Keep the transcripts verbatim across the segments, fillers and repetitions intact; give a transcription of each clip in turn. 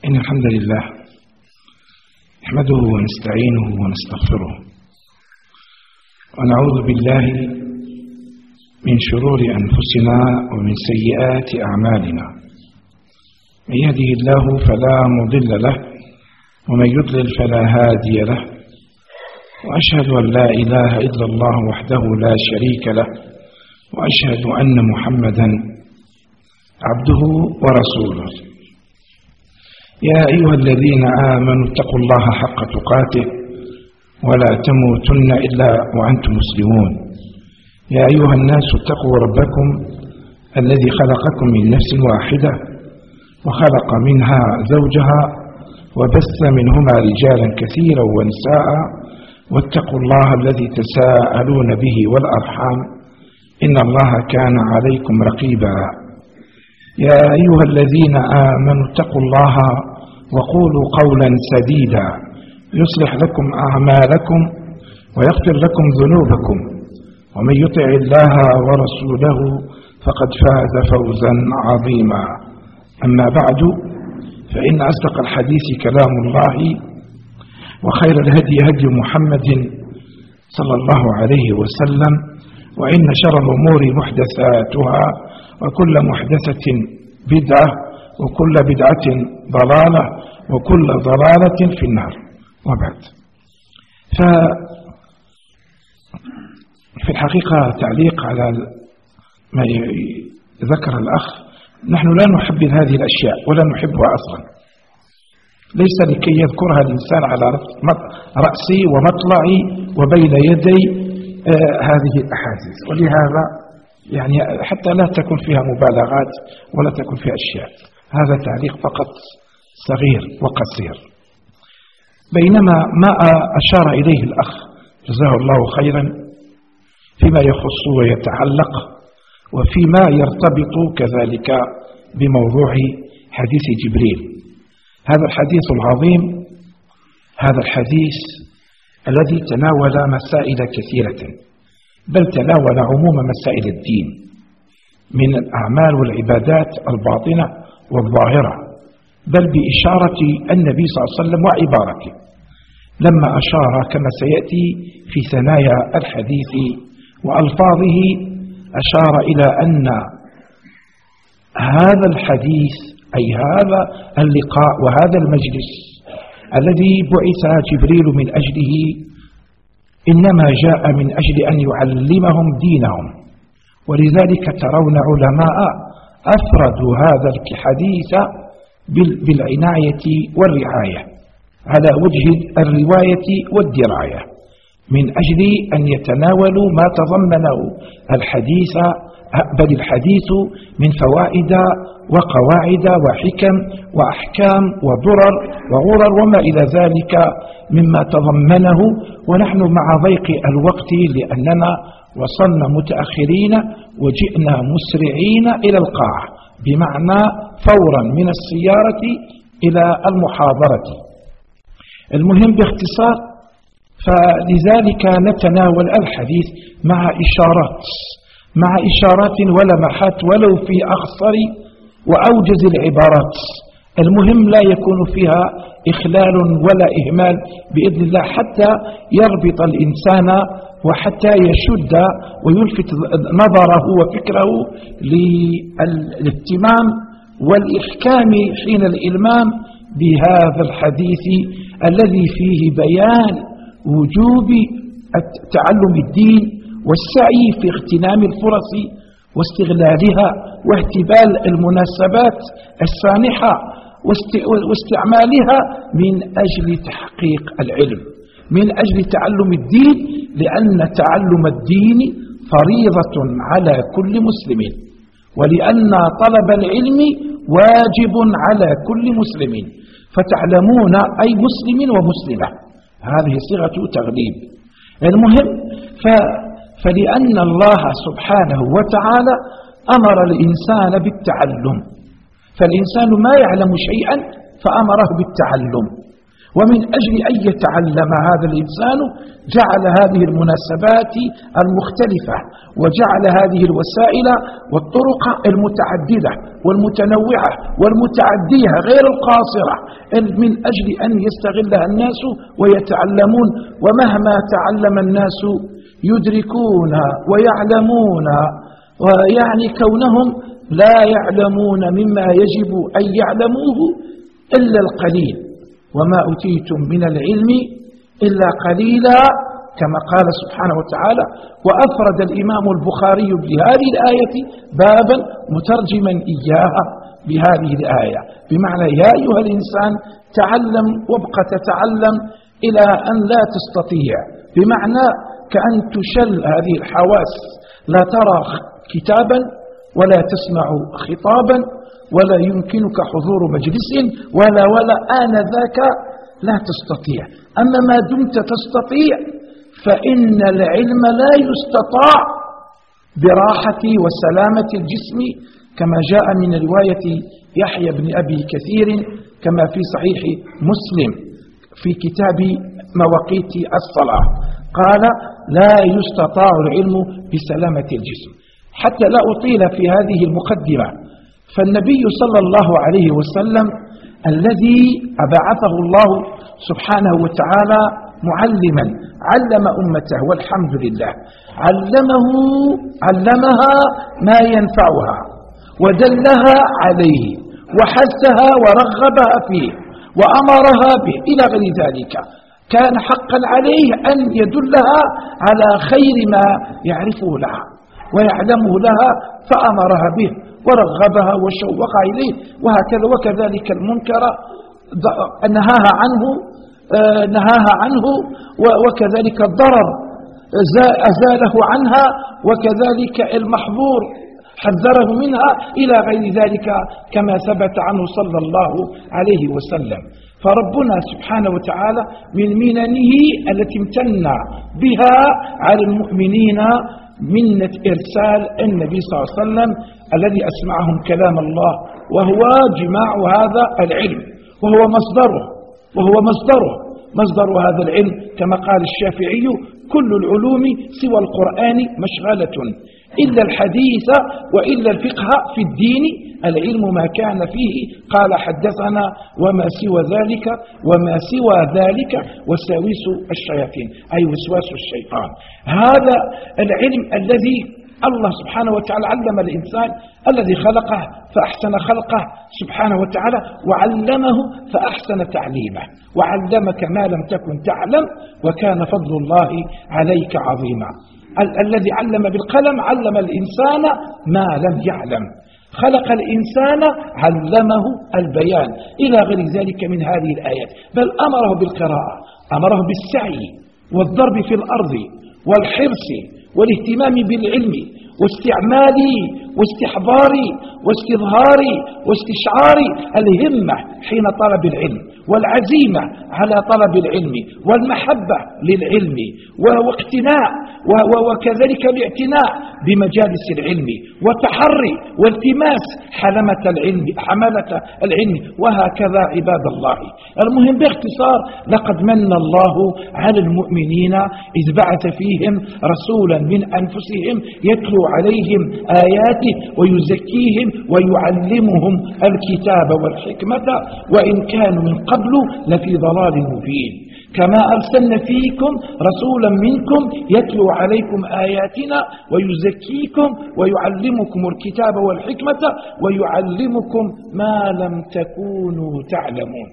إن الحمد لله نحمده ونستعينه ونستغفره ونعوذ بالله من شرور أنفسنا ومن سيئات أعمالنا. من يهده الله فلا مضل له ومن يضلل فلا هادي له، وأشهد أن لا إله إلا الله وحده لا شريك له، وأشهد أن محمدا عبده ورسوله. يا أيها الذين آمنوا اتقوا الله حق تقاته ولا تموتن إلا وأنتم مسلمون. يا أيها الناس اتقوا ربكم الذي خلقكم من نفس واحدة وخلق منها زوجها وبث منهما رجالا كثيرا ونساء، واتقوا الله الذي تساءلون به والأرحام إن الله كان عليكم رقيبا. يا أيها الذين آمنوا اتقوا الله وقولوا قولا سديدا يصلح لكم أعمالكم ويغفر لكم ذنوبكم، ومن يطع الله ورسوله فقد فاز فوزا عظيما. أما بعد، فإن أصدق الحديث كلام الله، وخير الهدي هدي محمد صلى الله عليه وسلم، وإن شر الأمور محدثاتها، وكل محدثة بدعة، وكل بدعة ضلالة، وكل ضلالة في النار. وبعد، ففي الحقيقة تعليق على ما ذكر الأخ، نحن لا نحب هذه الأشياء ولا نحبها أصلا، ليس لكي يذكرها الإنسان على رأسي ومطلعي وبين يدي آه هذه الأحاديث، ولهذا يعني حتى لا تكون فيها مبالغات ولا تكون فيها أشياء. هذا تعليق فقط صغير وقصير. بينما ما أشار إليه الأخ جزاه الله خيرا فيما يخص ويتعلق وفيما يرتبط كذلك بموضوع حديث جبريل، هذا الحديث العظيم، هذا الحديث الذي تناول مسائل كثيرة، بل تناول عموم مسائل الدين من الأعمال والعبادات الباطنة والظاهرة، بل بإشارة النبي صلى الله عليه وسلم وعبارته لما أشار كما سيأتي في ثنايا الحديث وألفاظه، أشار إلى أن هذا الحديث أي هذا اللقاء وهذا المجلس الذي بعث جبريل من أجله إنما جاء من أجل أن يعلمهم دينهم. ولذلك ترون علماء أفردوا هذا الحديث بالعناية والرعاية على وجه الرواية والدراية، من أجل أن يتناولوا ما تضمنه الحديث، بل الحديث من فوائد وقواعد وحكم وأحكام وضرر وغرر وما إلى ذلك مما تضمنه. ونحن مع ضيق الوقت لأننا وصلنا متأخرين وجئنا مسرعين إلى القاعة، بمعنى فورا من السيارة إلى المحاضرة. المهم باختصار، فلذلك نتناول الحديث مع إشارات مع إشارات ولمحات ولو في أخصر وأوجز العبارات. المهم لا يكون فيها إخلال ولا إهمال بإذن الله، حتى يربط الإنسان وحتى يشد ويلفت نظره وفكره للاهتمام والإحكام حين الإلمام بهذا الحديث الذي فيه بيان وجوب تعلم الدين والسعي في اغتنام الفرص واستغلالها واهتبال المناسبات السانحة واستعمالها من أجل تحقيق العلم، من أجل تعلم الدين، لأن تعلم الدين فريضة على كل مسلم، ولأن طلب العلم واجب على كل مسلم. فتعلمون أي مسلم ومسلمة، هذه صيغة تغليب. المهم ف فلأن الله سبحانه وتعالى أمر الإنسان بالتعلم، فالإنسان ما يعلم شيئا فأمره بالتعلم. ومن أجل أن يتعلم هذا الإنسان جعل هذه المناسبات المختلفة، وجعل هذه الوسائل والطرق المتعددة والمتنوعة والمتعدية غير القاصرة من أجل أن يستغلها الناس ويتعلمون. ومهما تعلم الناس يدركون ويعلمون، ويعني كونهم لا يعلمون مما يجب أن يعلموه إلا القليل، وما أوتيتم من العلم إلا قليلا، كما قال سبحانه وتعالى. وأفرد الإمام البخاري بهذه الآية بابا مترجما إياها بهذه الآية، بمعنى يا أيها الإنسان تعلم وابقى تتعلم إلى أن لا تستطيع، بمعنى كأن تشل هذه الحواس، لا ترى كتابا ولا تسمع خطابا ولا يمكنك حضور مجلس ولا ولا آنذاك لا تستطيع. أما ما دمت تستطيع فإن العلم لا يستطاع براحة وسلامة الجسم، كما جاء من رواية يحيى بن أبي كثير كما في صحيح مسلم في كتاب مواقيت الصلاة، قال لا يستطاع العلم بسلامة الجسم. حتى لا أطيل في هذه المقدمة، فالنبي صلى الله عليه وسلم الذي أبعثه الله سبحانه وتعالى معلما علم أمته والحمد لله، علمه علمها ما ينفعها ودلها عليه وحثها ورغبها فيه وأمرها به إلى غير ذلك. كان حقا عليه أن يدلها على خير ما يعرفه لها ويعلمه لها، فأمرها به ورغبها وشوق إليه، وهكذا. وكذلك المنكر نهاها عنه نهاها عنه وكذلك الضرر أزاله عنها، وكذلك المحظور حذره منها إلى غير ذلك كما ثبت عنه صلى الله عليه وسلم. فربنا سبحانه وتعالى من مننه التي امتن بها على المؤمنين منة إرسال النبي صلى الله عليه وسلم الذي أسمعهم كلام الله، وهو جماع هذا العلم، وهو مصدره وهو مصدره مصدر هذا العلم، كما قال الشافعي كل العلوم سوى القرآن مشغلة إلا الحديث وإلا الفقه في الدين، العلم ما كان فيه قال حدثنا، وما سوى ذلك وما سوى ذلك وساوس الشياطين أي وسواس الشيطان. هذا العلم الذي الله سبحانه وتعالى علم الإنسان، الذي خلقه فأحسن خلقه سبحانه وتعالى، وعلمه فأحسن تعليمه، وعلمك ما لم تكن تعلم وكان فضل الله عليك عظيما. ال- الذي علم بالقلم علم الإنسان ما لم يعلم، خلق الإنسان علمه البيان إلى غير ذلك من هذه الآيات. بل أمره بالقراءة، أمره بالسعي والضرب في الأرض والحرص والاهتمام بالعلم واستعمال واستحضار واستظهار واستشعار الهمة حين طلب العلم، والعزيمة على طلب العلم، والمحبة للعلم، واقتناء وكذلك الاعتناء بمجالس العلم، وتحري والتماس حلمة العلم حملة العلم، وهكذا عباد الله. المهم باختصار، لقد من الله على المؤمنين إذ بعث فيهم رسولا من أنفسهم يتلو عليهم آياته ويزكيهم ويعلمهم الكتاب والحكمة وإن كانوا من قبل لفي ضلال مبين، كما أرسلنا فيكم رسولا منكم يتلو عليكم آياتنا ويزكيكم ويعلمكم الكتاب والحكمة ويعلمكم ما لم تكونوا تعلمون.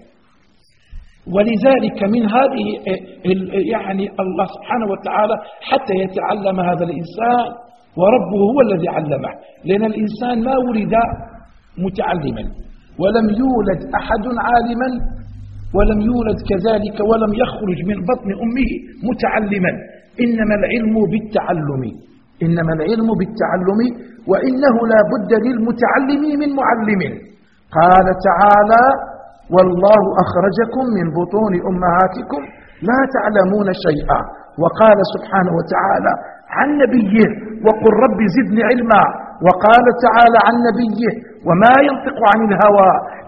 ولذلك من هذه يعني الله سبحانه وتعالى حتى يتعلم هذا الإنسان، وربه هو الذي علمه، لأن الإنسان ما ولد متعلما، ولم يولد أحد عالما، ولم يولد كذلك ولم يخرج من بطن أمه متعلما، إنما العلم بالتعلم إنما العلم بالتعلم وإنه لا بد للمتعلم من معلم. قال تعالى والله أخرجكم من بطون أمهاتكم لا تعلمون شيئا. وقال سبحانه وتعالى عن نبيه وقل رب زدني علما. وقال تعالى عن نبيه وما ينطق عن الهوى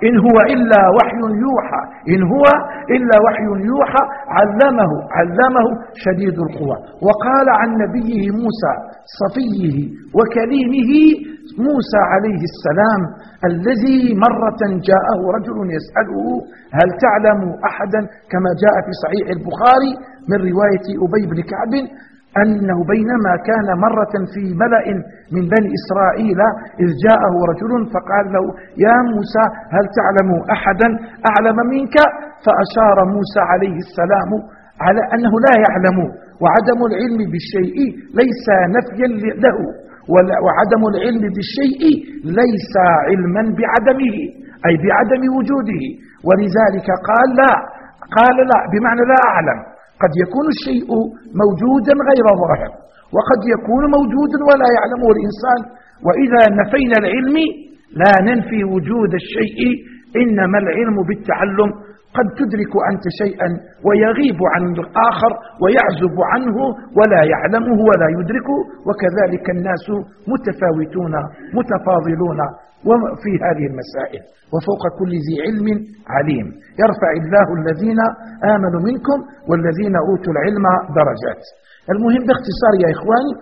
إن هو إلا وحي يوحى إن هو إلا وحي يوحى علمه علمه شديد القوى. وقال عن نبيه موسى صفيه وكليمه موسى عليه السلام الذي مرة جاءه رجل يسأله هل تعلم أحدا، كما جاء في صحيح البخاري من رواية أبي بن كعب أنه بينما كان مرة في ملأ من بني إسرائيل إذ جاءه رجل فقال له يا موسى هل تعلم أحدا أعلم منك، فأشار موسى عليه السلام على أنه لا يعلم، وعدم العلم بالشيء ليس نفيا له، وعدم العلم بالشيء ليس علما بعدمه أي بعدم وجوده، ولذلك قال لا قال لا بمعنى لا أعلم. قد يكون الشيء موجودا غير ظاهر، وقد يكون موجودا ولا يعلمه الإنسان، وإذا نفينا العلم لا ننفي وجود الشيء، إنما العلم بالتعلم. قد تدرك أنت شيئا ويغيب عن الآخر ويعزب عنه ولا يعلمه ولا يدركه، وكذلك الناس متفاوتون متفاضلون وفي هذه المسائل، وفوق كل ذي علم عليم. يرفع الله الذين آمنوا منكم والذين أوتوا العلم درجات. المهم باختصار يا إخواني،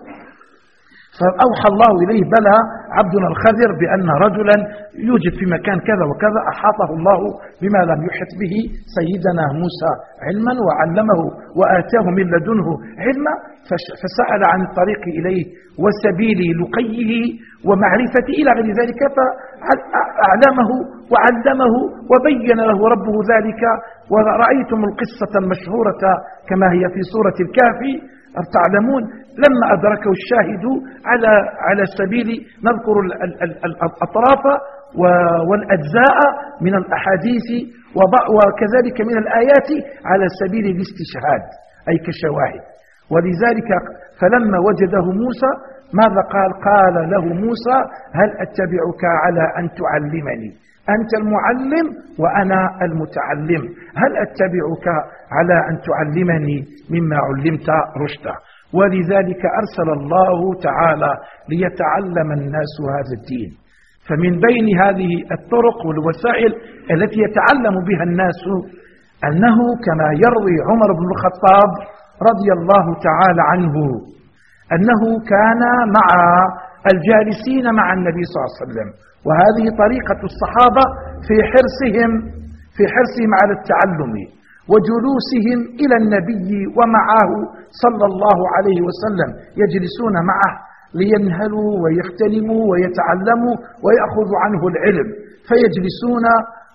فأوحى الله إليه بلى عبدنا الخضر بأن رجلا يوجد في مكان كذا وكذا، أحاطه الله بما لم يحط به سيدنا موسى علما وعلمه وآتاه من لدنه علما، فسأل عن الطريق إليه وسبيل لقيه ومعرفته إلى غير ذلك، فأعلمه وعلمه وبين له ربه ذلك. ورأيتم القصة المشهورة كما هي في سورة الكافي، تعلمون لما أدركه الشاهد على على سبيل نذكر الأطراف والأجزاء من الأحاديث وكذلك من الآيات على سبيل الاستشهاد أي كشواهد. ولذلك فلما وجده موسى ماذا قال؟ قال له موسى هل أتبعك على أن تعلمني؟ أنت المعلم وأنا المتعلم، هل أتبعك على أن تعلمني مما علمت رشدا؟ ولذلك أرسل الله تعالى ليتعلم الناس هذا الدين. فمن بين هذه الطرق والوسائل التي يتعلم بها الناس أنه كما يروي عمر بن الخطاب رضي الله تعالى عنه أنه كان مع الجالسين مع النبي صلى الله عليه وسلم، وهذه طريقة الصحابة في حرصهم في حرصهم على التعلم وجلوسهم إلى النبي ومعه صلى الله عليه وسلم، يجلسون معه لينهلوا ويختلموا ويتعلموا ويأخذوا عنه العلم، فيجلسون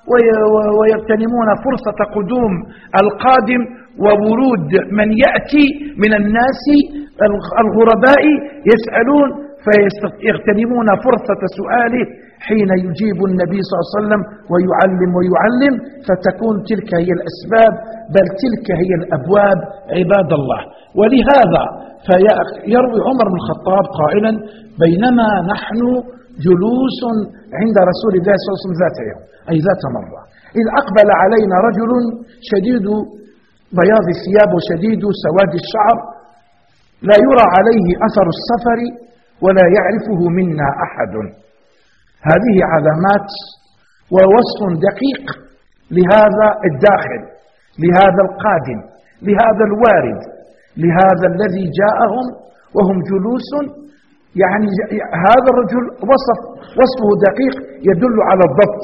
ويغتنمون فرصة قدوم القادم وورود من يأتي من الناس الغرباء يسألون، فيغتنمون فرصة سؤاله حين يجيب النبي صلى الله عليه وسلم ويعلم ويعلم، فتكون تلك هي الأسباب بل تلك هي الأبواب عباد الله. ولهذا فيروي عمر بن الخطاب قائلا بينما نحن جلوس عند رسول الله صلى الله عليه وسلم ذات يوم أي ذات مرة إذ أقبل علينا رجل شديد بياض الثياب وشديد سواد الشعر لا يرى عليه أثر السفر ولا يعرفه منا أحد. هذه علامات ووصف دقيق لهذا الداخل، لهذا القادم، لهذا الوارد، لهذا الذي جاءهم وهم جلوس. يعني هذا الرجل وصف وصفه دقيق يدل على الضبط.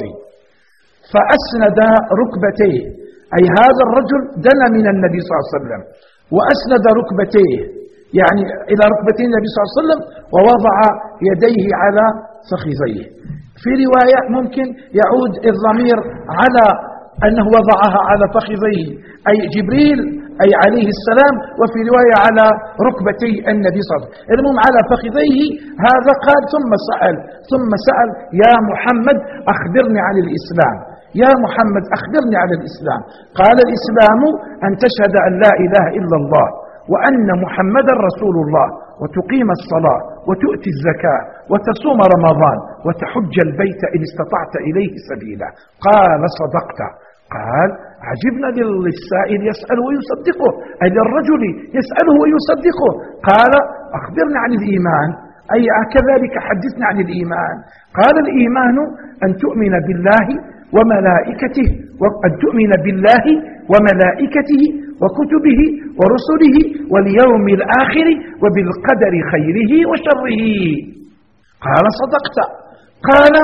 فأسند ركبتيه أي هذا الرجل دنا من النبي صلى الله عليه وسلم وأسند ركبتيه يعني إلى ركبتين النبي صلى الله عليه وسلم ووضع يديه على فخذيه. في رواية ممكن يعود الضمير على أنه وضعها على فخذيه أي جبريل أي عليه السلام، وفي رواية على ركبتي النبي صلى الله عليه وسلم. المهم على فخذيه. هذا قال ثم سأل ثم سأل يا محمد أخبرني عن الإسلام، يا محمد أخبرني عن الإسلام. قال الإسلام أن تشهد أن لا إله إلا الله وأن محمدا رسول الله وتقيم الصلاة وتؤتي الزكاة وتصوم رمضان وتحج البيت إن استطعت إليه سبيلا. قال صدقت. قال عجبنا للسائل يسأل ويصدقه أي للرجل يسأله ويصدقه. قال أخبرنا عن الإيمان أي كذلك حدثنا عن الإيمان. قال الإيمان أن تؤمن بالله وملائكته، وأن تؤمن بالله وملائكته وكتبه ورسله واليوم الآخر وبالقدر خيره وشره. قال صدقت. قال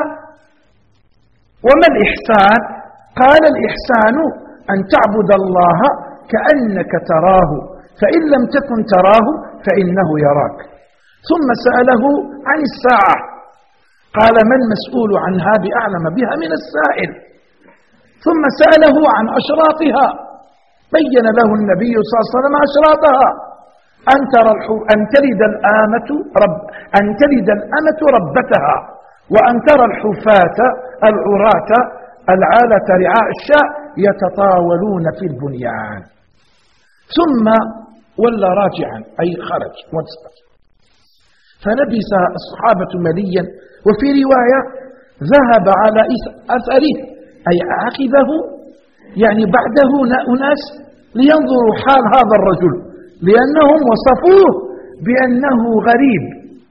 وما الإحسان؟ قال الإحسان أن تعبد الله كأنك تراه فإن لم تكن تراه فإنه يراك. ثم سأله عن الساعة قال ما المسؤول عنها بأعلم بها من السائل. ثم سأله عن أشراطها بين له النبي صلى الله عليه وسلم أشراطها: أن ترى أن تلد الآمة رب أن تلد الأمة ربتها، وأن ترى الحفاة العراة العالة رعاء الشاء يتطاولون في البنيان. ثم ولى راجعا أي خرج وانصرف. فلبس الصحابة مليا، وفي رواية ذهب على أثره أي عقبه يعني بعده أناس لينظروا حال هذا الرجل، لأنهم وصفوه بأنه غريب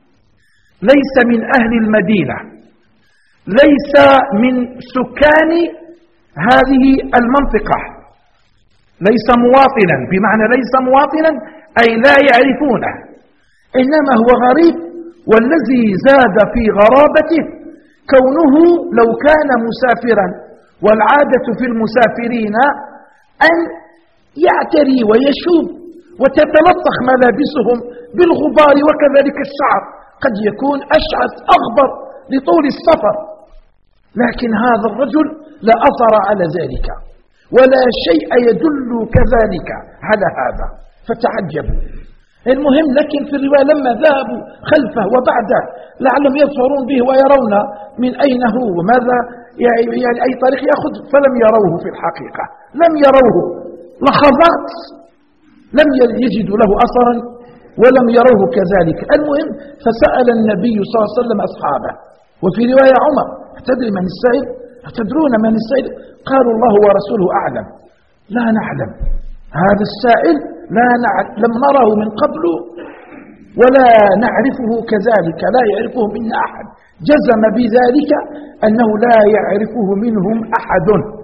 ليس من أهل المدينة، ليس من سكان هذه المنطقة، ليس مواطنا، بمعنى ليس مواطنا أي لا يعرفونه، إنما هو غريب. والذي زاد في غرابته كونه لو كان مسافرا، والعادة في المسافرين أن يعتري ويشوب وتتلطخ ملابسهم بالغبار، وكذلك الشعر قد يكون أشعث أغبر لطول السفر، لكن هذا الرجل لا أثر على ذلك ولا شيء يدل كذلك على هذا، فتعجبوا. المهم لكن في الرواية لما ذهبوا خلفه وبعده لعلهم يظفرون به ويرون من أين هو وماذا يعني أي طريق يأخذ، فلم يروه في الحقيقة، لم يروه لحظات، لم يجدوا له أثرا ولم يروه كذلك. المهم فسأل النبي صلى الله عليه وسلم أصحابه، وفي رواية عمر: أتدري من السائل؟ أتدرون من السائل؟ قالوا الله ورسوله أعلم. لا نعلم هذا السائل، لا نعلم، لم نره من قبل ولا نعرفه كذلك، لا يعرفه منا أحد. جزم بذلك أنه لا يعرفه منهم أحد.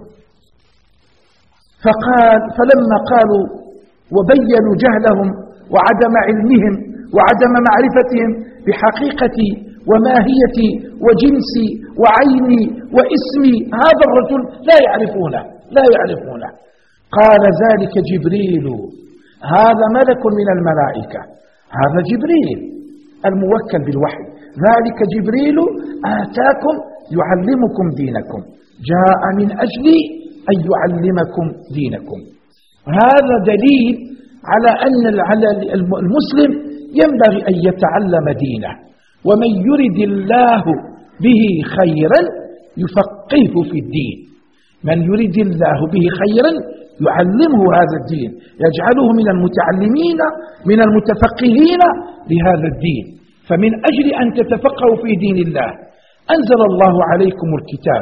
فقال فلما قالوا وبينوا جهلهم وعدم علمهم وعدم معرفتهم بحقيقة وماهية وجنس وعين واسم هذا الرجل لا يعرفونه لا يعرفونه قال ذلك جبريل، هذا ملك من الملائكة، هذا جبريل الموكل بالوحي، ذلك جبريل آتاكم يعلمكم دينكم، جاء من أجل أن يعلمكم دينكم. هذا دليل على أن المسلم ينبغي أن يتعلم دينه، ومن يرد الله به خيرا يفقهه في الدين، من يرد الله به خيرا يعلمه هذا الدين، يجعله من المتعلمين من المتفقهين لهذا الدين. فمن أجل أن تتفقهوا في دين الله أنزل الله عليكم الكتاب،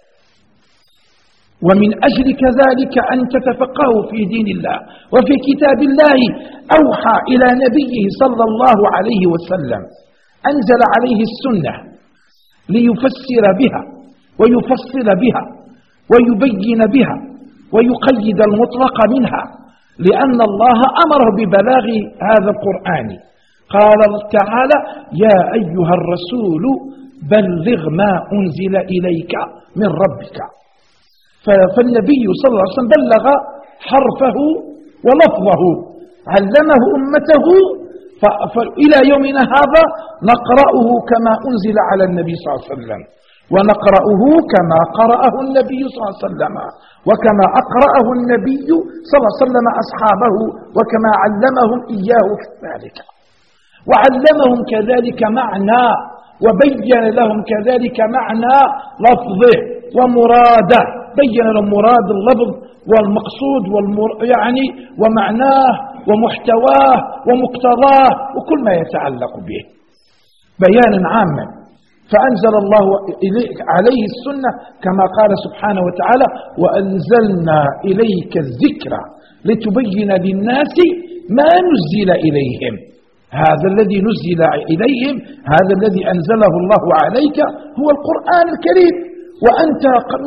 ومن أجل كذلك أن تتفقهوا في دين الله وفي كتاب الله أوحى إلى نبيه صلى الله عليه وسلم، أنزل عليه السنة ليفسر بها ويفصل بها ويبين بها ويقيد المطلق منها، لأن الله أمره ببلاغ هذا القرآن. قال تعالى: يا أيها الرسول بلغ ما أنزل إليك من ربك. فالنبي صلى الله عليه وسلم بلغ حرفه ولفظه، علمه أمته، فإلى يومنا هذا نقرأه كما أنزل على النبي صلى الله عليه وسلم، ونقرأه كما قرأه النبي صلى الله عليه وسلم، وكما أقرأه النبي صلى الله عليه وسلم أصحابه، وكما علمهم إياه كذلك، وعلمهم كذلك معنى وبين لهم كذلك معنى لفظه ومراده، بين لهم مراد اللفظ والمقصود والمر... يعني ومعناه ومحتواه ومقتضاه وكل ما يتعلق به بيانا عاما. فأنزل الله عليه السنة كما قال سبحانه وتعالى: وأنزلنا إليك الذكر لتبين للناس ما نزل إليهم. هذا الذي نزل إليهم، هذا الذي أنزله الله عليك هو القرآن الكريم، وأنت من قبل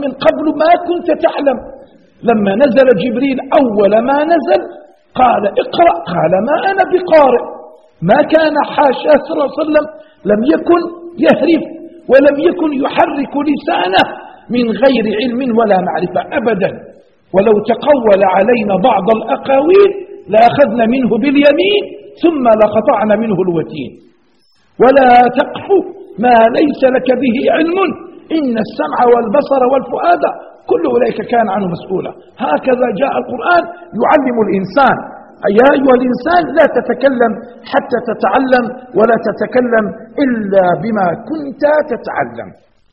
قبل ما كنت تعلم. لما نزل جبريل أول ما نزل قال اقرأ، قال ما أنا بقارئ. ما كان حاشا صلى الله عليه وسلم، لم يكن يهرف ولم يكن يحرك لسانه من غير علم ولا معرفة أبدا. ولو تقول علينا بعض الأقاويل لأخذنا منه باليمين ثم لقطعنا منه الوتين. ولا تقف ما ليس لك به علم إن السمع والبصر والفؤاد كل أولئك كان عنه مسؤولا. هكذا جاء القرآن يعلم الإنسان. يا أيها الإنسان لا تتكلم حتى تتعلم، ولا تتكلم إلا بما كنت تتعلم.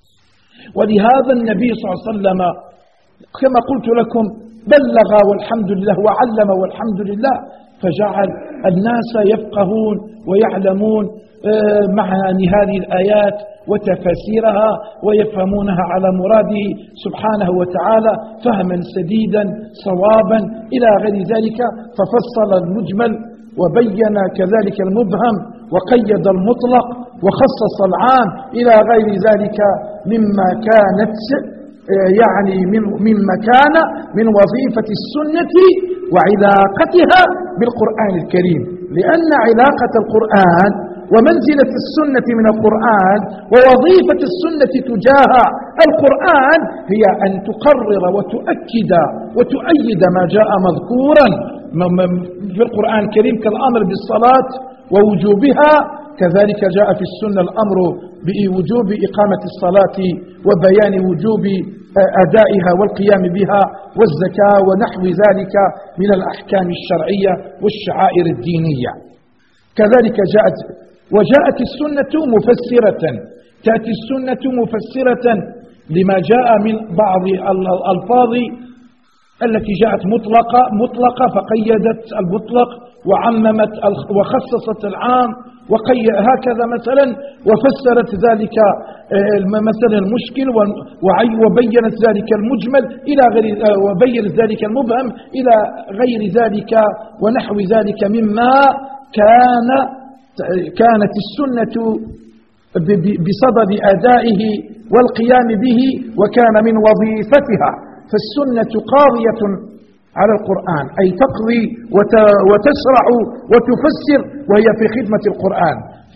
ولهذا النبي صلى الله عليه وسلم كما قلت لكم بلغ والحمد لله وعلم والحمد لله، فجعل الناس يفقهون ويعلمون معاني هذه الآيات وتفاسيرها ويفهمونها على مراده سبحانه وتعالى فهما سديدا صوابا إلى غير ذلك. ففصل المجمل وبين كذلك المبهم وقيد المطلق وخصص العام إلى غير ذلك مما كانت يعني مما كان من وظيفة السنة وعلاقتها بالقرآن الكريم. لأن علاقة القرآن ومنزلة السنة من القرآن ووظيفة السنة تجاه القرآن هي أن تقرر وتؤكد وتؤيد ما جاء مذكورا في القرآن الكريم كالأمر بالصلاة ووجوبها. كذلك جاء في السنة الأمر بوجوب إقامة الصلاة وبيان وجوب أدائها والقيام بها والزكاة ونحو ذلك من الأحكام الشرعية والشعائر الدينية. كذلك جاءت وجاءت السنة مفسرة، تأتي السنة مفسرة لما جاء من بعض الألفاظ التي جاءت مطلقة مطلقة فقيدت المطلق وعممت وخصصت العام وهكذا مثلا وفسرت ذلك مثلا المشكل وبينت ذلك المجمل إلى غير وبينت ذلك المبهم إلى غير ذلك ونحو ذلك مما كان كانت السنة بصدد أدائه والقيام به وكان من وظيفتها. فالسنة قاضية على القرآن أي تقضي وتشرع وتفسر وهي في خدمة القرآن.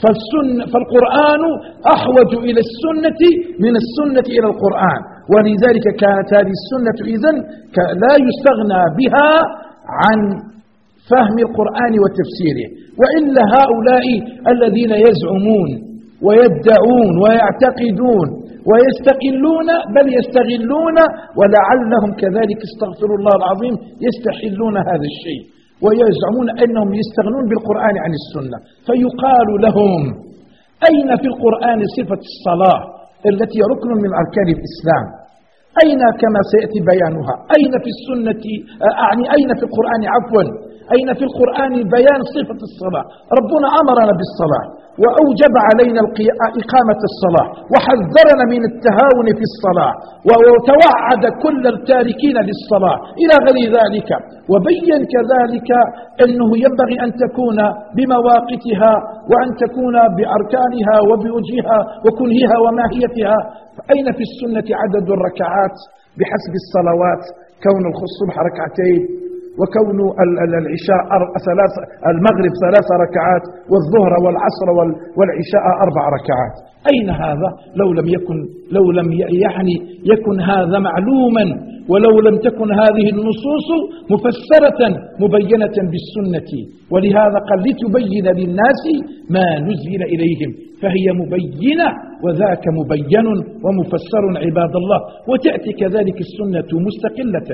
فالقرآن أحوج إلى السنة من السنة إلى القرآن، ولذلك كانت هذه السنة إذن لا يستغنى بها عن فهم القرآن وتفسيره. وإلا هؤلاء الذين يزعمون ويدعون ويعتقدون ويستقلون بل يستغلون ولعلهم كذلك استغفر الله العظيم يستحلون هذا الشيء ويزعمون أنهم يستغنون بالقرآن عن السنة. فيقال لهم أين في القرآن صفة الصلاة التي ركن من أركان الإسلام؟ أين كما سيأتي بيانها؟ أين في السنة أعني أين في القرآن عفوا أين في القرآن بيان صفة الصلاة؟ ربنا أمرنا بالصلاة وأوجب علينا إقامة الصلاة وحذرنا من التهاون في الصلاة وتوعد كل التاركين للصلاة إلى غير ذلك. وبين كذلك أنه ينبغي أن تكون بمواقتها وأن تكون بأركانها وبوجهها وكنهها وماهيتها. فأين في السنة عدد الركعات بحسب الصلوات؟ كون الصبح ركعتين وكون العشاء ثلاث المغرب ثلاث ركعات والظهر والعصر والعشاء أربع ركعات. أين هذا؟ لو لم يكن لو لم يعني يكن هذا معلوما ولو لم تكن هذه النصوص مفسرة مبينة بالسنة. ولهذا قال لتبين للناس ما نزل إليهم، فهي مبينة وذاك مبين ومفسر عباد الله. وتأتي كذلك السنة مستقلة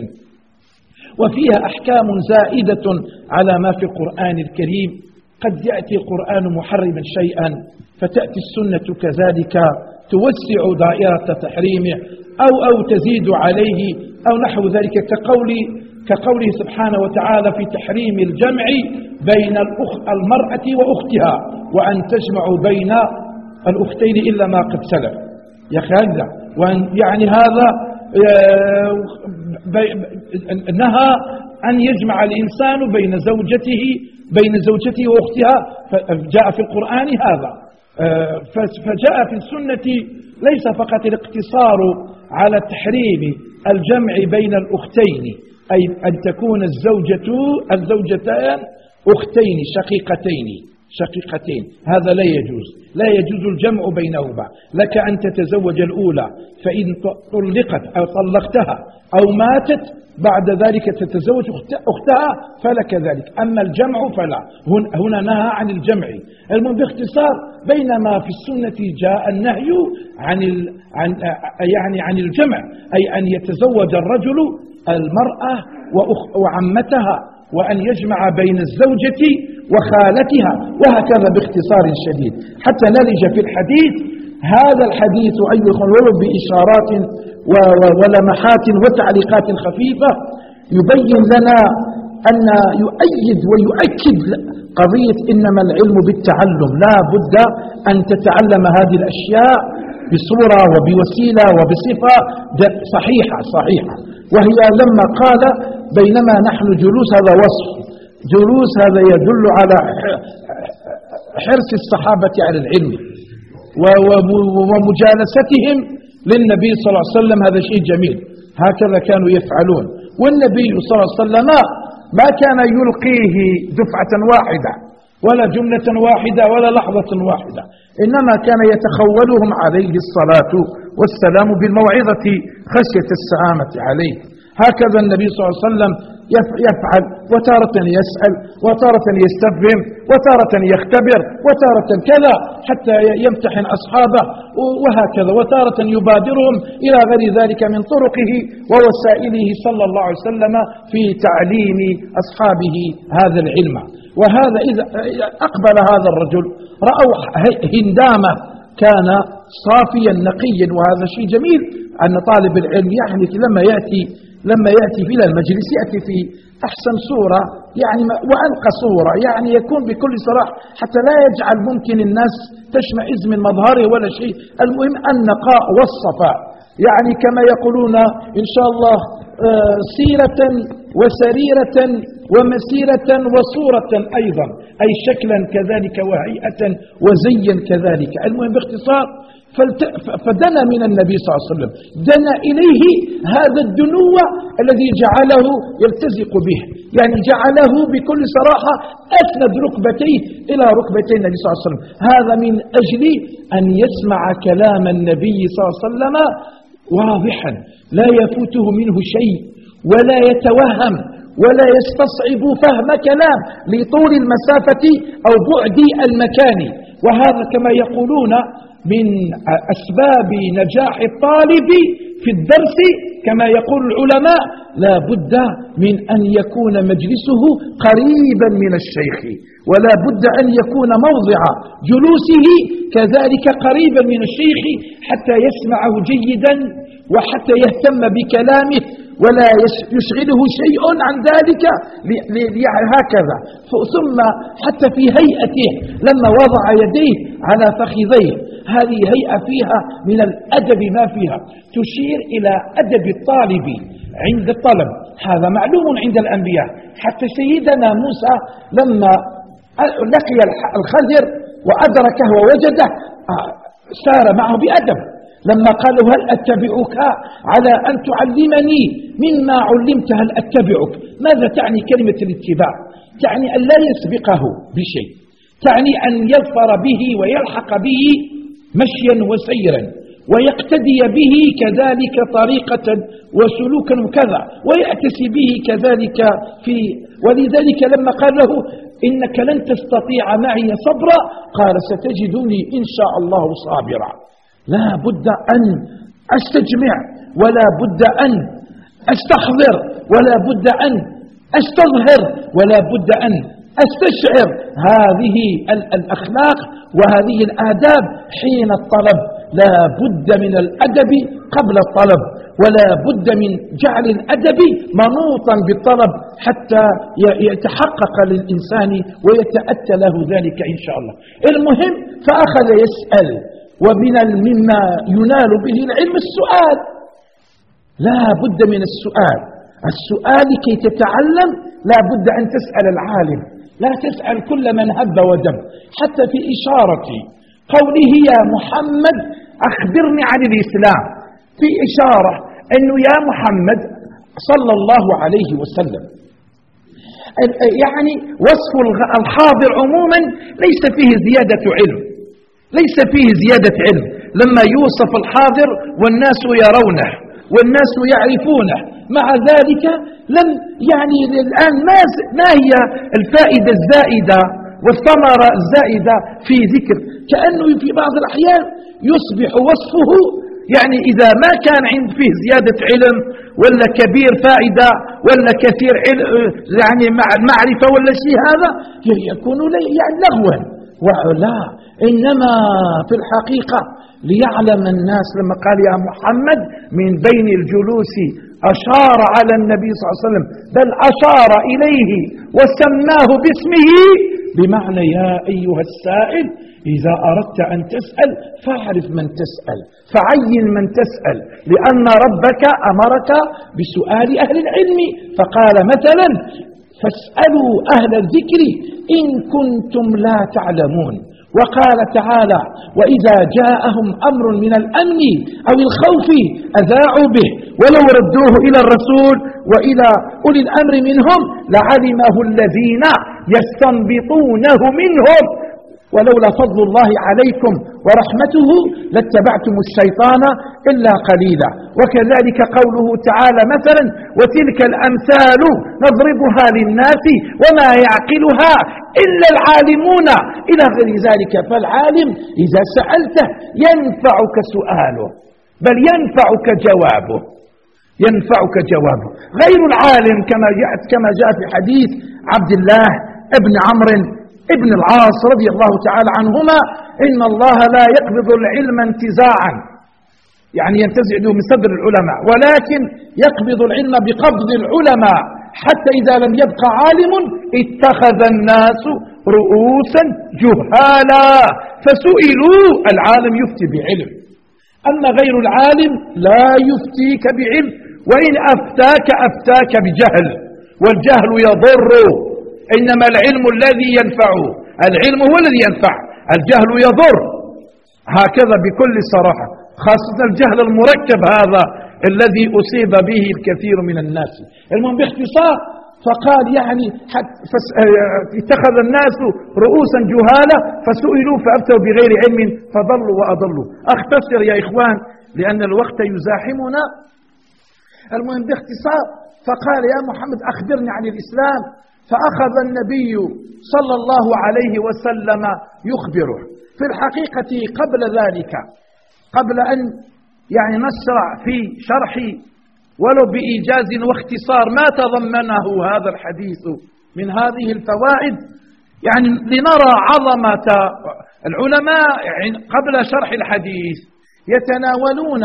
وفيها أحكام زائدة على ما في القرآن الكريم. قد يأتي القرآن محرما شيئا فتأتي السنة كذلك توسع دائرة تحريمه أو أو تزيد عليه أو نحو ذلك كقول كقوله سبحانه وتعالى في تحريم الجمع بين المرأة وأختها وأن تجمعوا بين الأختين إلا ما قد سلف. يا هذا يعني هذا نهى أن يجمع الإنسان بين زوجته بين زوجته وأختها، فجاء في القرآن هذا. فجاء في السنة ليس فقط الاقتصار على تحريم الجمع بين الأختين، أي أن تكون الزوجة الزوجتان أختين شقيقتين شقيقتين هذا لا يجوز، لا يجوز الجمع بينهما. لك أن تتزوج الأولى فإن طلقت أو طلقتها أو ماتت بعد ذلك تتزوج أختها فلك ذلك، أما الجمع فلا. هنا نهى عن الجمع. المهم باختصار بينما في السنة جاء النهي عن ال... عن يعني عن الجمع، أي أن يتزوج الرجل المرأة وأخ... وعمتها، وأن يجمع بين الزوجة وخالتها، وهكذا باختصار شديد حتى نلج في الحديث. هذا الحديث أيها الأخوة بإشارات ولمحات وتعليقات خفيفة يبين لنا أن يؤيد ويؤكد قضية إنما العلم بالتعلم، لا بد أن تتعلم هذه الأشياء بصورة وبوسيلة وبصفة صحيحة صحيحة. وهي لما قال بينما نحن جلوس، هذا وصف جلوس، هذا يدل على حرص الصحابة على العلم ومجالستهم للنبي صلى الله عليه وسلم، هذا شيء جميل، هكذا كانوا يفعلون. والنبي صلى الله عليه وسلم ما كان يلقيه دفعة واحدة ولا جملة واحدة ولا لحظة واحدة، إنما كان يتخولهم عليه الصلاة والسلام بالموعظة خشية السآمة عليه. هكذا النبي صلى الله عليه وسلم يفعل، وتارة يسأل وتارة يستفهم وتارة يختبر وتارة كذا حتى يمتحن أصحابه، وهكذا وتارة يبادرهم إلى غير ذلك من طرقه ووسائله صلى الله عليه وسلم في تعليم أصحابه هذا العلم. وهذا إذا أقبل هذا الرجل رأوا هندامة كان صافيا نقيا، وهذا شيء جميل أن طالب العلم يعني لما يأتي لما يأتي إلى المجلس يأتي في أحسن صورة يعني وأنقى صورة، يعني يكون بكل صراحة حتى لا يجعل ممكن الناس تشمئز من مظهره ولا شيء. المهم النقاء والصفاء، يعني كما يقولون إن شاء الله سيرة وسريرة ومسيرة وصورة أيضا، أي شكلا كذلك وهيئة وزيا كذلك. المهم باختصار فدنا من النبي صلى الله عليه وسلم، دنا إليه هذا الدنو الذي جعله يلتزق به، يعني جعله بكل صراحة أسند ركبتيه إلى ركبتي النبي صلى الله عليه وسلم، هذا من أجل أن يسمع كلام النبي صلى الله عليه وسلم واضحا لا يفوته منه شيء ولا يتوهم ولا يستصعب فهم كلام لطول المسافة أو بعد المكان. وهذا كما يقولون من أسباب نجاح الطالب في الدرس، كما يقول العلماء لا بد من أن يكون مجلسه قريبا من الشيخ، ولا بد أن يكون موضع جلوسه كذلك قريبا من الشيخ حتى يسمعه جيدا وحتى يهتم بكلامه ولا يشغله شيء عن ذلك هكذا. ثم حتى في هيئته لما وضع يديه على فخذيه، هذه هيئة فيها من الأدب ما فيها، تشير إلى أدب الطالب عند الطلب، هذا معلوم عند الأنبياء. حتى سيدنا موسى لما لقي الخضر وأدركه ووجده سار معه بأدب، لما قالوا هل أتبعك على أن تعلمني مما علمت، هل أتبعك، ماذا تعني كلمة الاتباع؟ تعني أن لا يسبقه بشيء، تعني أن يظفر به ويلحق به مشيا وسيرا ويقتدي به كذلك طريقة وسلوكا وكذا ويأتسي به كذلك في. ولذلك لما قال له إنك لن تستطيع معي صبرا قال ستجدني إن شاء الله صابرا. لا بد أن أستجمع ولا بد أن أستحضر ولا بد أن أستظهر ولا بد أن أستشعر هذه الأخلاق وهذه الآداب حين الطلب. لا بد من الأدب قبل الطلب، ولا بد من جعل الأدب منوطا بالطلب حتى يتحقق للإنسان ويتأتى له ذلك إن شاء الله. المهم فأخذ يسأل، ومن مما ينال به العلم السؤال، لا بد من السؤال. السؤال كي تتعلم لا بد أن تسأل العالم، لا تسأل كل من هب ودب. حتى في إشارة قوله يا محمد أخبرني عن الإسلام، في إشارة أنه يا محمد صلى الله عليه وسلم يعني وصف الحاضر عموما ليس فيه زيادة علم، ليس فيه زيادة علم لما يوصف الحاضر والناس يرونه والناس يعرفونه. مع ذلك لم يعني الآن ما هي الفائدة الزائدة والثمرة الزائدة في ذكر؟ كأنه في بعض الأحيان يصبح وصفه يعني إذا ما كان عند فيه زيادة علم ولا كبير فائدة ولا كثير يعني معرفة ولا شيء، هذا يكون يعني لغوا ولا. إنما في الحقيقة ليعلم الناس لما قال يا محمد من بين الجلوس أشار على النبي صلى الله عليه وسلم، بل أشار إليه وسماه باسمه، بمعنى يا أيها السائل إذا أردت أن تسأل فاعرف من تسأل، فعين من تسأل، لأن ربك أمرك بسؤال أهل العلم، فقال مثلا فاسألوا أهل الذكر إن كنتم لا تعلمون. وقال تعالى وإذا جاءهم أمر من الأمن أو الخوف أذاعوا به ولو ردوه إلى الرسول وإلى أولي الأمر منهم لعلمه الذين يستنبطونه منهم ولولا فضل الله عليكم ورحمته لاتبعتم الشيطان إلا قليلا. وكذلك قوله تعالى مثلا وتلك الأمثال نضربها للناس وما يعقلها إلا العالمون إلى غير ذلك. فالعالم إذا سألته ينفعك سؤاله بل ينفعك جوابه، ينفعك جوابه. غير العالم كما جاء كما جاء في حديث عبد الله ابن عمرو ابن العاص رضي الله تعالى عنهما إن الله لا يقبض العلم انتزاعا يعني ينتزع من صدر العلماء، ولكن يقبض العلم بقبض العلماء حتى إذا لم يبقى عالم اتخذ الناس رؤوسا جهالا فسئلوا. العالم يفتي بعلم، أما غير العالم لا يفتيك بعلم، وإن أفتاك أفتاك بجهل، والجهل يضر، إنما العلم الذي ينفع، العلم هو الذي ينفع، الجهل يضر. هكذا بكل صراحة، خاصة الجهل المركب هذا الذي أصيب به الكثير من الناس. المهم باختصار فقال يعني اتخذ الناس رؤوسا جهالا فسئلوا فأفتوا بغير علم فضلوا وأضلوا. أختصر يا إخوان لأن الوقت يزاحمنا. المهم باختصار فقال يا محمد أخبرني عن الإسلام، فأخذ النبي صلى الله عليه وسلم يخبره. في الحقيقة قبل ذلك قبل أن يعني نشرع في شرح ولو بإيجاز واختصار ما تضمنه هذا الحديث من هذه الفوائد، يعني لنرى عظمة العلماء يعني قبل شرح الحديث يتناولون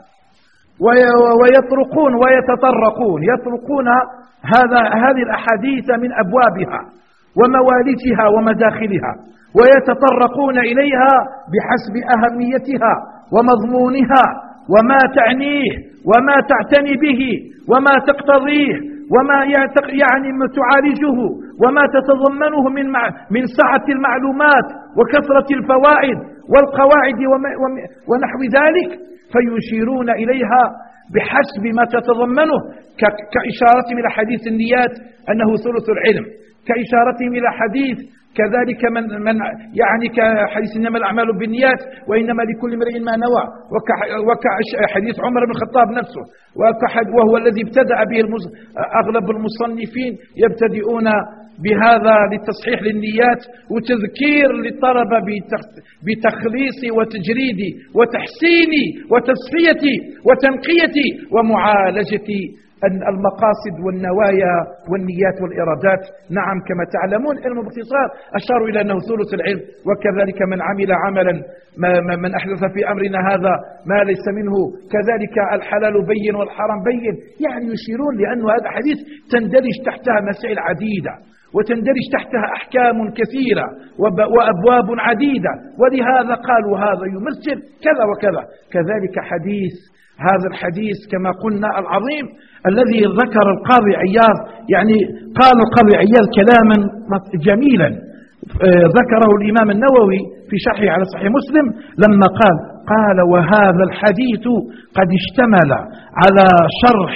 ويطرقون ويتطرقون يطرقون هذا هذه الأحاديث من أبوابها وموالدها ومداخلها، ويتطرقون إليها بحسب أهميتها ومضمونها وما تعنيه وما تعتني به وما تقتضيه وما يعني تعالجه وما تتضمنه من من سعة المعلومات وكثرة الفوائد والقواعد ونحو ذلك، فيشيرون إليها بحسب ما تتضمنه، كإشارتهم إلى حديث النيات أنه ثلث العلم، كإشارتهم إلى حديث كذلك من من يعني كحديث إنما الأعمال بالنيات وإنما لكل امرئ ما نوى، وكحديث عمر بن الخطاب نفسه، وهو الذي ابتدأ به أغلب المصنفين يبتدئون بهذا للتصحيح للنيات وتذكير للطلبة بتخليص وتجريد وتحسين وتصفية وتنقية ومعالجة المقاصد والنوايا والنيات والإرادات. نعم كما تعلمون علم باختصار أشاروا إلى أنه ثلث العلم، وكذلك من عمل عملا من أحدث في أمرنا هذا ما ليس منه كذلك الحلال بين والحرام بين، يعني يشيرون لأن هذا حديث تندرج تحتها مسائل عديدة وتندرج تحتها أحكام كثيرة وأبواب عديدة، ولهذا قالوا هذا يمثل كذا وكذا. كذلك حديث هذا الحديث كما قلنا العظيم الذي ذكر القاضي عياض، يعني قال القاضي عياض كلاما جميلا ذكره الإمام النووي في شرحه على صحيح مسلم لما قال قال وهذا الحديث قد اشتمل على شرح،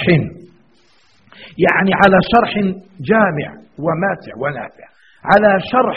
يعني على شرح جامع وماتع ونافع، على شرح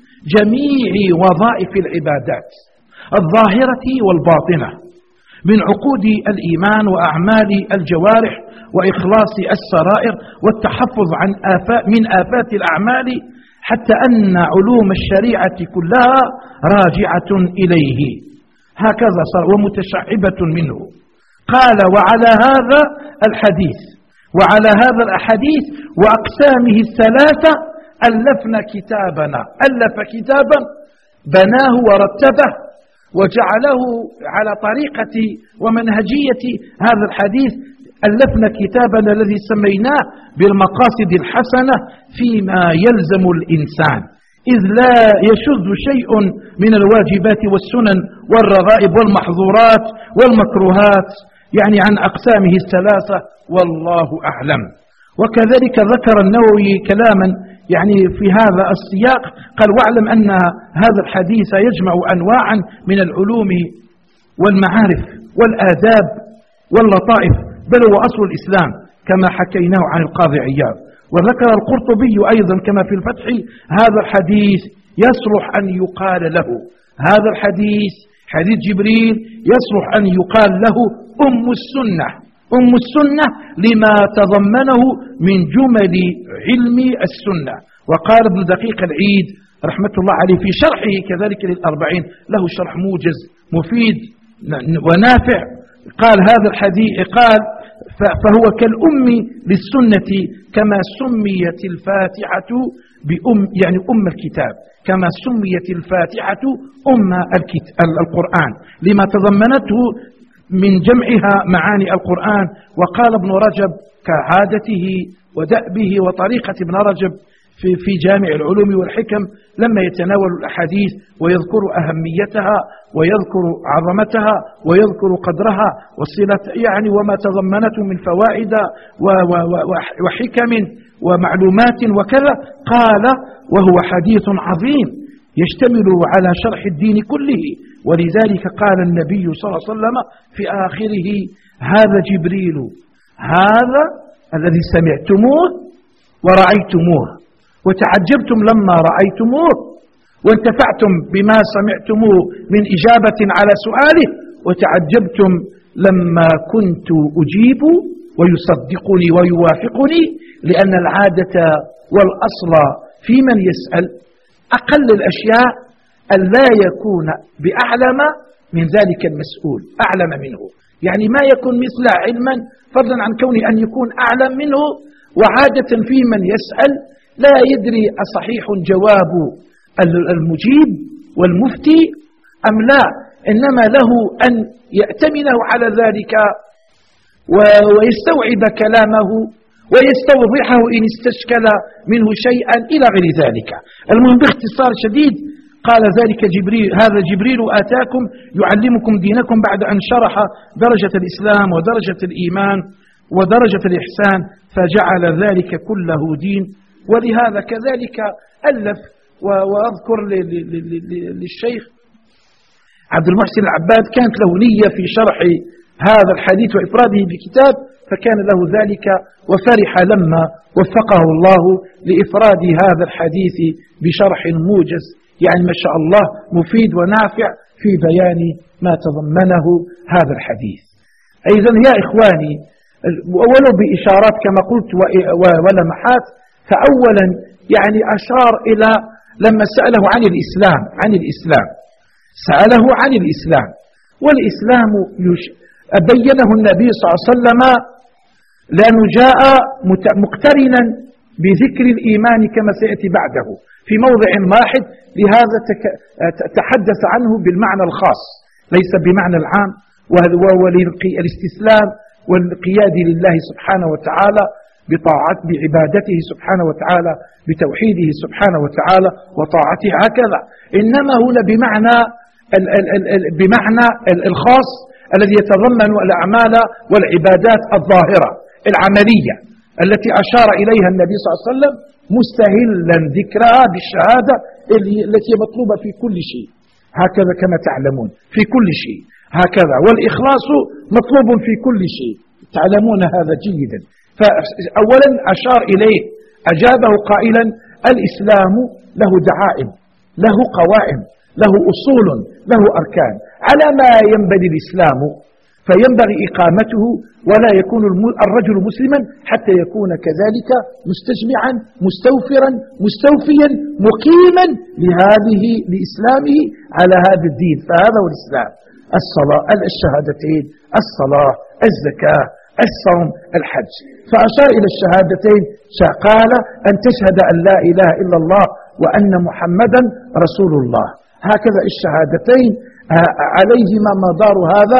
جميع وظائف العبادات الظاهرة والباطنة من عقود الإيمان وأعمال الجوارح وإخلاص السرائر والتحفظ عن آفات من آفات الأعمال، حتى أن علوم الشريعة كلها راجعة إليه. هكذا صار ومتشعبة منه. قال وعلى هذا الحديث وعلى هذا الأحاديث وأقسامه الثلاثة ألفنا كتابنا. ألف كتابا بناه ورتبه وجعله على طريقة ومنهجية هذا الحديث. ألفنا كتابنا الذي سميناه بالمقاصد الحسنة فيما يلزم الإنسان، إذ لا يشذ شيء من الواجبات والسنن والرغائب والمحظورات والمكروهات، يعني عن أقسامه الثلاثة، والله أعلم. وكذلك ذكر النووي كلاما يعني في هذا السياق، قال واعلم أن هذا الحديث يجمع أنواعا من العلوم والمعارف والآداب واللطائف، بل هو أصل الإسلام كما حكيناه عن القاضي عياض. وذكر القرطبي أيضا كما في الفتح هذا الحديث يصلح أن يقال له، هذا الحديث حديث جبريل يصلح أن يقال له أم السنة، أم السنة لما تضمنه من جمل علم السنة. وقال ابن دقيق العيد رحمة الله عليه في شرحه كذلك للأربعين، له شرح موجز مفيد ونافع، قال هذا الحديث قال فهو كالأم للسنة كما سميت الفاتحة بأم، يعني أم الكتاب، كما سميت الفاتحة أم القرآن لما تضمنته من جمعها معاني القرآن. وقال ابن رجب كعادته ودأبه وطريقة ابن رجب في في جامع العلوم والحكم لما يتناول الأحاديث ويذكر أهميتها ويذكر عظمتها ويذكر قدرها والصلة، يعني وما تضمنته من فوائد وحكم ومعلومات وكذا، قال وهو حديث عظيم يشتمل على شرح الدين كله. ولذلك قال النبي صلى الله عليه وسلم في آخره هذا جبريل، هذا الذي سمعتموه ورأيتموه وتعجبتم لما رأيتموه وانتفعتم بما سمعتموه من إجابة على سؤاله، وتعجبتم لما كنت أجيب ويصدقني ويوافقني، لأن العادة والأصل في من يسأل أقل الأشياء أن لا يكون بأعلم من ذلك المسؤول، أعلم منه، يعني ما يكون مثل علما فضلا عن كونه أن يكون أعلم منه. وعادة في من يسأل لا يدري أصحيح جواب المجيب والمفتي أم لا، إنما له أن يأتمنه على ذلك ويستوعب كلامه ويستوضحه إن استشكل منه شيئا إلى غير ذلك. المهم باختصار شديد قال ذلك جبريل، هذا جبريل آتاكم يعلمكم دينكم بعد أن شرح درجة الإسلام ودرجة الإيمان ودرجة الإحسان فجعل ذلك كله دين. ولهذا كذلك ألف، وأذكر للشيخ عبد المحسن العباد كانت له نية في شرح هذا الحديث وإفراده بكتاب، فكان له ذلك وفرح لما وفقه الله لإفراد هذا الحديث بشرح موجز، يعني ما شاء الله مفيد ونافع في بيان ما تضمنه هذا الحديث. أيضا يا إخواني، ولو بإشارات كما قلت ولمحات، فأولا يعني أشار إلى لما سأله عن الإسلام عن الإسلام سأله عن الإسلام والإسلام بينه النبي صلى الله عليه وسلم لأنه جاء مقترنا بذكر الإيمان كما سيأتي بعده في موضع واحد، لهذا تحدث عنه بالمعنى الخاص ليس بمعنى العام، وهو الاستسلام والانقياد لله سبحانه وتعالى بطاعة بعبادته سبحانه وتعالى بتوحيده سبحانه وتعالى وطاعته، هكذا. إنما هنا بمعنى بمعنى الخاص الذي يتضمن الأعمال والعبادات الظاهرة العملية التي أشار إليها النبي صلى الله عليه وسلم مستهلا ذكرها بالشهادة التي مطلوبة في كل شيء، هكذا كما تعلمون في كل شيء. هكذا. والإخلاص مطلوب في كل شيء، تعلمون هذا جيدا. فأولا أشار إليه، أجابه قائلا: الإسلام له دعائم، له قوائم، له أصول، له أركان. على ما ينبني الإسلام فينبغي إقامته، ولا يكون الرجل مسلما حتى يكون كذلك مستجمعا مستوفرا مستوفيا مقيما لهذه لإسلامه على هذا الدين. فهذا هو الإسلام: الصلاة، الشهادتين، الصلاة، الزكاة، الصوم، الحج. فأشار إلى الشهادتين، قال: أن تشهد أن لا إله إلا الله وأن محمدا رسول الله. هكذا الشهادتين عليهما مدار هذا،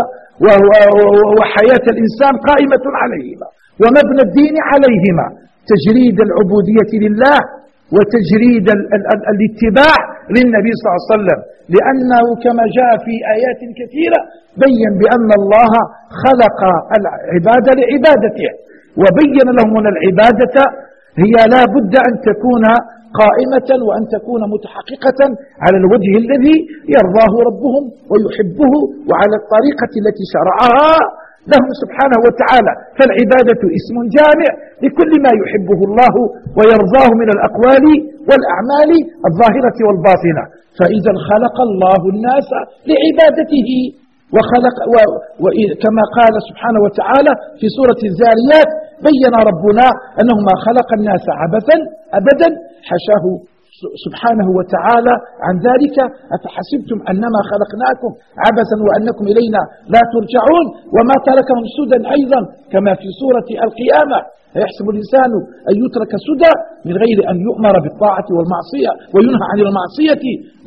وحياة الإنسان قائمة عليهما، ومبنى الدين عليهما: تجريد العبودية لله وتجريد الاتباع للنبي صلى الله عليه وسلم، لأنه كما جاء في آيات كثيرة بين بأن الله خلق العباد لعبادته، وبين لهم أن العبادة هي لا بد أن تكون قائمة وأن تكون متحققة على الوجه الذي يرضاه ربهم ويحبه، وعلى الطريقة التي شرعها لهم سبحانه وتعالى. فالعبادة اسم جامع لكل ما يحبه الله ويرضاه من الأقوال والأعمال الظاهرة والباطنة. فإذا خلق الله الناس لعبادته، وخلق و وكما قال سبحانه وتعالى في سورة الذاريات: بين ربنا أنه ما خلق الناس عبثا أبدا، حشاه سبحانه وتعالى عن ذلك. أفحسبتم أنما خلقناكم عبثا وأنكم إلينا لا ترجعون. وما تركهم سدى أيضا كما في سورة القيامة: يحسب الإنسان أن يترك سدى من غير أن يؤمر بالطاعة والمعصية وينهى عن المعصية،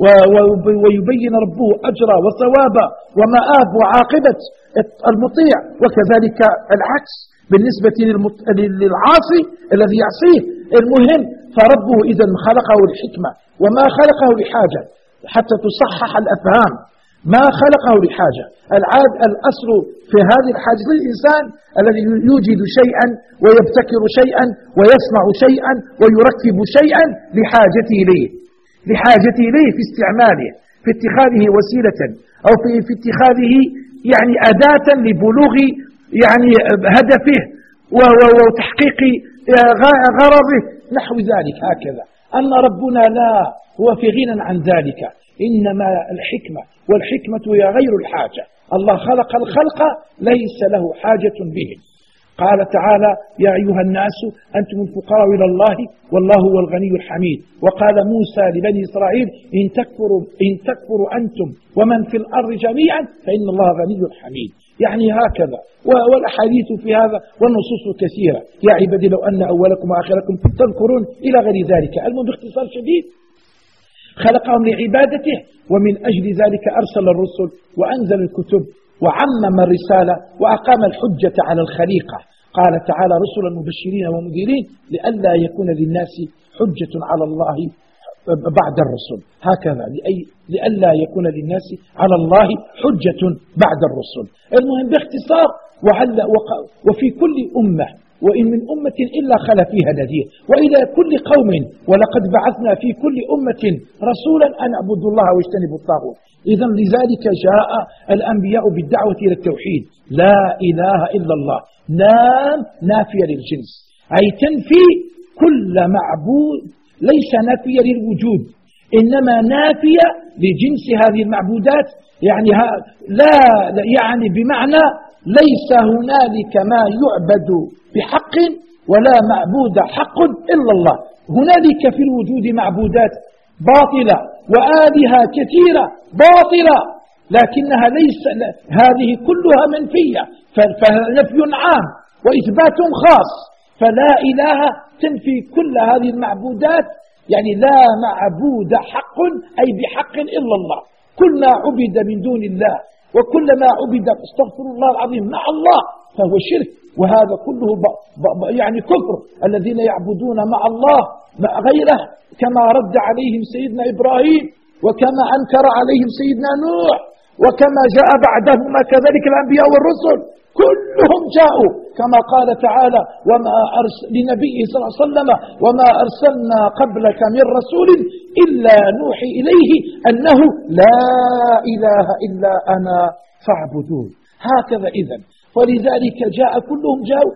ويبين ربه أجر وثواب ومآب وعاقبة المطيع، وكذلك العكس بالنسبة للعاصي الذي يعصيه. المهم، فربه إذا خلقه لحكمة، وما خلقه لحاجة حتى تصحح الأفهام، ما خلقه لحاجة. العاد الأصل في هذه الحاجة للإنسان الذي يوجد شيئا ويبتكر شيئا ويصنع شيئا ويركب شيئا لحاجته إليه، لحاجته إليه في استعماله، في اتخاذه وسيلة، أو في, في اتخاذه يعني أداة لبلوغ يعني هدفه وتحقيق غرضه نحو ذلك. هكذا أن ربنا لا هو في غنى عن ذلك، إنما الحكمة، والحكمة هي غير الحاجة. الله خلق الخلق ليس له حاجة بهم. قال تعالى: يا أيها الناس أنتم الفقراء إلى الله والله هو الغني الحميد. وقال موسى لبني إسرائيل: إن تكفروا, إن تكفروا أنتم ومن في الأرض جميعا فإن الله غني حميد. يعني هكذا، والأحاديث في هذا والنصوص كثيرة. يا عبادي لو أن أولكم وآخركم تذكرون إلى غير ذلك. المهم باختصار شديد خلقهم لعبادته، ومن أجل ذلك أرسل الرسل وأنزل الكتب وعمم الرسالة وأقام الحجة على الخليقة. قال تعالى: رسلا مبشرين ومنذرين لئلا يكون للناس حجة على الله بعد الرسل. هكذا لئلا يكون للناس على الله حجة بعد الرسل. المهم باختصار، وفي كل أمة وإن من أمة إلا خلا فيها نذير، وإلى كل قوم ولقد بعثنا في كل أمة رسولا أن اعبدوا الله واجتنبوا الطاغوت. إذن لذلك جاء الأنبياء بالدعوة إلى التوحيد: لا إله إلا الله. نام نافية للجنس، أي تنفي كل معبود، ليس نافية للوجود، إنما نافية لجنس هذه المعبودات. يعني لا يعني بمعنى ليس هنالك ما يعبد بحق ولا معبود حق إلا الله. هنالك في الوجود معبودات باطلة وآلهة كثيرة باطلة، لكنها ليس هذه كلها منفية، فنفي عام وإثبات خاص. فلا إله تنفي كل هذه المعبودات، يعني لا معبود حق أي بحق إلا الله. كل ما عبد من دون الله وكل ما عبد استغفر الله العظيم مع الله فهو شرك، وهذا كله ب ب يعني كفر. الذين يعبدون مع الله غيره كما رد عليهم سيدنا إبراهيم، وكما أنكر عليهم سيدنا نوح، وكما جاء بعدهما كذلك الأنبياء والرسل كلهم جاءوا كما قال تعالى: وما أرسل لنبيه صلى الله عليه وسلم وما أرسلنا قبلك من رسول إلا نوحي إليه أنه لا إله إلا أنا فاعبدون. هكذا إذن، ولذلك جاء كلهم جاءوا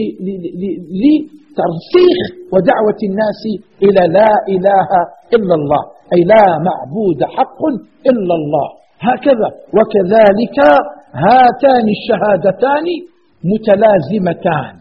لترسيخ ودعوة الناس إلى لا إله إلا الله، أي لا معبود حق إلا الله. هكذا وكذلك هاتان الشهادتان متلازمتان،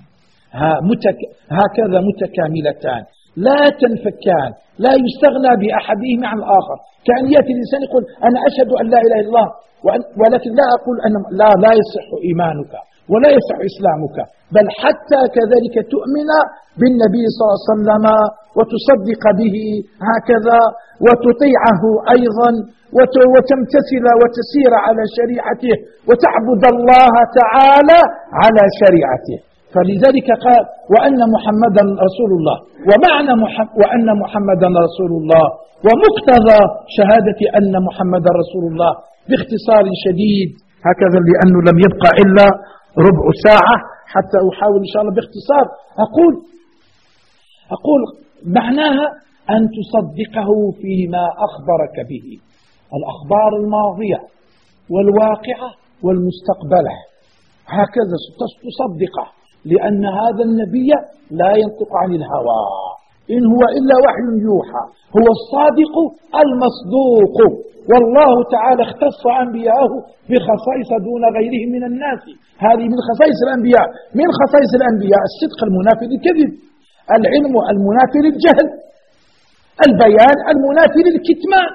هكذا متكاملتان لا تنفكان، لا يستغنى بأحدهما عن الآخر. كأن يأتي الإنسان يقول أنا أشهد أن لا إله إلا الله ولكن لا أقول أن لا لا يصح إيمانك ولا يصح إسلامك، بل حتى كذلك تؤمن بالنبي صلى الله عليه وسلم وتصدق به هكذا وتطيعه أيضا وتمتثل وتسير على شريعته وتعبد الله تعالى على شريعته. فلذلك قال وأن محمدا رسول الله، ومعنى محمد وأن محمدا رسول الله ومقتضى شهادة أن محمدا رسول الله باختصار شديد هكذا، لأنه لم يبقى إلا ربع ساعة حتى أحاول إن شاء الله باختصار. أقول أقول معناها أن تصدقه فيما أخبرك به، الأخبار الماضية والواقعة والمستقبلة، هكذا تصدقه، لأن هذا النبي لا ينطق عن الهوى، إن هو إلا وحي يوحى، هو الصادق المصدوق. والله تعالى اختص أنبياءه بخصائص دون غيرهم من الناس، هذه من خصائص الأنبياء. من خصائص الأنبياء الصدق المنافي للكذب، العلم المنافي للجهل، البيان المنافي للكتمان،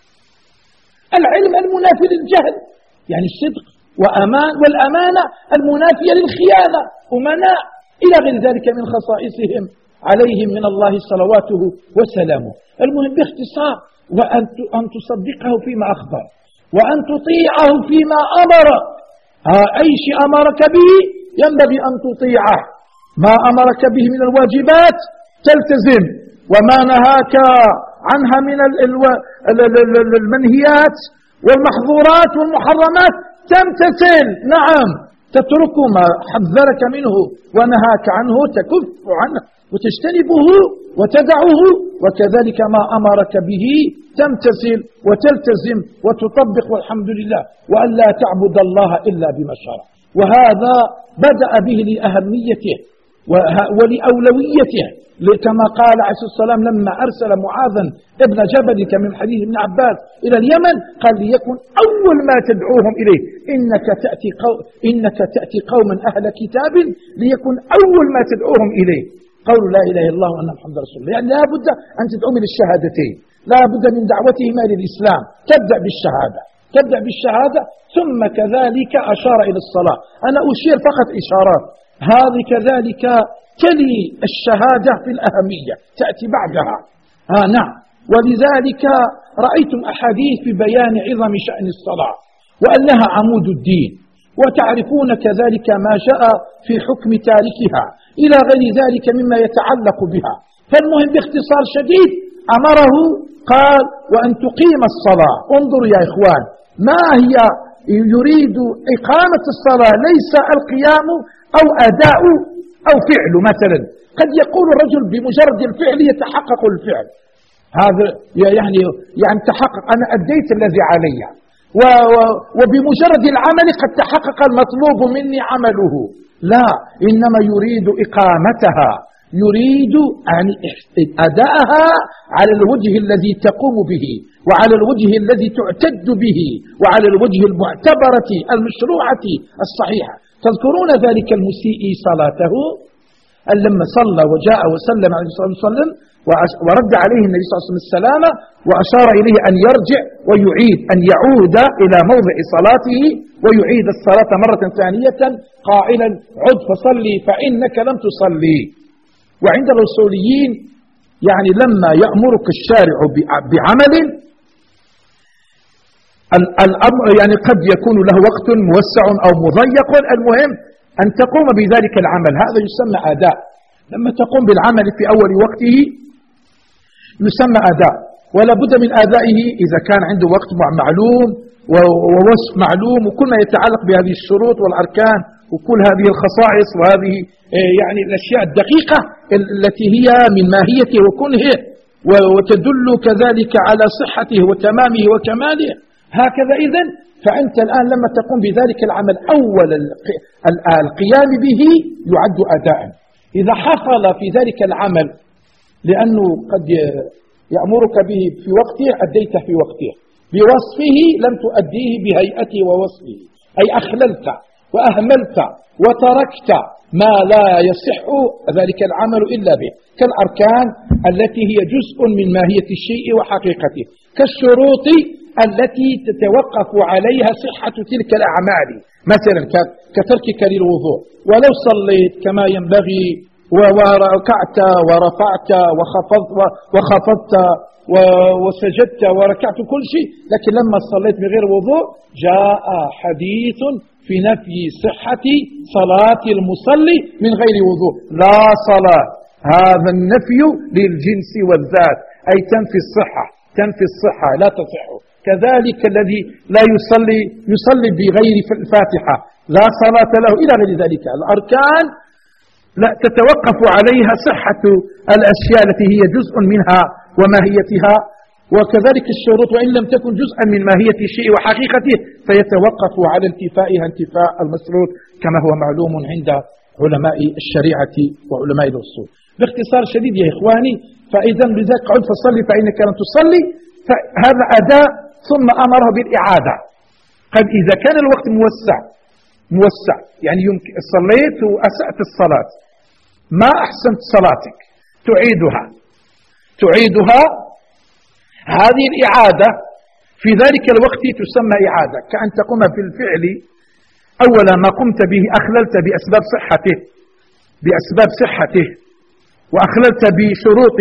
العلم المنافي للجهل، يعني الصدق وأمان والأمانة المنافية للخيانة، أمناء إلى غير ذلك من خصائصهم عليهم من الله صلواته وسلامه. المهم باختصار وأن تصدقه فيما أخبر، وأن تطيعه فيما أمر، أي شيء أمرك به ينبغي أن تطيعه، ما أمرك به من الواجبات تلتزم، وما نهاك عنها من المنهيات والمحظورات والمحرمات تمتثل. نعم، تترك ما حذرك منه ونهاك عنه تكف عنه وتجتنبه وتدعه، وكذلك ما أمرك به تمتثل وتلتزم وتطبق، والحمد لله، وأن لا تعبد الله إلا بما شرع. وهذا بدأ به لأهميته ولأولويته، كما قال عليه الصلاة والسلام لما أرسل معاذا ابن جبل من حديث ابن عباس إلى اليمن، قال ليكن أول ما تدعوهم إليه إنك تأتي, قو إنك تأتي قوما أهل كتاب، ليكن أول ما تدعوهم إليه قول لا إله إلا الله وأن محمد رسول الله. يعني لا بد أن تدعوهم للشهادتين، لا بد من دعوتهما للإسلام، تبدأ بالشهادة تبدأ بالشهادة ثم كذلك أشار إلى الصلاة. أنا أشير فقط إشارات، هذه كذلك تلي الشهادة في الأهمية تأتي بعدها. آه نعم، ولذلك رأيتم أحاديث في بيان عظم شأن الصلاة وأنها عمود الدين، وتعرفون كذلك ما جاء في حكم تاركها إلى غير ذلك مما يتعلق بها. فالمهم باختصار شديد أمره قال وأن تقيم الصلاة. انظروا يا إخوان، ما هي يريد إقامة الصلاة، ليس القيام أو أداء أو فعل. مثلا قد يقول الرجل بمجرد الفعل يتحقق الفعل، هذا يعني يعني تحقق أنا أديت الذي علي، وبمجرد العمل قد تحقق المطلوب مني عمله. لا، إنما يريد إقامتها، يريد أن أداءها على الوجه الذي تقوم به، وعلى الوجه الذي تعتد به، وعلى الوجه المعتبرة المشروعة الصحيحة. تذكرون ذلك المسيء صلاته لما صلى وجاء وسلم عليه الصلاة والسلام ورد عليه النبي صلى الله عليه وسلم السلام، وأشار إليه أن يرجع ويعيد أن يعود إلى موضع صلاته ويعيد الصلاة مرة ثانية قائلا عد فصلي فإنك لم تصلي. وعند الأصوليين يعني لما يأمرك الشارع بعمل الأمر يعني قد يكون له وقت موسع أو مضيق، المهم أن تقوم بذلك العمل، هذا يسمى أداء. لما تقوم بالعمل في أول وقته يسمى أداء، ولا بد من أدائه إذا كان عنده وقت معلوم ووصف معلوم وكل ما يتعلق بهذه الشروط والأركان وكل هذه الخصائص وهذه يعني الأشياء الدقيقة التي هي من ماهيته وكنه وتدل كذلك على صحته وتمامه وكماله. هكذا إذن فأنت الآن لما تقوم بذلك العمل أول القيام به يعد أداء. إذا حصل في ذلك العمل لأنه قد يأمرك به في وقته أديته في وقته، بوصفه لم تؤديه بهيئته ووصفه، أي أخللت وأهملت وتركت ما لا يصح ذلك العمل إلا به، كالأركان التي هي جزء من ماهية الشيء وحقيقته، كالشروط التي تتوقف عليها صحة تلك الأعمال، مثلا كتركك للوضوء، ولو صليت كما ينبغي وركعت ورفعت وخفضت وخفضت وسجدت وركعت كل شيء، لكن لما صليت بغير وضوء جاء حديث في نفي صحة صلاة المصلي من غير وضوء، لا صلاة. هذا النفي للجنس والذات، أي تنفي الصحة، تنفي الصحة لا تصح. كذلك الذي لا يصلي يصلي بغير الفاتحة لا صلاة له، إلى غير ذلك. الأركان لا تتوقف عليها صحة الأشياء التي هي جزء منها وماهيتها، وكذلك الشروط وإن لم تكن جزءا من ماهية الشيء وحقيقته فيتوقف على انتفائها انتفاء المشروط كما هو معلوم عند علماء الشريعة وعلماء الأصول. باختصار شديد يا إخواني، فإذا بذلك قل فصلي فإنك لم تصلي، فهذا أداء ثم أمره بالإعادة. قد إذا كان الوقت موسع موسع يعني يمكن صليت وأسأت الصلاة، ما أحسنت صلاتك، تعيدها تعيدها هذه الإعادة في ذلك الوقت تسمى إعادة، كأن تقوم بالفعل أولا ما قمت به أخللت بأسباب صحته بأسباب صحته وأخللت بشروط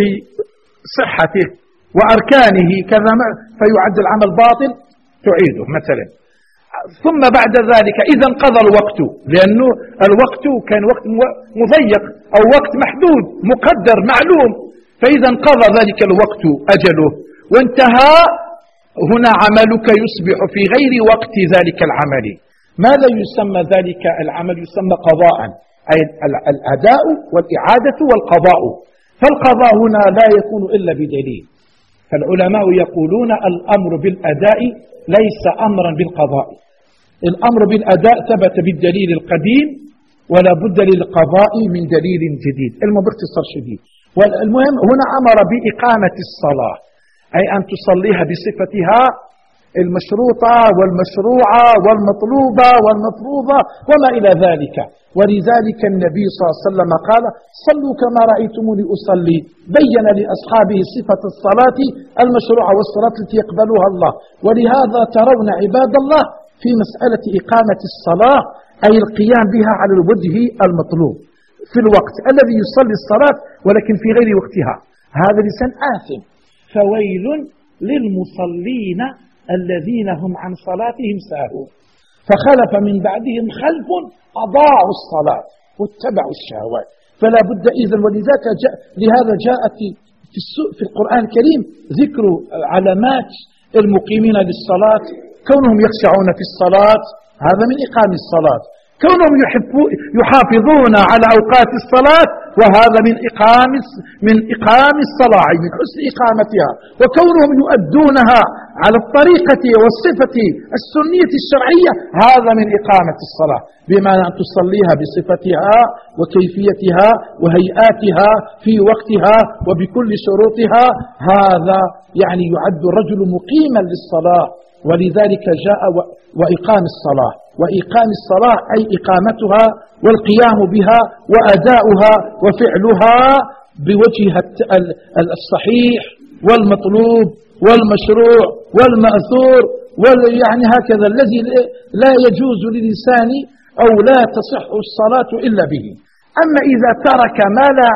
صحته وأركانه كذا، فيعد العمل باطل تعيده مثلا. ثم بعد ذلك إذا انقضى الوقت، لأنه الوقت كان وقت مضيق أو وقت محدود مقدر معلوم، فإذا انقضى ذلك الوقت أجله وانتهى، هنا عملك يصبح في غير وقت ذلك العمل. ماذا يسمى ذلك العمل؟ يسمى قضاء، أي الأداء والإعادة والقضاء. فالقضاء هنا لا يكون إلا بدليل، فالعلماء يقولون الأمر بالأداء ليس أمرا بالقضاء. الأمر بالأداء ثبت بالدليل القديم ولا بد للقضاء من دليل جديد. المهم باختصار شديد، والمهم هنا أمر بإقامة الصلاة، أي أن تصليها بصفتها المشروطة والمشروعة والمطلوبة والمفروضة وما إلى ذلك. ولذلك النبي صلى الله عليه وسلم قال صلوا كما رأيتموني أصلي، بين لأصحابه صفة الصلاة المشروعة والصلاة التي يقبلها الله. ولهذا ترون عباد الله في مسألة إقامة الصلاة أي القيام بها على الوجه المطلوب في الوقت الذي يصلي الصلاة ولكن في غير وقتها، هذا لسان آثم. فويل للمصلين الذين هم عن صلاتهم ساهون فخلف من بعدهم خلف أضاعوا الصلاة واتبعوا الشهوات. فلا بد إذن، ولذلك جاء لهذا جاءت في, في القرآن الكريم ذكر علامات المقيمين للصلاة، كونهم يخشعون في الصلاة هذا من إقام الصلاة، كونهم يحافظون على أوقات الصلاة وهذا من إقام من إقام الصلاة من حسن إقامتها، وكونهم يؤدونها على الطريقة والصفة السنية الشرعية هذا من إقامة الصلاة، بمعنى أن تصليها بصفتها وكيفيتها وهيئاتها في وقتها وبكل شروطها، هذا يعني يعد الرجل مقيما للصلاة. ولذلك جاء وإقام الصلاة، وإقام الصلاة أي إقامتها والقيام بها وأداؤها وفعلها بوجه الصحيح والمطلوب والمشروع والمأثور، يعني هكذا الذي لا يجوز للإنسان أو لا تصح الصلاة إلا به. أما إذا ترك ما لا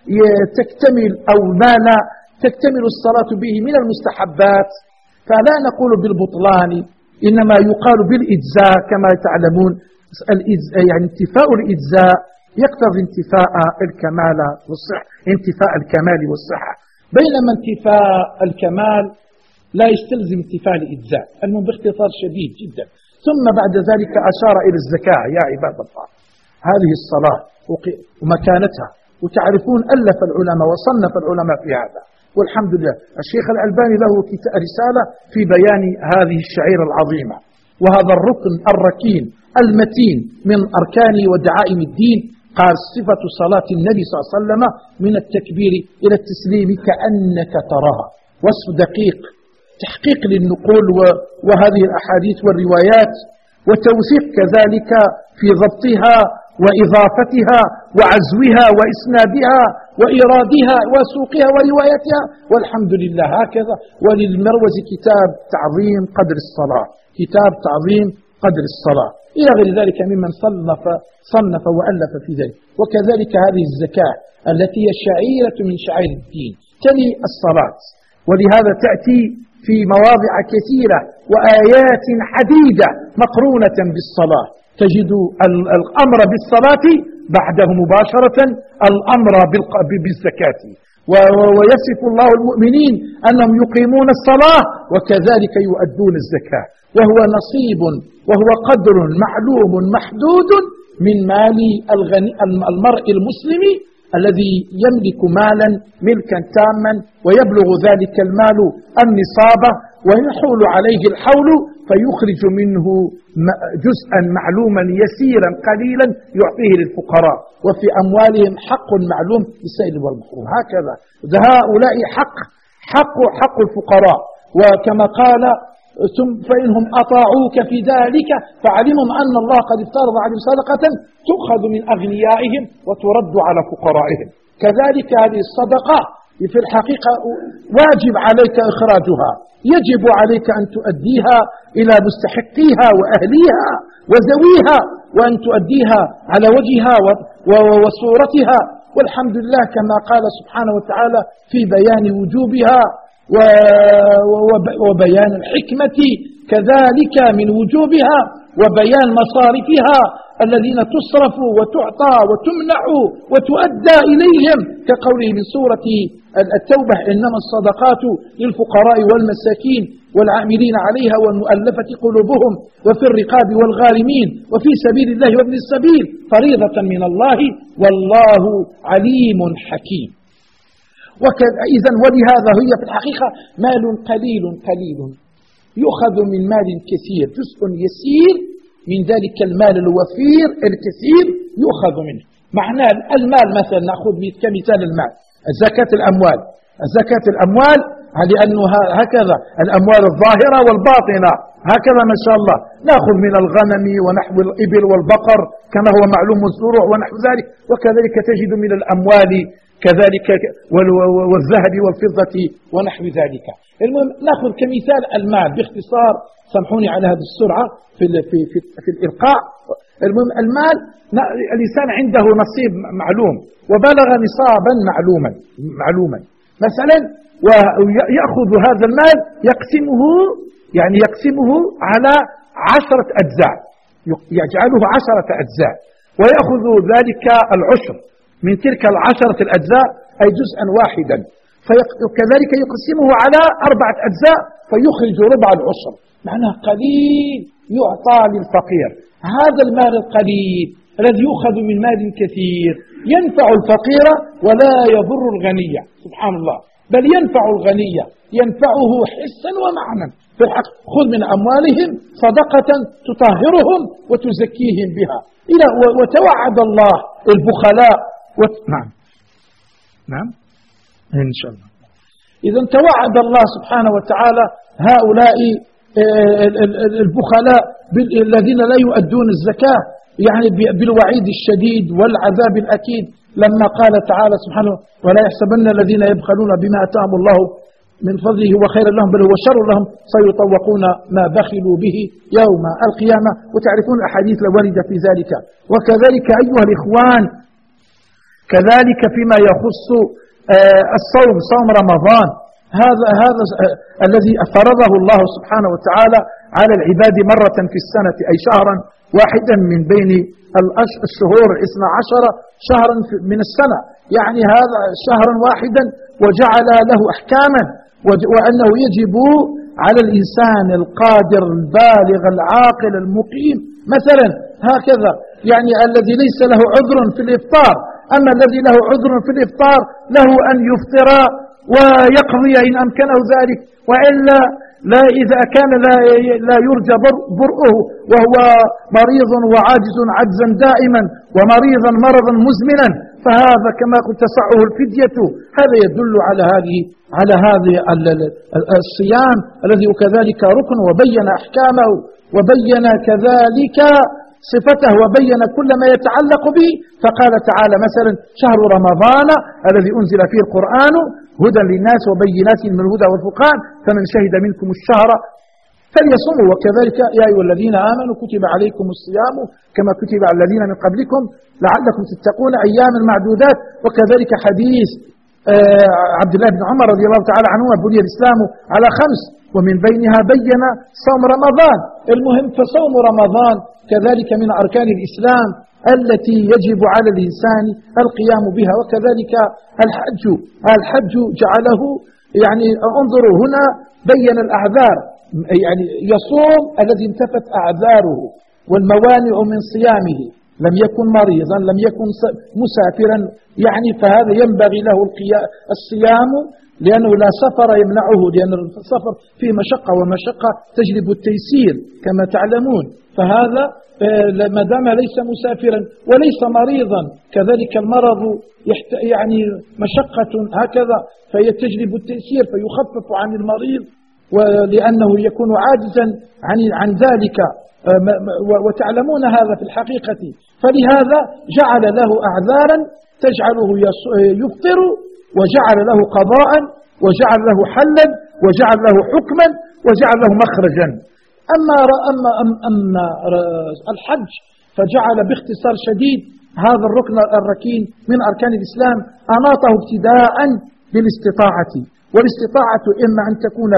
تكتمل أو ما لا تكتمل الصلاة به من المستحبات فلا نقول بالبطلان، إنما يقال بالإجزاء كما تعلمون. يعني انتفاء الإجزاء يقتضي انتفاء الكمال والصحة، انتفاء الكمال والصحة، بينما انتفاء الكمال لا يستلزم انتفاء الإجزاء. المهم باختصار شديد جدا. ثم بعد ذلك أشار إلى الزكاة. يا عباد الله، هذه الصلاة ومكانتها، وتعرفون ألف العلماء وصنف العلماء في هذا، والحمد لله. الشيخ الألباني له رسالة في بيان هذه الشعيرة العظيمة وهذا الركن الركين المتين من أركان ودعائم الدين. قال صفة صلاة النبي صلى الله عليه وسلم من التكبير إلى التسليم كأنك تراها. وصف دقيق، تحقيق للنقول وهذه الأحاديث والروايات، وتوثيق كذلك في ضبطها وإضافتها وعزوها وإسنادها وإيرادها وسوقها وروايتها، والحمد لله. هكذا. وللمروزي كتاب تعظيم قدر الصلاة، كتاب تعظيم قدر الصلاة إلى غير ذلك ممن صنف صنف وألف في ذلك. وكذلك هذه الزكاة التي هي شعيرة من شعائر الدين تلي الصلاة، ولهذا تأتي في مواضع كثيرة وآيات عديدة مقرونة بالصلاة. تجد الأمر بالصلاة بعده مباشرة الأمر بالزكاة. ويصف الله المؤمنين أنهم يقيمون الصلاة وكذلك يؤدون الزكاة، وهو نصيب وهو قدر معلوم محدود من مال المرء المسلم الذي يملك مالا ملكا تاما، ويبلغ ذلك المال النصاب ويحول عليه الحول فيخرج منه جزءا معلوما يسيرا قليلا يعطيه للفقراء، وفي أموالهم حق معلوم للسائل والمحروم. هكذا هؤلاء حق حق حق الفقراء. وكما قال ثم فإنهم أطاعوك في ذلك فعلمهم أن الله قد افترض عليهم صدقة تؤخذ من أغنيائهم وترد على فقرائهم. كذلك هذه الصدقة في الحقيقة واجب عليك إخراجها، يجب عليك أن تؤديها إلى مستحقيها وأهليها وذويها، وأن تؤديها على وجهها وصورتها. والحمد لله كما قال سبحانه وتعالى في بيان وجوبها وبيان الحكمة كذلك من وجوبها، وبيان مصارفها الذين تصرف وتعطى وتمنع وتؤدى إليهم، كقوله من سورة التوبة إنما الصدقات للفقراء والمساكين والعاملين عليها والمؤلفة قلوبهم وفي الرقاب والغارمين وفي سبيل الله وابن السبيل فريضة من الله والله عليم حكيم. إذن ولهذا هي في الحقيقة مال قليل قليل يؤخذ من مال كثير، جزء يسير من ذلك المال الوفير الكثير يؤخذ منه. معناه المال مثلا نأخذ كمثال المال زكاة الأموال، زكاة الأموال لأنه هكذا الأموال الظاهرة والباطنة هكذا ما شاء الله، نأخذ من الغنم ونحو الإبل والبقر كما هو معلوم الزروع ونحو ذلك، وكذلك تجد من الأموال كذلك والذهب والفضة ونحو ذلك. المهم نأخذ كمثال المال باختصار، سامحوني على هذه السرعة في في في, في الإلقاء. المهم المال الإنسان عنده نصيب معلوم وبلغ نصابا معلوما معلوما مثلا، ويأخذ هذا المال يقسمه يعني يقسمه على عشرة أجزاء، يجعله عشرة أجزاء، ويأخذ ذلك العشر من تلك العشرة الأجزاء أي جزءا واحدا، فكذلك يقسمه على أربعة أجزاء فيخرج ربع العشر، معناه قليل يعطى للفقير. هذا المال القليل الذي يؤخذ من مال كثير ينفع الفقير ولا يضر الغني، سبحان الله، بل ينفع الغني، ينفعه حسا ومعنى. في الحق خذ من أموالهم صدقة تطهرهم وتزكيهم بها إلى وتوعد الله البخلاء وت... نعم نعم إن شاء الله. إذا توعد الله سبحانه وتعالى هؤلاء البخلاء الذين لا يؤدون الزكاة يعني بالوعيد الشديد والعذاب الأكيد، لما قال تعالى سبحانه ولا يحسبن الذين يبخلون بما أتاهم الله من فضله هو خير لهم بل هو شر لهم سيطوقون ما بخلوا به يوم القيامة. وتعرفون الأحاديث الواردة في ذلك. وكذلك أيها الإخوان كذلك فيما يخص الصوم، صوم رمضان هذا هذا الذي فرضه الله سبحانه وتعالى على العباد مرة في السنة، أي شهرا واحدا من بين الشهور اثنا عشر شهرا من السنة، يعني هذا شهرا واحدا، وجعل له أحكاما، وأنه يجب على الإنسان القادر البالغ العاقل المقيم مثلا هكذا، يعني الذي ليس له عذر في الإفطار. أما الذي له عذر في الإفطار له أن يفطر ويقضي إن أمكنه ذلك، وإلا لا إذا كان لا لا يرجى برؤه وهو مريض وعاجز عجزا دائما ومريضا مرضا مزمنا، فهذا كما قلت تصعه الفدية. هذا يدل على هذه على هذه الصيام الذي كذلك ركن، وبين أحكامه وبين كذلك صفته وبين كل ما يتعلق به. فقال تعالى مثلا: شهر رمضان الذي أنزل فيه القرآن هدى للناس وبينات من الهدى والفرقان فمن شهد منكم الشهر فليصوموا. وكذلك يا أيها الذين آمنوا كتب عليكم الصيام كما كتب على الذين من قبلكم لعلكم تتقون أياما معدودات. وكذلك حديث عبد الله بن عمر رضي الله تعالى عنهما: بني الإسلام على خمس ومن بينها بين صوم رمضان. المهم فصوم رمضان كذلك من أركان الإسلام التي يجب على الإنسان القيام بها. وكذلك الحج الحج جعله يعني انظروا هنا بين الأعذار، يعني يصوم الذي انتفت أعذاره والموانع من صيامه، لم يكن مريضا لم يكن مسافرا، يعني فهذا ينبغي له الصيام لأنه لا سفر يمنعه، لأن السفر فيه مشقة ومشقة تجلب التيسير كما تعلمون. فهذا ما دام ليس مسافرا وليس مريضا، كذلك المرض يعني مشقة هكذا فيتجلب التيسير فيخفف عن المريض، ولأنه يكون عاجزا عن عن ذلك، وتعلمون هذا في الحقيقة. فلهذا جعل له أعذارا تجعله يفطر، وجعل له قضاء، وجعل له حلا، وجعل له حكما، وجعل له مخرجا. أما أما أما الحج فجعل باختصار شديد هذا الركن الركين من أركان الإسلام أناطه ابتداء بالاستطاعة، والاستطاعة إما أن تكون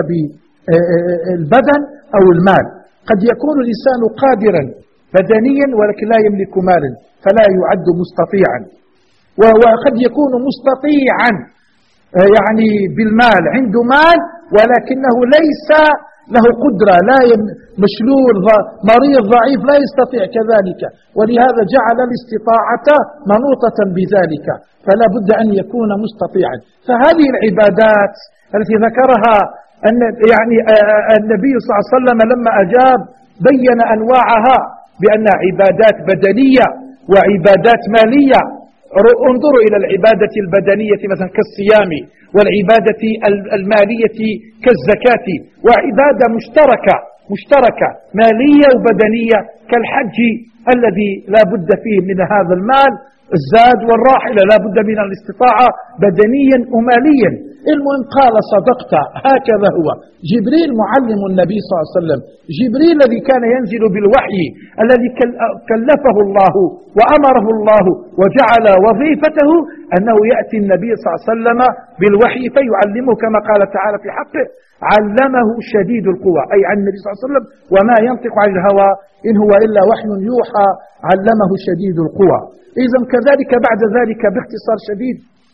بالبدن أو المال. قد يكون الإنسان قادرا بدنيا ولكن لا يملك مالا فلا يعد مستطيعا، وقد يكون مستطيعا يعني بالمال، عنده مال ولكنه ليس له قدرة، لا مشلول مريض ضعيف لا يستطيع كذلك، ولهذا جعل الاستطاعة منوطة بذلك، فلا بد أن يكون مستطيعا. فهذه العبادات التي ذكرها أن يعني النبي صلى الله عليه وسلم لما أجاب بين أنواعها بأنها عبادات بدنية وعبادات مالية. انظروا إلى العبادة البدنية مثلا كالصيام، والعبادة المالية كالزكاة، وعبادة مشتركة مشتركة مالية وبدنية كالحج الذي لا بد فيه من هذا المال، الزاد والراحلة لا بد من الاستطاعة بدنيا وماليا. المهم قال صدقت، هكذا هو جبريل معلم النبي صلى الله عليه وسلم، جبريل الذي كان ينزل بالوحي الذي كلفه الله وأمره الله وجعل وظيفته أنه يأتي النبي صلى الله عليه وسلم بالوحي فيعلمه كما قال تعالى في حقه: علمه شديد القوى، أي عن النبي صلى الله عليه وسلم وما ينطق عن الهوى إن هو إلا وحي يوحى علمه شديد القوى. إذن كذلك بعد ذلك باختصار شديد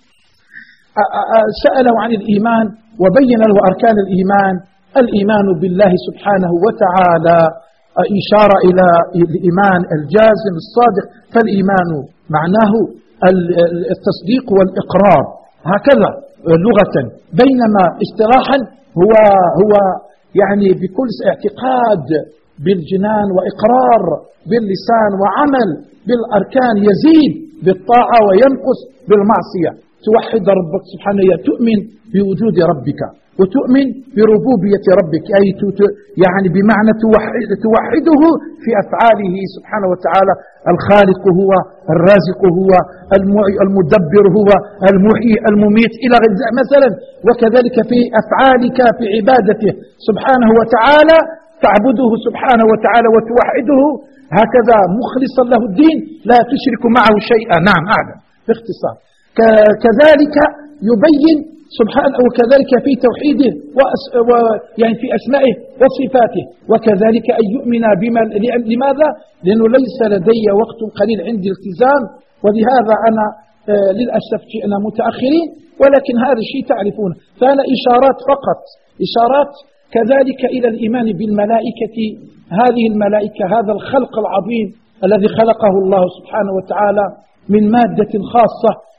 سأله عن الإيمان وبين له أركان الإيمان: الإيمان بالله سبحانه وتعالى، إشارة إلى الإيمان الجازم الصادق. فالإيمان معناه التصديق والإقرار هكذا لغة، بينما اصطلاحا هو هو يعني بكل اعتقاد بالجنان وإقرار باللسان وعمل بالأركان، يزيد بالطاعة وينقص بالمعصية. توحد ربك سبحانه، تؤمن بوجود ربك وتؤمن بربوبية ربك، أي يعني بمعنى توحد توحده في أفعاله سبحانه وتعالى. الخالق هو، الرازق هو، المدبر هو، المحيي المميت إلى غير ذلك مثلا. وكذلك في أفعالك في عبادته سبحانه وتعالى تعبده سبحانه وتعالى وتوحده هكذا مخلصا له الدين لا تشرك معه شيئا. نعم أعلم باختصار. كذلك يبين سبحانه وكذلك في توحيده ويعني في أسمائه وصفاته، وكذلك أن يؤمن بما. لماذا؟ لأنه ليس لدي وقت قليل عندي التزام، ولهذا أنا للأسف جئنا متأخرين، ولكن هذا الشيء تعرفون. فأنا إشارات فقط، إشارات كذلك إلى الإيمان بالملائكة. هذه الملائكة هذا الخلق العظيم الذي خلقه الله سبحانه وتعالى من مادة خاصة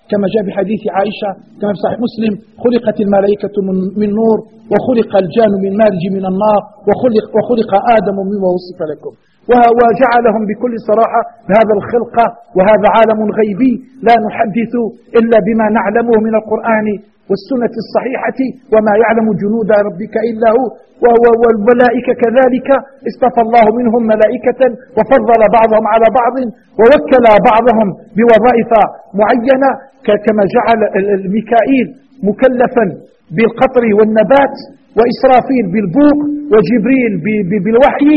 كما جاء بحديث عائشة كما في صحيح مسلم: خلقت الملائكة من نور، وخلق الجان من مارج من النار، وخلق, وخلق آدم مما وصف لكم. وجعلهم بكل صراحة هذا الخلقة وهذا عالم غيبي لا نحدث إلا بما نعلمه من القرآن والسنة الصحيحة، وما يعلم جنود ربك إلا هو. والملائكة كذلك اصطفى الله منهم ملائكة وفضل بعضهم على بعض ووكل بعضهم بوظائف معينة، كما جعل ميكائيل مكلفا بالقطر والنبات، وإسرافيل بالبوق، وجبريل بالوحي،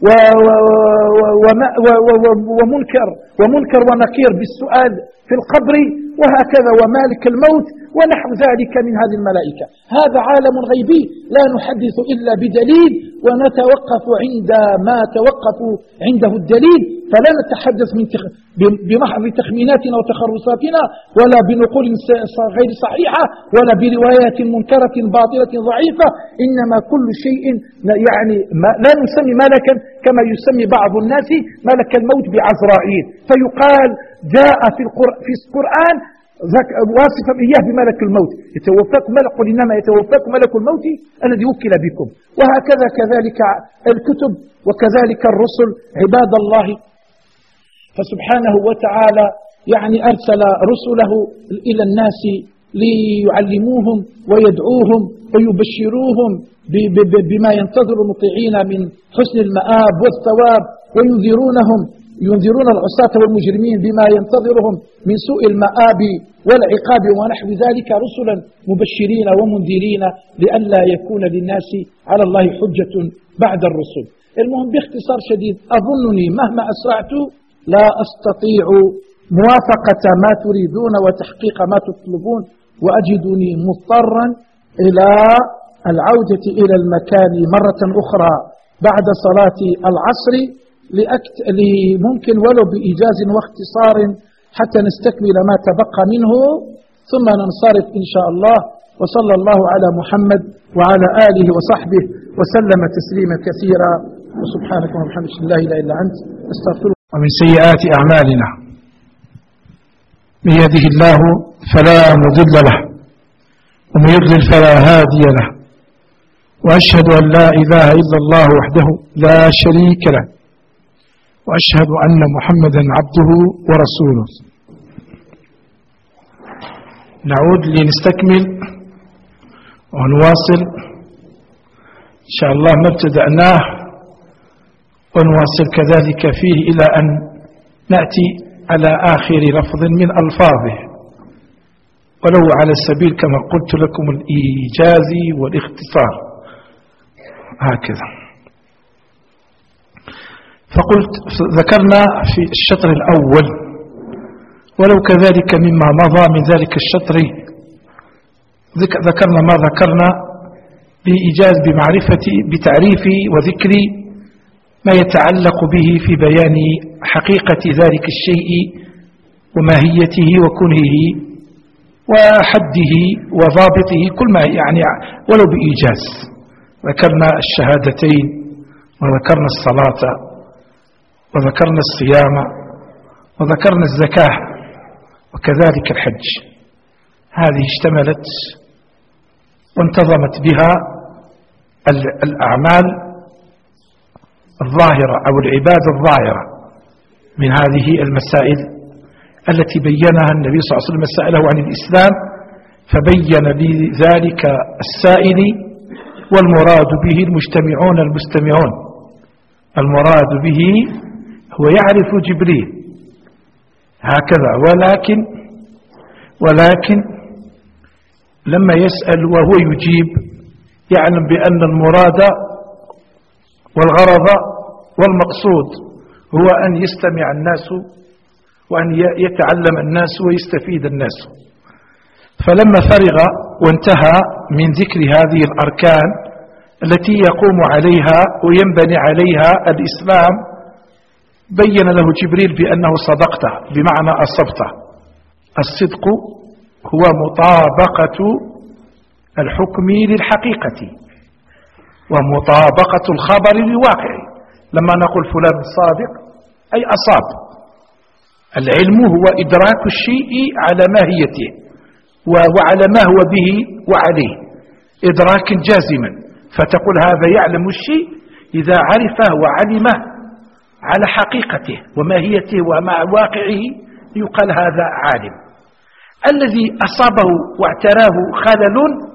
ومنكر ومنكر ونكير بالسؤال في القبر، وهكذا، ومالك الموت ونحو ذلك من هذه الملائكة. هذا عالم غيبي لا نحدث إلا بدليل، ونتوقف عند ما توقف عنده الدليل، فلا نتحدث من تخ... بمحض تخميناتنا وتخرصاتنا، ولا بنقول غير صحيحة، ولا بروايات منكرة باطلة ضعيفة. إنما كل شيء يعني ما لا نسمي ملكا كما يسمي بعض الناس ملك الموت بعزرائيل، فيقال جاء في القرآن واصفا إياه بملك الموت: يتوفاكم ملك، قل إنما يتوفاكم ملك الموت الذي وكل بكم. وهكذا كذلك الكتب وكذلك الرسل عباد الله. فسبحانه وتعالى يعني أرسل رسله إلى الناس ليعلموهم ويدعوهم ويبشروهم بما ينتظر المطيعين من حسن المآب والثواب، وينذرونهم ينذرون العصاة والمجرمين بما ينتظرهم من سوء المآب والعقاب ونحو ذلك، رسلا مبشرين ومنذرين لئلا يكون للناس على الله حجة بعد الرسل. المهم باختصار شديد، أظنني مهما أسرعت لا أستطيع موافقة ما تريدون وتحقيق ما تطلبون، وأجدني مضطرا إلى العودة إلى المكان مرة أخرى بعد صلاة العصر، لأكت... لممكن ولو بإيجاز واختصار حتى نستكمل ما تبقى منه، ثم ننصرف إن شاء الله. وصلى الله على محمد وعلى آله وصحبه وسلم تسليما كثيرا. وسبحانك وبحمدك لا إله إلا أنت أستغفرك. ومن سيئات أعمالنا: من يهده الله فلا مضل له، ومن يضلل فلا هادي له، وأشهد أن لا إله إلا الله وحده لا شريك له، وأشهد أن محمدا عبده ورسوله. نعود لنستكمل ونواصل إن شاء الله ما ابتدأناه، ونواصل كذلك فيه إلى أن نأتي على آخر لفظ من ألفاظه، ولو على السبيل كما قلت لكم الإيجاز والاختصار هكذا. فقلت ذكرنا في الشطر الأول، ولو كذلك مما مضى من ذلك الشطر ذكرنا ما ذكرنا بإيجاز بمعرفة بتعريف وذكر ما يتعلق به في بيان حقيقة ذلك الشيء وماهيته وكنهه وحده وضابطه، كل ما يعني ولو بإيجاز. ذكرنا الشهادتين، وذكرنا الصلاة، وذكرنا الصيام، وذكرنا الزكاة، وكذلك الحج. هذه اشتملت وانتظمت بها الأعمال الظاهرة أو العبادة الظاهرة من هذه المسائل التي بينها النبي صلى الله عليه وسلم سأله عن الإسلام، فبين لذلك السائل والمراد به المجتمعون المستمعون. المراد به هو يعرف جبريل هكذا، ولكن ولكن لما يسأل وهو يجيب يعلم بأن المراد والغرض والمقصود هو أن يستمع الناس وأن يتعلم الناس ويستفيد الناس. فلما فرغ وانتهى من ذكر هذه الأركان التي يقوم عليها وينبني عليها الإسلام، بين له جبريل بأنه صدقته، بمعنى أصبته. الصدق هو مطابقة الحكم للحقيقة ومطابقة الخبر للواقع. لما نقول فلان صادق أي أصاب، العلم هو إدراك الشيء على ماهيته وعلى ما هو به وعليه إدراكا جازما، فتقول هذا يعلم الشيء إذا عرفه وعلمه على حقيقته وماهيته ومع واقعه يقال هذا عالم. الذي أصابه واعتراه خلل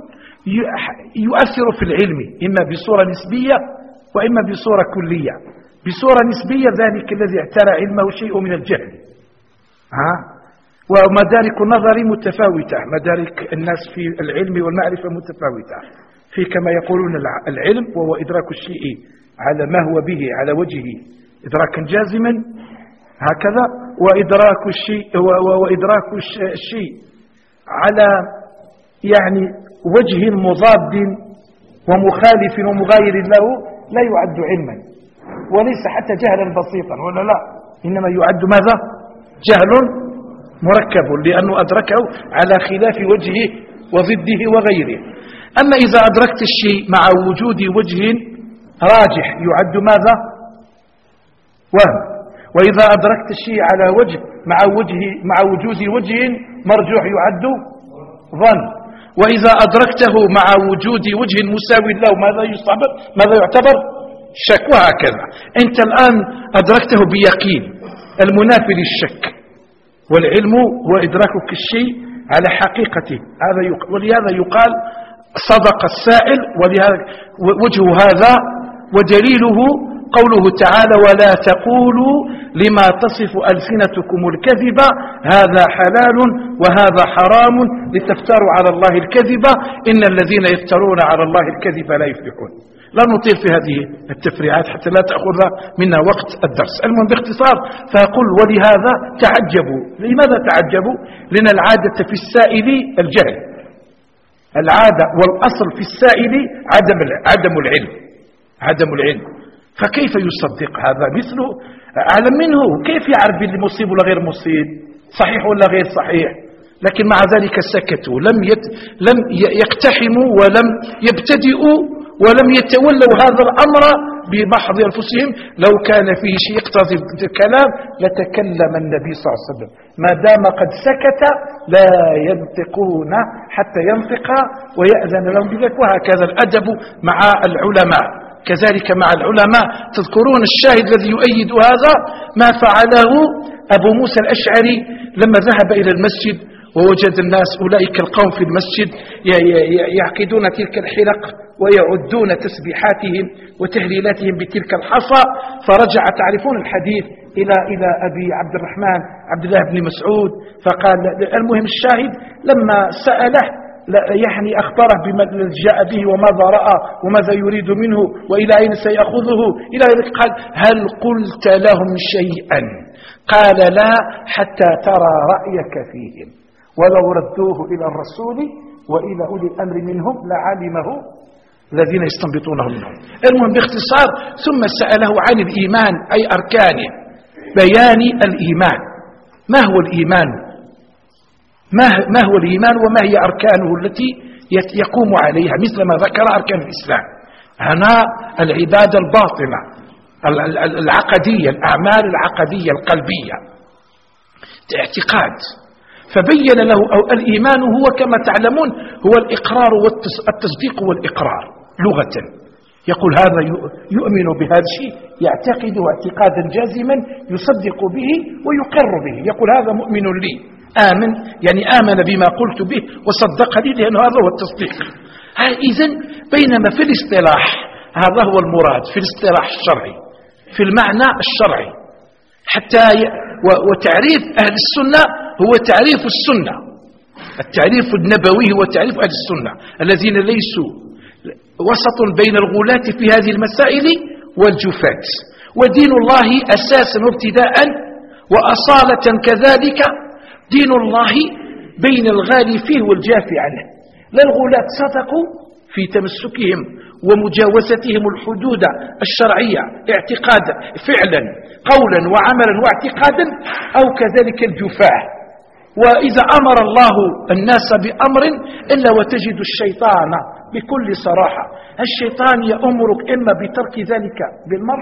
يؤثر في العلم إما بصورة نسبية وإما بصورة كلية. بصورة نسبية ذلك الذي اعترى علمه شيء من الجهل، ها؟ ومدارك النظر متفاوتة، مدارك الناس في العلم والمعرفة متفاوتة. في كما يقولون العلم وهو إدراك الشيء على ما هو به على وجهه إدراكا جازما هكذا، وإدراك الشيء وإدراك الشيء على يعني وجه مضاد ومخالف ومغاير له لا يعد علما، وليس حتى جهلا بسيطا ولا لا، إنما يعد ماذا؟ جهل مركب، لأنه أدركه على خلاف وجهه وضده وغيره. أما إذا أدركت الشيء مع وجود وجه راجح يعد ماذا؟ وهم. وإذا أدركت الشيء على وجه مع وجه مع وجود وجه مرجوح يعد ظن. وإذا أدركته مع وجود وجه مساوي له ماذا يعتبر؟ ماذا يعتبر؟ شك. وهكذا أنت الآن أدركته بيقين المنافي للشك، والعلم هو إدراكك الشيء على حقيقته. هذا ولهذا يقال صدق السائل، ولهذا وجه هذا ودليله قوله تعالى ولا تقولوا لما تصف ألسنتكم الكذب هذا حلال وهذا حرام لتفتروا على الله الكذب إن الذين يفترون على الله الكذب لا يفلحون. لا نطيل في هذه التفريعات حتى لا تأخذ منا وقت الدرس. المهم باختصار فأقول ولهذا تعجبوا. لماذا تعجبوا؟ لأن العادة في السائل الجهل، العادة والأصل في السائل عدم عدم العلم عدم العلم فكيف يصدق هذا؟ مثله أعلم منه، كيف يعرف اللي مصيب ولا غير مصيب، صحيح ولا غير صحيح؟ لكن مع ذلك سكتوا، لم يت... لم يقتحموا ولم يبتدئوا ولم يتولوا هذا الأمر بمحض أنفسهم. لو كان فيه شيء يقتضي الكلام لتكلم النبي صلى الله عليه وسلم، ما دام قد سكت لا ينطقون حتى ينطق ويأذن لهم بذلك. وهكذا الأدب مع العلماء، كذلك مع العلماء. تذكرون الشاهد الذي يؤيد هذا ما فعله أبو موسى الأشعري لما ذهب إلى المسجد ووجد الناس أولئك القوم في المسجد يعقدون تلك الحلق ويعدون تسبيحاتهم وتهليلاتهم بتلك الحصى، فرجع تعرفون الحديث إلى إلى أبي عبد الرحمن عبد الله بن مسعود، فقال المهم الشاهد لما سأله يعني أخبره بما جاء به وماذا رأى وماذا يريد منه وإلى أين سيأخذه إلى ذلك، قال هل قلت لهم شيئا؟ قال لا حتى ترى رأيك فيهم، ولو ردوه إلى الرسول وإلى أولي الأمر منهم لعلمه الذين يستنبطونه منهم. المهم باختصار ثم سأله عن الإيمان أي أركانه، بيان الإيمان. ما هو الإيمان؟ ما هو الإيمان وما هي أركانه التي يقوم عليها، مثل ما ذكر أركان الإسلام. هنا العبادة الباطنة العقدية، الأعمال العقدية القلبية اعتقاد. فبين له أو الإيمان هو كما تعلمون هو الإقرار والتصديق والإقرار لغة. يقول هذا يؤمن بهذا الشيء، يعتقد اعتقادا جازما يصدق به ويقر به، يقول هذا مؤمن لي آمن، يعني آمن بما قلت به وصدقني، لأن هذا هو التصديق. إذن بينما في الاصطلاح هذا هو المراد في الاصطلاح الشرعي في المعنى الشرعي حتى ي... و... وتعريف أهل السنة هو تعريف السنة، التعريف النبوي هو تعريف أهل السنة الذين ليسوا وسط بين الغلاة في هذه المسائل والجفاة. ودين الله أساسا وابتداء وأصالة كذلك دين الله بين الغالي فيه والجافي عنه. لا الغلاة صدقوا في تمسكهم ومجاوزتهم الحدود الشرعية اعتقادا فعلا قولا وعملا واعتقادا، أو كذلك الجفاة. وإذا أمر الله الناس بأمر إلا وتجد الشيطان بكل صراحة الشيطان يأمرك إما بترك ذلك بالمرة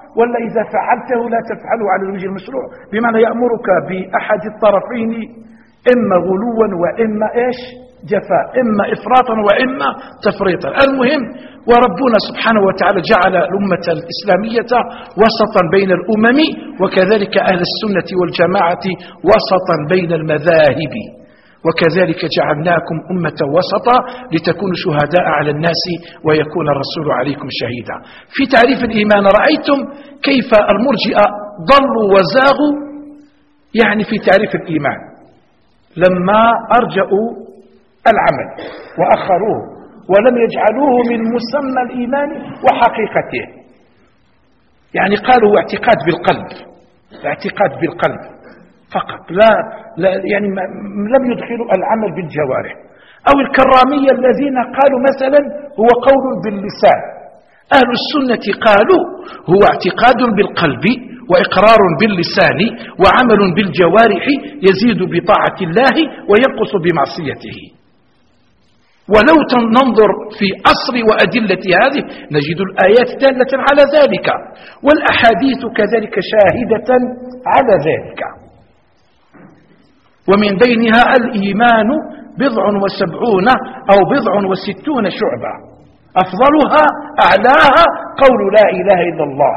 ولا إذا فعلته لا تفعله على الوجه المشروع، بمعنى يأمرك بأحد الطرفين إما غلوا وإما إيش جفاء، إما إفراطا وإما تفريطا. المهم وربنا سبحانه وتعالى جعل الأمة الإسلامية وسطا بين الأمم، وكذلك أهل السنة والجماعة وسطا بين المذاهب، وكذلك جعلناكم أمة وسطا لتكونوا شهداء على الناس ويكون الرسول عليكم شهيدا. في تعريف الإيمان رأيتم كيف المرجئة ضلوا وزاغوا يعني في تعريف الإيمان لما أرجأوا العمل وأخروه ولم يجعلوه من مسمى الإيمان وحقيقته، يعني قالوا اعتقاد بالقلب، اعتقاد بالقلب فقط، لا, لا يعني لم يدخلوا العمل بالجوارح. أو الكرامية الذين قالوا مثلا هو قول باللسان. أهل السنة قالوا هو اعتقاد بالقلب وإقرار باللسان وعمل بالجوارح يزيد بطاعة الله وينقص بمعصيته. ولو ننظر في أصل وأدلة هذه نجد الآيات دالة على ذلك، والأحاديث كذلك شاهدة على ذلك. ومن بينها الإيمان بضع وسبعون أو بضع وستون شعبة، أفضلها أعلاها قول لا إله إلا الله،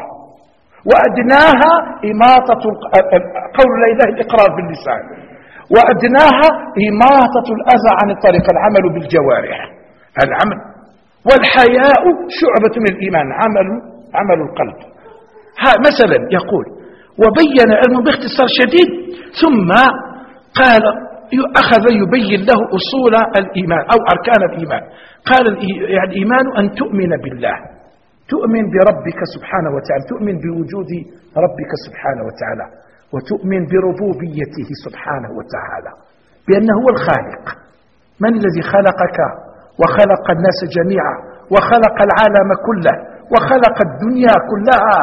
وأدناها إماطة قول لا إله الإقرار باللسان، وأدناها إماطة الأذى عن الطريق العمل بالجوارح العمل. والحياء شعبة من الإيمان، عمل عمل القلب. ها مثلا يقول وبين علم باختصار شديد، ثم قال أخذ يبين له أصول الإيمان أو أركان الإيمان. قال الإيمان أن تؤمن بالله، تؤمن بربك سبحانه وتعالى، تؤمن بوجود ربك سبحانه وتعالى، وتؤمن بربوبيته سبحانه وتعالى، بأنه هو الخالق. من الذي خلقك وخلق الناس جميعا وخلق العالم كله وخلق الدنيا كلها؟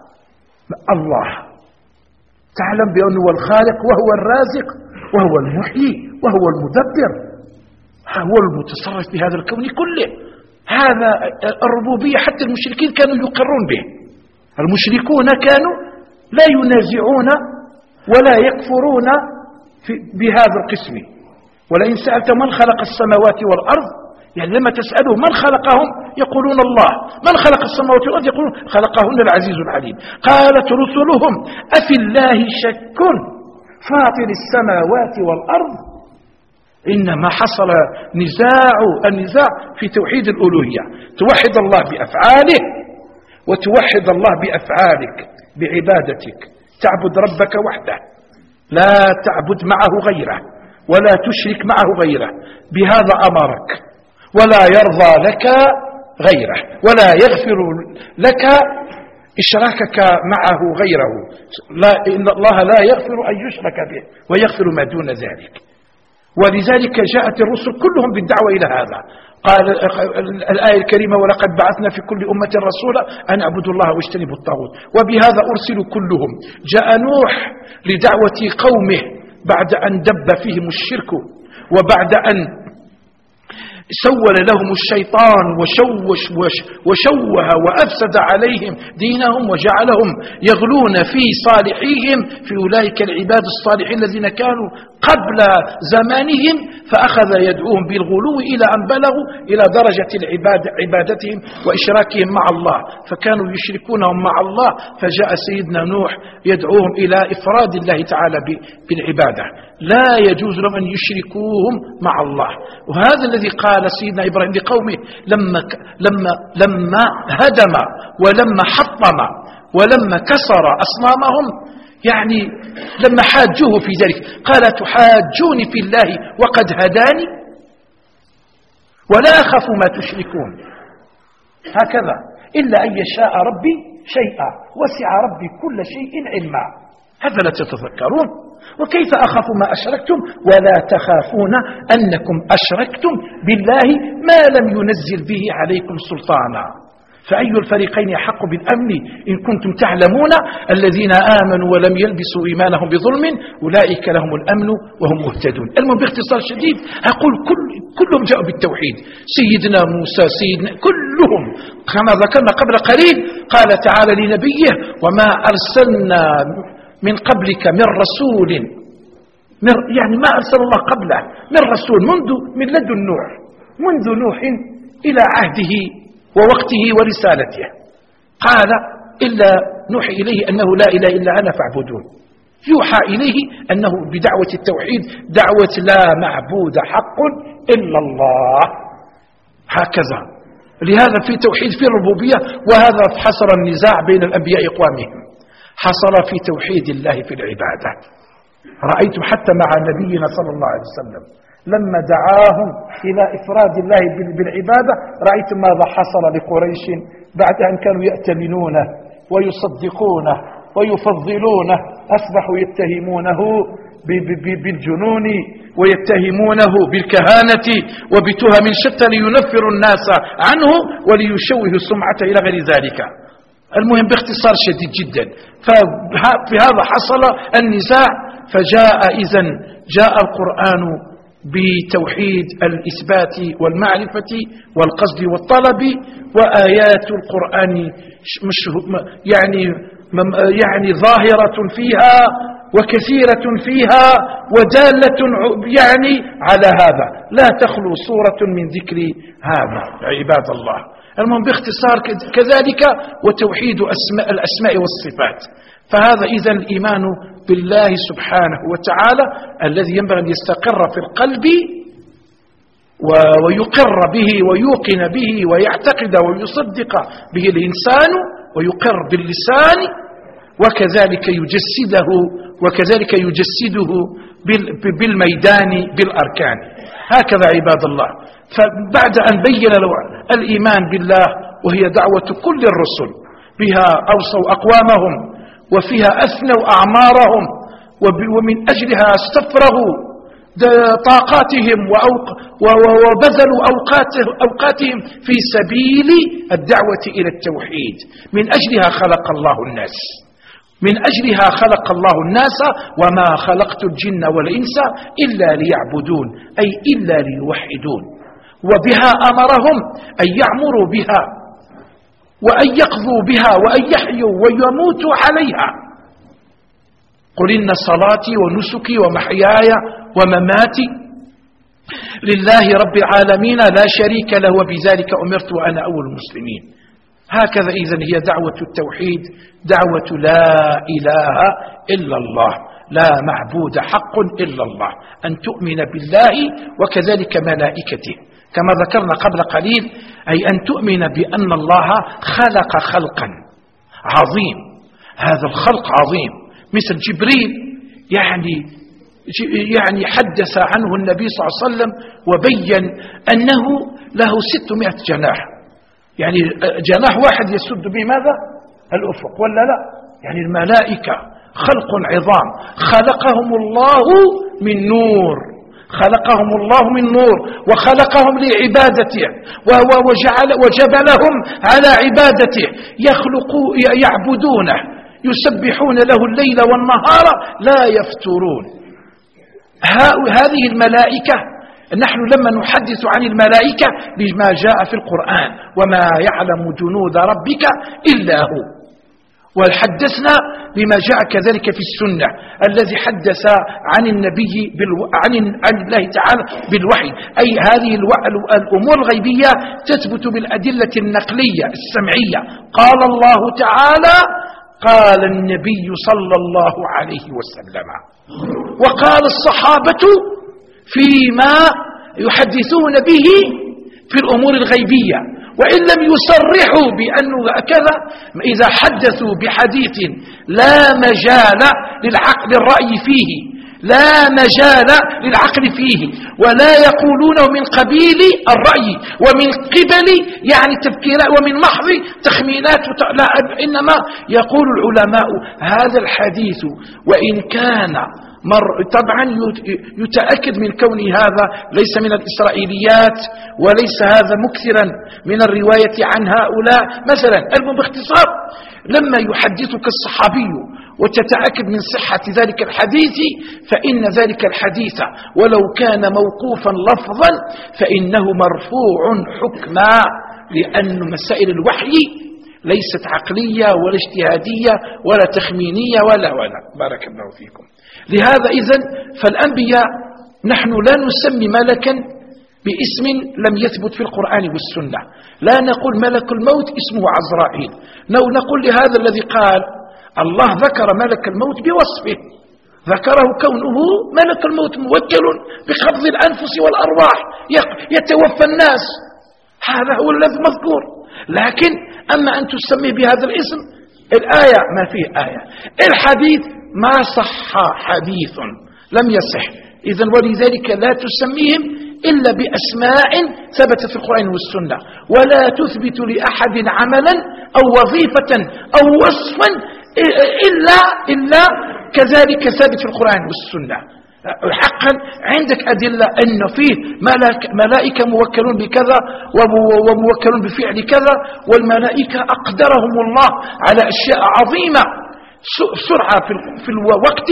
الله. تعلم بأنه هو الخالق وهو الرازق وهو المحيي وهو المدبر، هو المتصرف بهذا الكون كله. هذا الربوبية حتى المشركين كانوا يقرون به. المشركون كانوا لا ينازعون ولا يكفرون بهذا القسم. ولئن سألت من خلق السماوات والأرض، يعني لما تسألهم من خلقهم يقولون الله، من خلق السماوات والأرض يقولون خلقهن العزيز العليم. قالت رسلهم أفي الله شك فاطر السماوات والأرض. إنما حصل نزاع النزاع في توحيد الألوهية، توحد الله بأفعاله وتوحد الله بأفعالك بعبادتك، تعبد ربك وحده لا تعبد معه غيره ولا تشرك معه غيره، بهذا أمرك، ولا يرضى لك غيره ولا يغفر لك إشراكك معه غيره. لا إن الله لا يغفر أن يشرك به ويغفر ما دون ذلك. ولذلك جاءت الرسل كلهم بالدعوة إلى هذا. قال الآية الكريمة ولقد بعثنا في كل أمة رسولا أن اعبدوا الله واجتنبوا الطاغوت، وبهذا أرسلوا كلهم. جاء نوح لدعوة قومه بعد أن دب فيهم الشرك، وبعد أن سول لهم الشيطان وشوش وشوه وأفسد عليهم دينهم وجعلهم يغلون في صالحيهم، في أولئك العباد الصالحين الذين كانوا قبل زمانهم، فأخذ يدعوهم بالغلو إلى أن بلغوا إلى درجة العباد عبادتهم وإشراكهم مع الله، فكانوا يشركونهم مع الله. فجاء سيدنا نوح يدعوهم إلى إفراد الله تعالى بالعبادة، لا يجوز لهم أن يشركوهم مع الله. وهذا الذي قال سيدنا إبراهيم لقومه لما, لما, لما هدم ولما حطم ولما كسر أصنامهم، يعني لما حاجوه في ذلك قال تحاجوني في الله وقد هداني ولا أخاف ما تشركون، هكذا إلا أن يشاء ربي شيئا وسع ربي كل شيء علما. هذا لا تتذكرون؟ وكيف أخاف ما أشركتم ولا تخافون أنكم أشركتم بالله ما لم ينزل به عليكم سلطانا. فأي الفريقين يحق بالأمن إن كنتم تعلمون الذين آمنوا ولم يلبسوا إيمانهم بظلم أولئك لهم الأمن وهم مهتدون. المهم باختصار شديد أقول كل كلهم جاءوا بالتوحيد، سيدنا موسى سيدنا كلهم كما ذكرنا قبل قليل. قال تعالى لنبيه وما أرسلنا من قبلك من رسول، يعني ما أرسل الله قبله من رسول منذ من لدن نوح، منذ نوح إلى عهده ووقته ورسالته. قال إلا نوحي إليه أنه لا إله إلا أنا فاعبدون. يوحى إليه أنه بدعوة التوحيد دعوة لا معبود حق إلا الله. هكذا لهذا في توحيد في الربوبية، وهذا حصر النزاع بين الأنبياء إقوامهم، حصل في توحيد الله في العبادة. رأيت حتى مع نبينا صلى الله عليه وسلم لما دعاهم إلى إفراد الله بالعبادة، رأيت ماذا حصل لقريش بعد أن كانوا يأتمنونه ويصدقونه ويفضلونه، أصبحوا يتهمونه بالجنون ويتهمونه بالكهانة وبتهم شتى لينفروا الناس عنه وليشوهوا السمعة إلى غير ذلك. المهم باختصار شديد جدا، ففي هذا حصل النزاع. فجاء إذن جاء القرآن بتوحيد الإثبات والمعرفة والقصد والطلب، وآيات القرآن يعني يعني ظاهرة فيها وكثيرة فيها ودالة يعني على هذا، لا تخلو صورة من ذكر هذا عباد الله. المهم باختصار كذلك وتوحيد أسماء الأسماء والصفات. فهذا إذن الإيمان بالله سبحانه وتعالى الذي ينبغي أن يستقر في القلب ويقر به ويوقن به ويعتقد ويصدق به الإنسان ويقر باللسان، وكذلك يجسده وكذلك يجسده بالميدان بالأركان. هكذا عباد الله. فبعد أن بين الإيمان بالله وهي دعوة كل الرسل، بها أوصوا أقوامهم وفيها أثنوا أعمارهم ومن أجلها استفرغوا طاقاتهم وبذلوا أوقاتهم في سبيل الدعوة إلى التوحيد. من أجلها خلق الله الناس، من أجلها خلق الله الناس وما خلقت الجن والإنس إلا ليعبدون، أي إلا ليوحدون. وبها أمرهم أن يعمروا بها وأن يقضوا بها وأن يحيوا ويموتوا عليها. قل إن صلاتي ونسكي ومحياي ومماتي لله رب العالمين لا شريك له وبذلك أمرت وأنا أول المسلمين. هكذا إذن هي دعوة التوحيد، دعوة لا إله إلا الله، لا معبود حق إلا الله، أن تؤمن بالله وكذلك ملائكته كما ذكرنا قبل قليل، أي أن تؤمن بأن الله خلق خلقا عظيم. هذا الخلق عظيم مثل جبريل، يعني يعني حدث عنه النبي صلى الله عليه وسلم وبين أنه له ستمائة جناح، يعني جناح واحد يسد به ماذا؟ الأفق ولا لا؟ يعني الملائكة خلق عظام، خلقهم الله من نور، خلقهم الله من نور وخلقهم لعبادته وجعل وجبلهم على عبادته، يخلقوا يعبدونه يسبحون له الليل والنهار لا يفترون. هذه الملائكة نحن لما نحدث عن الملائكة بما جاء في القرآن وما يعلم جنود ربك إلا هو، وحدثنا بما جاء كذلك في السنة الذي حدث عن النبي بالو... عن... عن الله تعالى بالوحي، أي هذه الو... الأمور الغيبية تثبت بالأدلة النقلية السمعية. قال الله تعالى، قال النبي صلى الله عليه وسلم، وقال الصحابة فيما يحدثون به في الأمور الغيبية، وإن لم يصرحوا بأنه كذا، إذا حدثوا بحديث لا مجال للعقل الرأي فيه، لا مجال للعقل فيه، ولا يقولونه من قبيل الرأي ومن قبل يعني تفكيرات ومن محض تخمينات، لا، إنما يقول العلماء هذا الحديث وإن كان مر طبعا يتأكد من كون هذا ليس من الإسرائيليات، وليس هذا مكثرا من الرواية عن هؤلاء مثلا. المهم باختصار، لما يحدثك الصحابي وتتأكد من صحة ذلك الحديث، فإن ذلك الحديث ولو كان موقوفا لفظا فإنه مرفوع حكما، لأن مسائل الوحي ليست عقلية ولا اجتهادية ولا تخمينية ولا ولا بارك الله فيكم. لهذا إذن فالأنبياء نحن لا نسمي ملكا باسم لم يثبت في القرآن والسنة. لا نقول ملك الموت اسمه عزرائيل، نقول لهذا الذي قال الله ذكر ملك الموت بوصفه، ذكره كونه ملك الموت موكل بقبض الأنفس والأرواح يتوفى الناس، هذا هو الذي مذكور. لكن أما أن تسميه بهذا الاسم، الآية ما فيه آية، الحديث ما صح حديث لم يصح، إذن ولذلك لا تسميهم إلا بأسماء ثبتت في القرآن والسنة، ولا تثبت لأحد عملا أو وظيفة أو وصفا إلا, إلا كذلك ثابت في القرآن والسنة. حقا عندك أدلة أن فيه ملائكة موكلون بكذا وموكلون بفعل كذا، والملائكة أقدرهم الله على أشياء عظيمة، سرعة في الوقت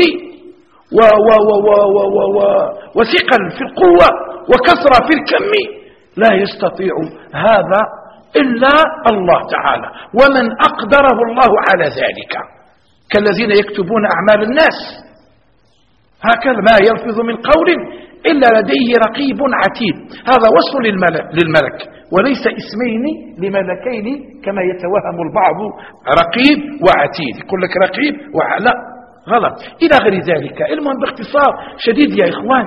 وثقل في القوة وكثرة في الكم، لا يستطيع هذا إلا الله تعالى، ومن أقدره الله على ذلك كالذين يكتبون أعمال الناس، هكذا ما يلفظ من قول إلا لديه رقيب عتيد. هذا وصف للملك وليس اسمين لملكين كما يتوهم البعض، رقيب وعتيد، يقول لك رقيب وعلا، غلط إلى غير ذلك. المهم باختصار شديد يا إخوان،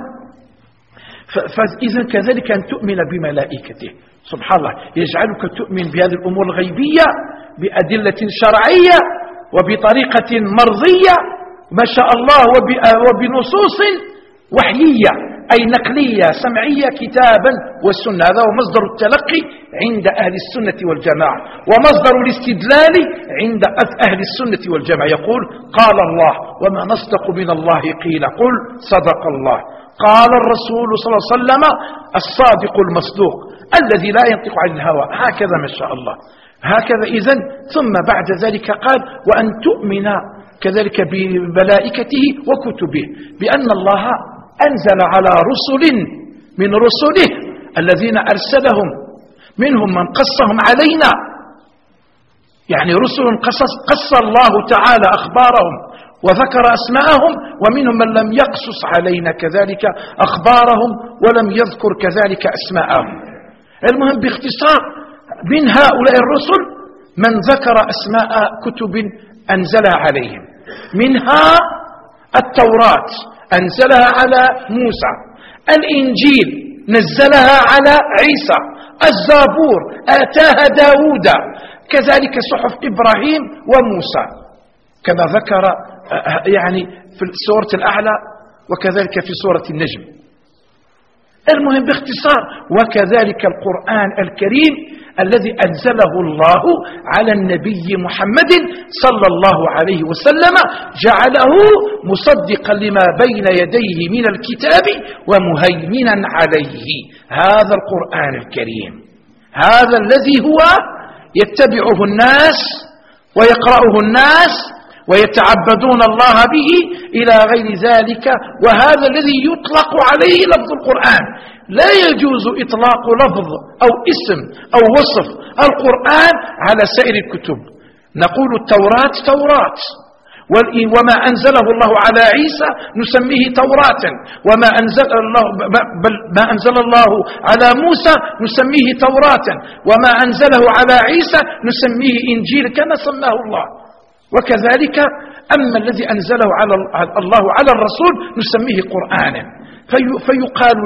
فإذا كذلك أن تؤمن بملائكته سبحان الله يجعلك تؤمن بهذه الأمور الغيبية بأدلة شرعية وبطريقة مرضية ما شاء الله، وبنصوص وحيية أي نقلية سمعية كتابا والسنة. هذا هو مصدر التلقي عند أهل السنة والجماعة، ومصدر الاستدلال عند أهل السنة والجماعة. يقول قال الله وما نصدق من الله قيل قل صدق الله، قال الرسول صلى الله عليه وسلم الصادق المصدوق الذي لا ينطق عن الهوى، هكذا ما شاء الله هكذا. إذن ثم بعد ذلك قال وأن تؤمن كذلك بملائكته وكتبه، بأن الله أنزل على رسل من رسله الذين أرسلهم منهم من قصهم علينا، يعني رسل قصص قص الله تعالى أخبارهم وذكر أسماءهم، ومنهم من لم يقصص علينا كذلك أخبارهم ولم يذكر كذلك أسماءهم. المهم باختصار من هؤلاء الرسل من ذكر أسماء كتب أنزلها عليهم، منها التوراة أنزلها على موسى، الإنجيل نزلها على عيسى، الزبور آتاها داود، كذلك صحف إبراهيم وموسى كما ذكر يعني في سورة الأعلى وكذلك في سورة النجم. المهم باختصار وكذلك القرآن الكريم الذي أنزله الله على النبي محمد صلى الله عليه وسلم جعله مصدقا لما بين يديه من الكتاب ومهيمنا عليه. هذا القرآن الكريم هذا الذي هو يتبعه الناس ويقرأه الناس ويتعبدون الله به إلى غير ذلك، وهذا الذي يطلق عليه لفظ القرآن. لا يجوز إطلاق لفظ أو اسم أو وصف القرآن على سائر الكتب. نقول التوراة توراة، وما أنزله الله على عيسى نسميه توراة، وما أنزل الله بل ما أنزل الله على موسى نسميه توراة، وما أنزله على عيسى نسميه إنجيل كما سماه الله. وكذلك أما الذي أنزله على الله على الرسول نسميه قرآنا. في فيقال لك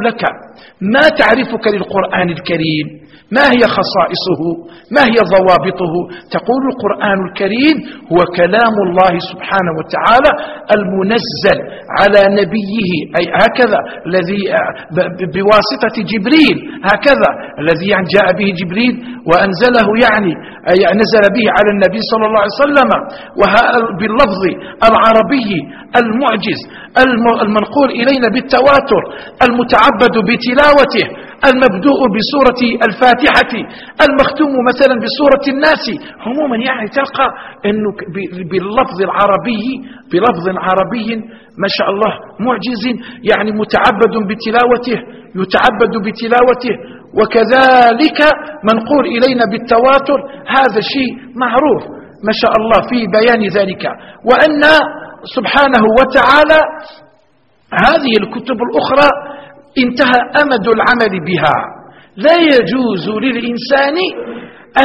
ما تعرفك للقرآن الكريم؟ ما هي خصائصه؟ ما هي ضوابطه؟ تقول القرآن الكريم هو كلام الله سبحانه وتعالى المنزل على نبيه، أي هكذا الذي بواسطة جبريل، هكذا الذي جاء به جبريل وأنزله، يعني نزل به على النبي صلى الله عليه وسلم، باللفظ العربي المعجز المنقول إلينا بالتواتر، المتعبد بتلاوته، المبدوء بسورة الفاتحة، المختوم مثلا بسورة الناس. عموما يعني تلقى أنه باللفظ العربي بلفظ عربي ما شاء الله معجز، يعني متعبد بتلاوته، يتعبد بتلاوته، وكذلك منقول إلينا بالتواتر. هذا شيء معروف ما شاء الله في بيان ذلك. وأن سبحانه وتعالى هذه الكتب الأخرى انتهى أمد العمل بها، لا يجوز للإنسان أن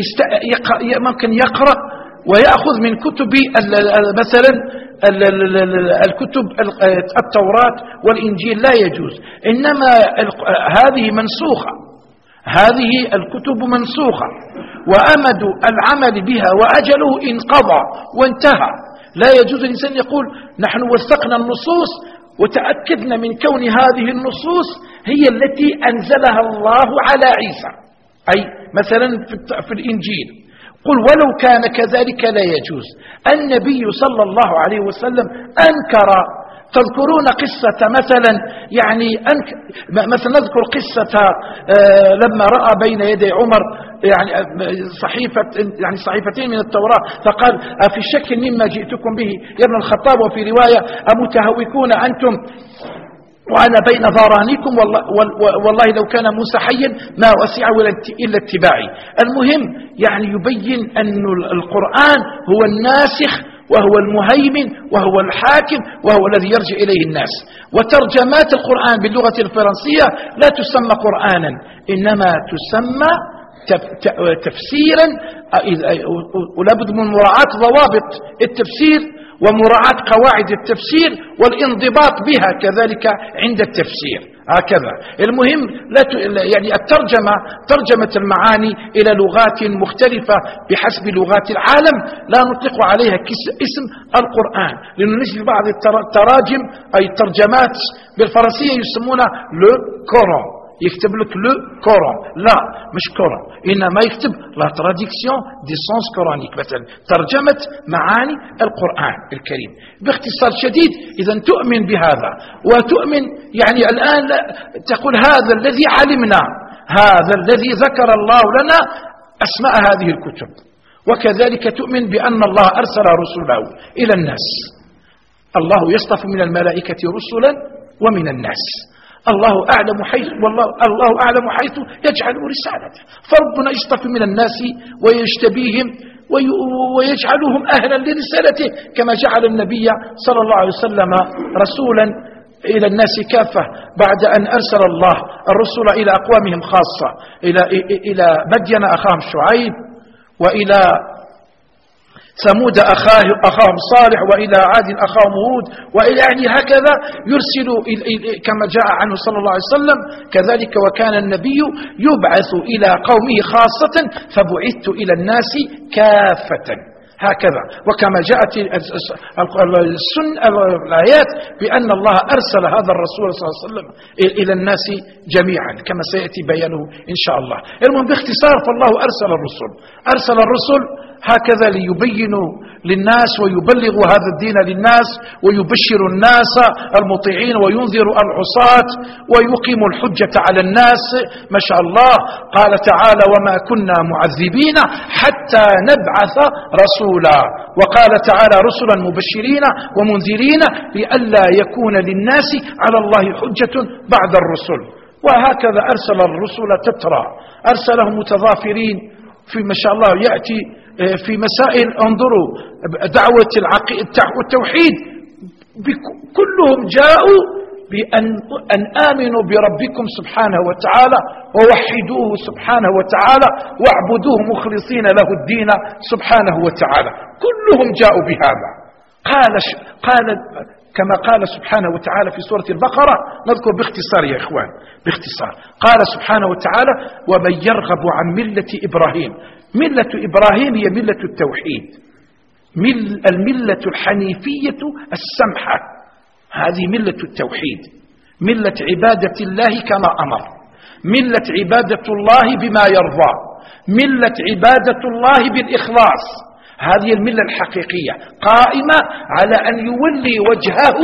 ممكن يقرأ ويأخذ من كتب مثلا الكتب التوراة والإنجيل، لا يجوز. إنما هذه منسوخة، هذه الكتب منسوخة، وأمد العمل بها وأجله انقضى وانتهى. لا يجوز الإنسان يقول نحن وثقنا النصوص وتأكدنا من كون هذه النصوص هي التي أنزلها الله على عيسى، أي مثلا في الإنجيل. قل ولو كان كذلك لا يجوز. النبي صلى الله عليه وسلم أنكر. تذكرون قصة مثلا، يعني أنك مثلا نذكر قصة آه لما رأى بين يدي عمر يعني صحيفة يعني صحيفتين من التوراة، فقال أفي شك مما جئتكم به يا ابن الخطاب، وفي رواية أمتهوكون أنتم وأنا بين ظهرانيكم، والله, والله لو كان موسى حيا ما وسعه إلا اتباعي. المهم يعني يبين أن القرآن هو الناسخ وهو المهيمن وهو الحاكم وهو الذي يرجع إليه الناس. وترجمات القرآن باللغة الفرنسية لا تسمى قرآنا، إنما تسمى تفسيرا، ولا بد من مراعاة ضوابط التفسير ومراعاة قواعد التفسير والانضباط بها كذلك عند التفسير، هكذا. المهم لا ت... يعني الترجمة ترجمة المعاني إلى لغات مختلفة بحسب لغات العالم، لا نطلق عليها اسم القرآن، لأنه نجد بعض التراجم أي الترجمات بالفرنسية يسمونها le Coran، يكتب لك لو كوران، لا مش كوران، إنما يكتب لا تراديكسيون دي سونس كورانيك، مثلا ترجمة معاني القرآن الكريم. باختصار شديد إذا تؤمن بهذا وتؤمن يعني الآن تقول هذا الذي علمنا، هذا الذي ذكر الله لنا أسماء هذه الكتب، وكذلك تؤمن بأن الله أرسل رسله إلى الناس. الله يصطفي من الملائكة رسلا ومن الناس، الله أعلم حيث والله الله أعلم حيث يجعل رسالته. فربنا يصطفي من الناس ويجتبيهم ويجعلهم أهلا لرسالته، كما جعل النبي صلى الله عليه وسلم رسولا إلى الناس كافة بعد أن أرسل الله الرسل إلى أقوامهم خاصة، إلى إلى مدين أخاهم شعيب، وإلى ثمود أخاه أخاهم صالح، وإلى عاد أخاهم هود، وإلى يعني هكذا يرسل كما جاء عنه صلى الله عليه وسلم. كذلك وكان النبي يبعث إلى قومه خاصة فبعثت إلى الناس كافة، هكذا. وكما جاءت السنة الآيات بأن الله أرسل هذا الرسول صلى الله عليه وسلم إلى الناس جميعا كما سيأتي بيانه إن شاء الله. المهم باختصار فالله أرسل الرسل أرسل الرسل هكذا ليبينوا للناس ويبلغوا هذا الدين للناس ويبشر الناس المطيعين وينذر العصاة ويقيم الحجة على الناس ما شاء الله. قال تعالى وما كنا معذبين حتى نبعث رسولا، وقال تعالى رسلا مبشرين ومنذرين لئلا يكون للناس على الله حجة بعد الرسل. وهكذا أرسل الرسل تترى، أرسلهم متضافرين في ما شاء الله يأتي في مسائل. انظروا دعوة التوحيد كلهم جاءوا بأن أن آمنوا بربكم سبحانه وتعالى ووحدوه سبحانه وتعالى واعبدوه مخلصين له الدين سبحانه وتعالى، كلهم جاءوا بهذا. قال قال كما قال سبحانه وتعالى في سورة البقرة. نذكر باختصار يا إخوان، باختصار. قال سبحانه وتعالى: ومن يرغب عن ملة إبراهيم. ملة إبراهيم هي ملة التوحيد، مل الملة الحنيفية السمحة، هذه ملة التوحيد، ملة عبادة الله كما أمر، ملة عبادة الله بما يرضى، ملة عبادة الله بالإخلاص. هذه الملة الحقيقية قائمة على أن يولي وجهه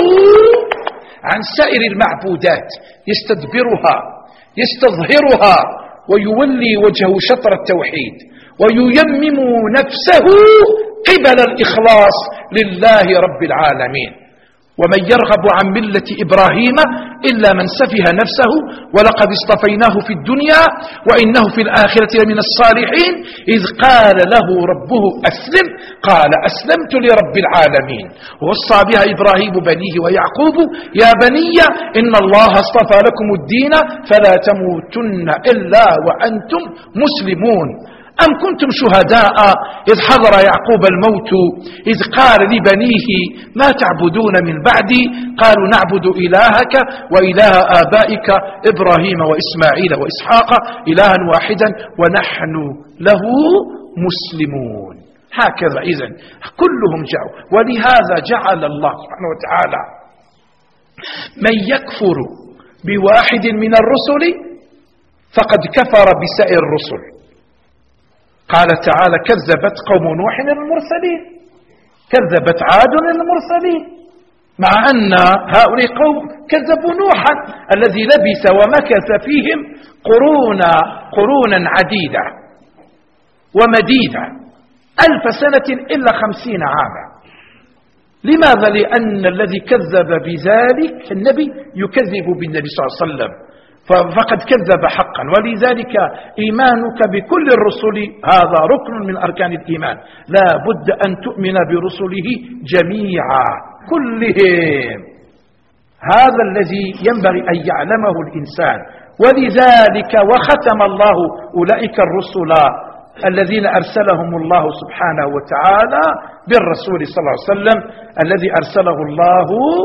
عن سائر المعبودات، يستدبرها يستظهرها ويولي وجهه شطر التوحيد، وييمم نفسه قبل الإخلاص لله رب العالمين. ومن يرغب عن ملة إبراهيم إلا من سفه نفسه ولقد اصطفيناه في الدنيا وإنه في الآخرة لمن الصالحين إذ قال له ربه أسلم قال أسلمت لرب العالمين. ووصى بها إبراهيم بنيه ويعقوب يا بني إن الله اصطفى لكم الدين فلا تموتن إلا وأنتم مسلمون. أم كنتم شهداء إذ حضر يعقوب الموت إذ قال لبنيه ما تعبدون من بعدي قالوا نعبد إلهك وإله آبائك إبراهيم وإسماعيل وإسحاق إلها واحدا ونحن له مسلمون. هكذا إذن كلهم جاءوا. ولهذا جعل الله سبحانه وتعالى من يكفر بواحد من الرسل فقد كفر بسائر الرسل. قال تعالى كذبت قوم نوح المرسلين، كذبت عاد المرسلين، مع أن هؤلاء قوم كذبوا نوحا الذي لبث ومكث فيهم قرونا قرونا عديدة ومديدة ألف سنة إلا خمسين عاما. لماذا؟ لأن الذي كذب بذلك النبي يكذب بالنبي صلى الله عليه وسلم فقد كذب حقا. ولذلك إيمانك بكل الرسل هذا ركن من أركان الإيمان، لا بد أن تؤمن برسله جميعا كلهم. هذا الذي ينبغي أن يعلمه الإنسان. ولذلك وختم الله أولئك الرسل الذين أرسلهم الله سبحانه وتعالى بالرسول صلى الله عليه وسلم الذي أرسله الله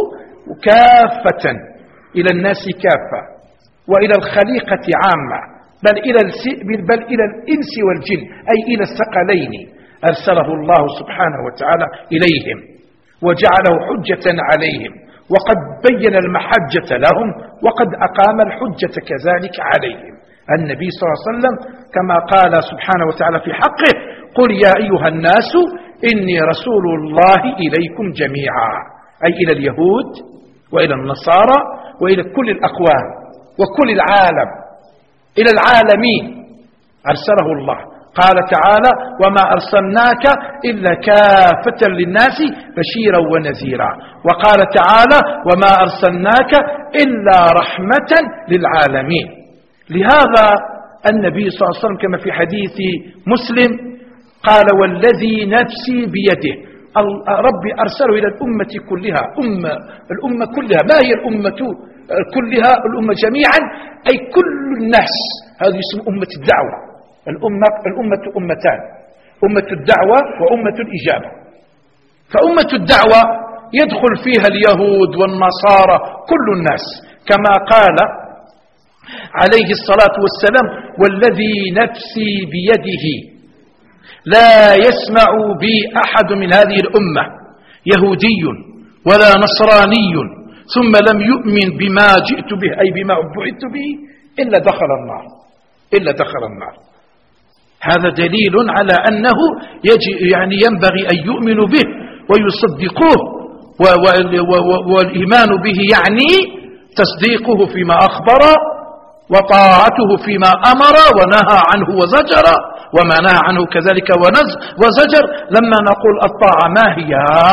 كافة إلى الناس كافة وإلى الخليقة عامة، بل إلى بل إلى الإنس والجن، أي إلى الثقلين أرسله الله سبحانه وتعالى إليهم وجعله حجة عليهم، وقد بين المحجة لهم وقد أقام الحجة كذلك عليهم. النبي صلى الله عليه وسلم كما قال سبحانه وتعالى في حقه قل يا أيها الناس إني رسول الله إليكم جميعا، أي إلى اليهود وإلى النصارى وإلى كل الأقوام وكل العالم، إلى العالمين أرسله الله. قال تعالى وما أرسلناك إلا كافة للناس بشيرا ونذيرا. وقال تعالى وما أرسلناك إلا رحمة للعالمين. لهذا النبي صلى الله عليه وسلم كما في حديث مسلم قال والذي نفسي بيده ربي أرسله إلى الأمة كلها، أمة الأمة كلها. ما هي الأمة كلها؟ الأمة جميعا أي كل الناس. هذه اسم أمة الدعوة. الأمة, الأمة أمتان، أمة الدعوة وأمة الإجابة. فأمة الدعوة يدخل فيها اليهود والنصارى كل الناس كما قال عليه الصلاة والسلام والذي نفسي بيده لا يسمع بي أحد من هذه الأمة يهودي ولا نصراني ثم لم يؤمن بما جئت به أي بما بعثت به إلا دخل النار إلا دخل النار. هذا دليل على أنه يجب يعني ينبغي أن يؤمنوا به ويصدقوه، والإيمان به يعني تصديقه فيما أخبر وطاعته فيما أمر ونهى عنه وزجر، وما نهى عنه كذلك وزجر. لما نقول الطاعة ما هي؟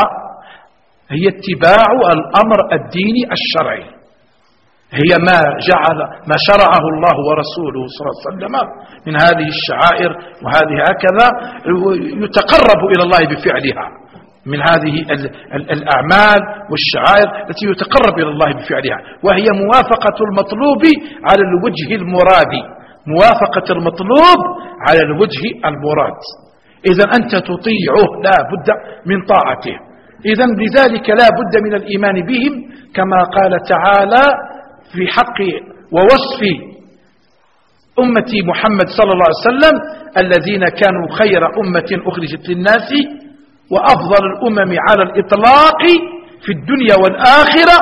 هي اتباع الأمر الديني الشرعي، هي ما جعل ما شرعه الله ورسوله صلى الله عليه وسلم من هذه الشعائر، وهذه هكذا يتقرب إلى الله بفعلها من هذه الأعمال والشعائر التي يتقرب إلى الله بفعلها، وهي موافقة المطلوب على الوجه المراد، موافقة المطلوب على الوجه المراد. إذا أنت تطيعه لا بد من طاعته. إذن لذلك لا بد من الإيمان بهم كما قال تعالى في حق ووصف أمة محمد صلى الله عليه وسلم الذين كانوا خير أمة أخرجت للناس وأفضل الأمم على الإطلاق في الدنيا والآخرة.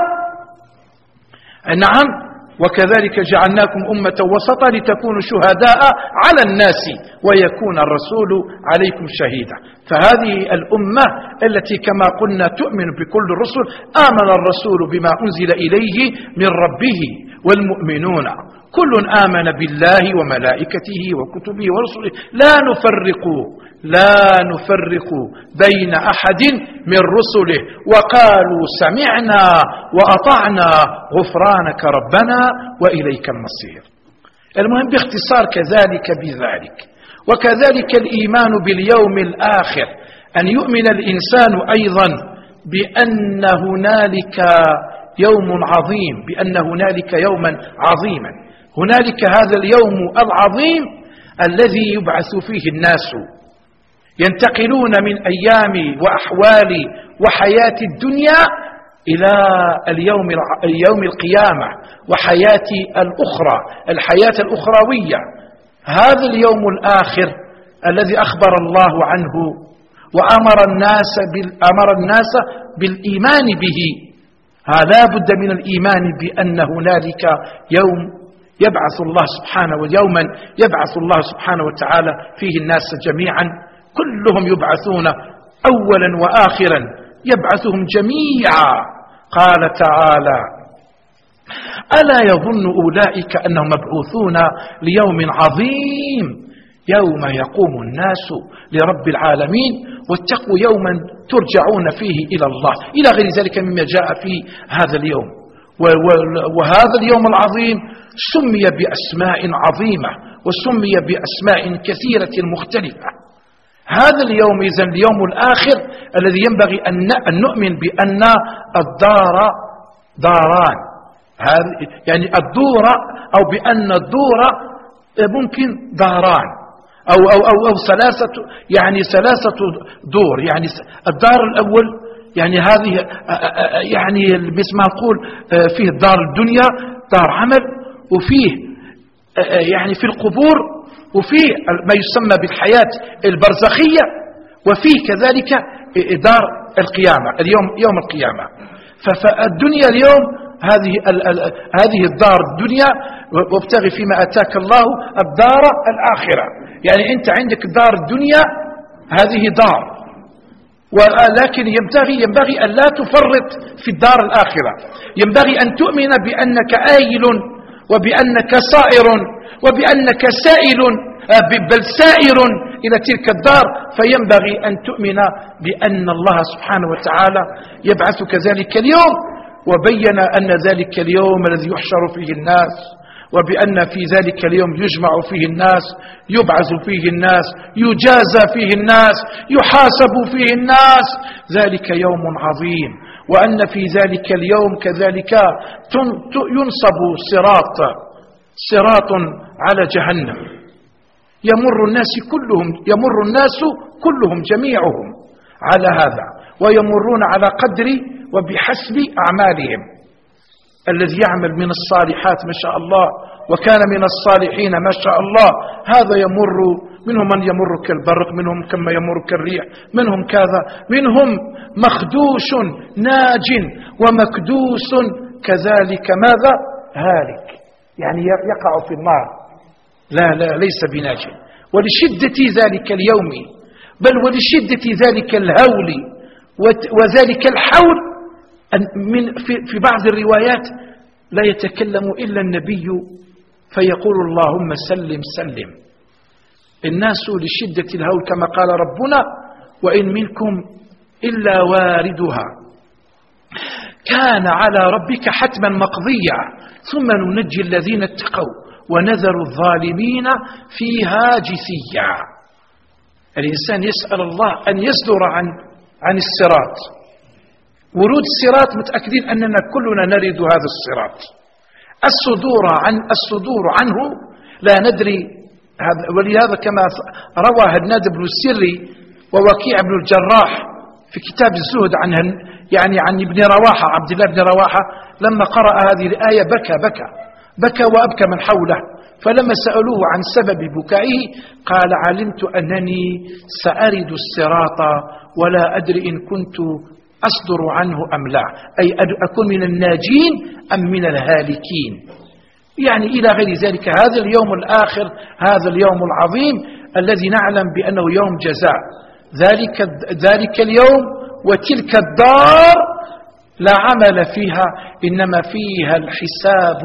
نعم، وكذلك جعلناكم أمة وسطا لتكونوا شهداء على الناس ويكون الرسول عليكم شهيدا. فهذه الأمة التي كما قلنا تؤمن بكل الرسل، آمن الرسول بما أنزل إليه من ربه والمؤمنون كل آمن بالله وملائكته وكتبه ورسله لا نفرق لا نفرق بين أحد من رسله وقالوا سمعنا وأطعنا غفرانك ربنا وإليك المصير. المهم باختصار كذلك بذلك. وكذلك الإيمان باليوم الآخر، أن يؤمن الإنسان أيضا بأن هنالك يوم عظيم، بأن هنالك يوما عظيما، هنالك هذا اليوم العظيم الذي يبعث فيه الناس، ينتقلون من أيام وأحوال وحياة الدنيا إلى اليوم اليوم القيامة وحياة الأخرى، الحياة الأخروية. هذا اليوم الآخر الذي أخبر الله عنه وأمر الناس أمر الناس بالإيمان به، لا بد من الإيمان بأن هنالك يوم يبعث الله سبحانه ويوما يبعث الله سبحانه وتعالى فيه الناس جميعا، كلهم يبعثون أولا وآخرا، يبعثهم جميعا. قال تعالى: ألا يظن أولئك أنهم مبعوثون ليوم عظيم يوم يقوم الناس لرب العالمين واتقوا يوما ترجعون فيه إلى الله، إلى غير ذلك مما جاء في هذا اليوم. وهذا اليوم العظيم سمي بأسماء عظيمة وسمي بأسماء كثيرة مختلفة. هذا اليوم إذن اليوم الآخر الذي ينبغي أن نؤمن بأن الدار داران، يعني الدور أو بأن الدور ممكن داران أو أو أو, أو ثلاثة، يعني ثلاثة دور. يعني الدار الأول يعني هذه يعني مثل ما نقول فيه دار الدنيا دار عمل، وفيه يعني في القبور، وفيه ما يسمى بالحياة البرزخية، وفيه كذلك دار القيامة، اليوم يوم القيامة. فالدنيا اليوم هذه هذه الدار الدنيا، وابتغي فيما أتاك الله الدار الآخرة. يعني أنت عندك دار الدنيا هذه دار، ولكن ينبغي ينبغي أن لا تفرط في الدار الآخرة. ينبغي أن تؤمن بأنك آيل وبأنك صائر وبأنك سائل، بل سائر إلى تلك الدار. فينبغي أن تؤمن بأن الله سبحانه وتعالى يبعثك ذلك اليوم، وبين أن ذلك اليوم الذي يحشر فيه الناس، وبأن في ذلك اليوم يجمع فيه الناس، يبعث فيه الناس، يجازى فيه الناس، يحاسب فيه الناس، ذلك يوم عظيم. وأن في ذلك اليوم كذلك ينصب صراط صراط على جهنم، يمر الناس كلهم يمر الناس كلهم جميعهم على هذا، ويمرون على قدر وبحسب أعمالهم. الذي يعمل من الصالحات ما شاء الله وكان من الصالحين ما شاء الله، هذا يمر، منهم من يمر كالبرق، منهم كما يمر كالريح، منهم كذا، منهم مخدوش ناج ومكدوس كذلك ماذا هالك، يعني يقع في النار، لا لا ليس بناج. ولشدة ذلك اليوم، بل ولشدة ذلك الهول وذلك الحول، من في, في بعض الروايات لا يتكلم إلا النبي فيقول اللهم سلم سلم. الناس لشدة الهول كما قال ربنا: وإن منكم إلا واردها كان على ربك حتما مقضيا ثم ننجي الذين اتقوا ونذر الظالمين فيها جثيا. الإنسان يسأل الله أن يصدر عن عن الصراط. ورود الصراط متأكدين أننا كلنا نريد هذا الصراط. الصدور عن الصدور عنه لا ندري. ولهذا كما روى هدناد بن السري ووكيع بن الجراح في كتاب الزهد عن يعني عن ابن رواحة، عبد الله بن رواحة، لما قرأ هذه الآية بكى بكى بكى وأبكى من حوله. فلما سألوه عن سبب بكائه قال: علمت أنني سأرد الصراط ولا أدري إن كنت أصدر عنه أم لا، أي أكون من الناجين أم من الهالكين، يعني إلى غير ذلك. هذا اليوم الآخر، هذا اليوم العظيم الذي نعلم بأنه يوم جزاء، ذلك, ذلك اليوم وتلك الدار لا عمل فيها، إنما فيها الحساب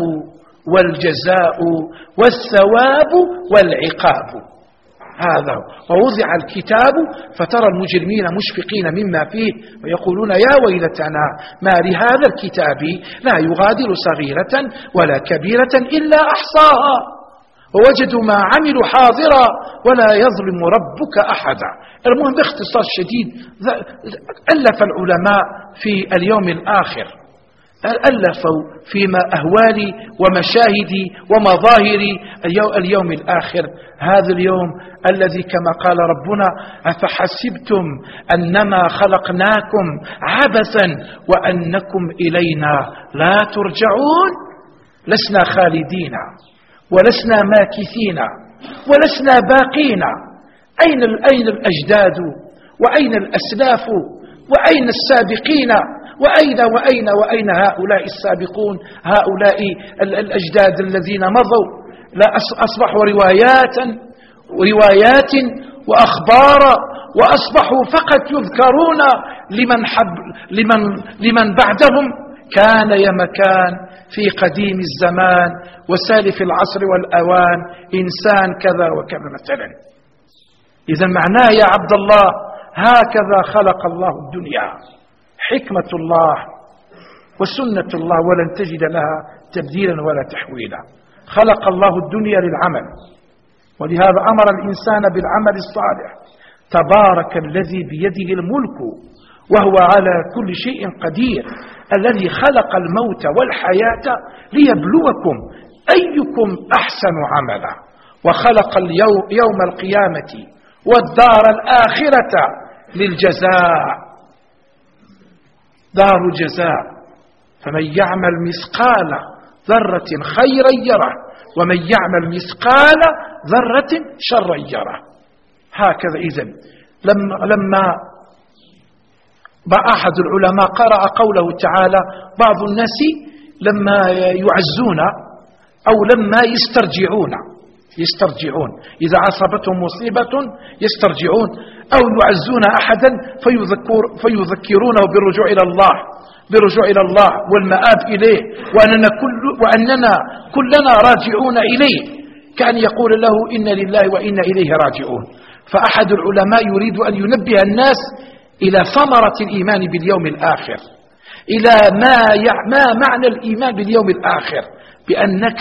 والجزاء والثواب والعقاب. هذا ووضع الكتاب فترى المجرمين مشفقين مما فيه ويقولون: يا ويلتنا ما لهذا الكتاب لا يغادر صغيرة ولا كبيرة إلا أحصاها ووجدوا ما عملوا حاضرا ولا يظلم ربك أحدا. المهم باختصار شديد ألف العلماء في اليوم الآخر، ألفوا فيما أهوال ومشاهد ومظاهر اليوم الآخر، هذا اليوم الذي كما قال ربنا: أفحسبتم أنما خلقناكم عبثا وأنكم إلينا لا ترجعون. لسنا خالدين ولسنا ماكثين ولسنا باقين. أين أين الأجداد وأين الأسلاف وأين السابقين وأين وأين وأين هؤلاء السابقون، هؤلاء الأجداد الذين مضوا؟ لا أصبحوا روايات روايات وأخبار، وأصبحوا فقط يذكرون لمن حب لمن لمن بعدهم. كان يا مكان في قديم الزمان وسالف العصر والأوان إنسان كذا وكذا مثلا. إذا معناه يا عبد الله هكذا خلق الله الدنيا، حكمة الله وسنة الله ولن تجد لها تبديلا ولا تحويلا. خلق الله الدنيا للعمل، ولهذا أمر الإنسان بالعمل الصالح. تبارك الذي بيده الملك وهو على كل شيء قدير، الذي خلق الموت والحياة ليبلوكم أيكم أحسن عملا، وخلق اليوم يوم القيامة والدار الآخرة للجزاء، دار جزاء. فمن يعمل مثقال ذرة خيرا يره ومن يعمل مثقال ذرة شرا يره. هكذا. إذن لما, لما أحد العلماء قرأ قوله تعالى: بعض الناس لما يعزون أو لما يسترجعون يسترجعون إذا عصبتهم مصيبة يسترجعون، أو يعزون أحدا فيذكر فيذكرونه بالرجوع إلى الله بالرجوع إلى الله والمآب إليه، وأننا, كل وأننا كلنا راجعون إليه، كأن يقول له: إن لله وإنا إليه راجعون. فأحد العلماء يريد أن ينبه الناس إلى ثمرة الإيمان باليوم الآخر، إلى ما ما معنى الإيمان باليوم الآخر، بأنك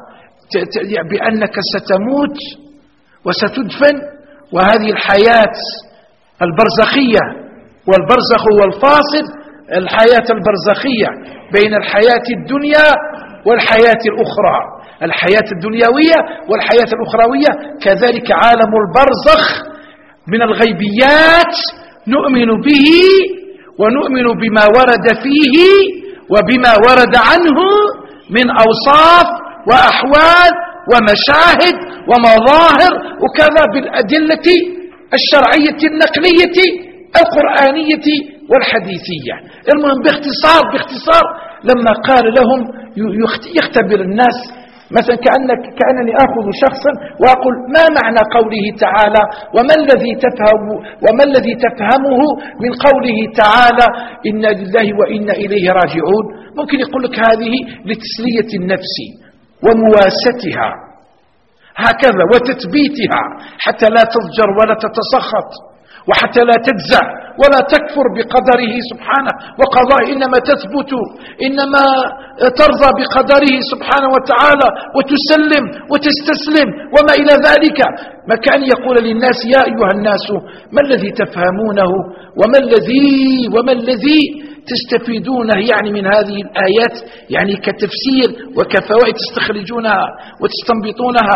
بأنك ستموت وستدفن، وهذه الحياة البرزخية، والبرزخ هو الفاصل، الحياة البرزخية بين الحياة الدنيا والحياة الأخرى، الحياة الدنيوية والحياة الأخروية، كذلك عالم البرزخ من الغيبيات نؤمن به ونؤمن بما ورد فيه وبما ورد عنه من أوصاف وأحوال ومشاهد ومظاهر، وكذا بالأدلة الشرعية النقلية القرآنية والحديثية. المهم باختصار باختصار لما قال لهم يختبر الناس، مثلا كأنك كأنني آخذ شخصا وأقول: ما معنى قوله تعالى وما الذي تفهم وما الذي تفهمه من قوله تعالى إنا لله وإنا إليه راجعون؟ ممكن يقول لك هذه لتسلية النفس ومواستها هكذا وتثبيتها حتى لا تضجر ولا تتسخط وحتى لا تجزع ولا تكفر بقدره سبحانه وقضائه، إنما تثبت إنما ترضى بقدره سبحانه وتعالى وتسلم وتستسلم وما إلى ذلك. ما كان يقول للناس: يا أيها الناس ما الذي تفهمونه وما الذي وما الذي تستفيدونه يعني من هذه الآيات، يعني كتفسير وكفوائد تستخرجونها وتستنبطونها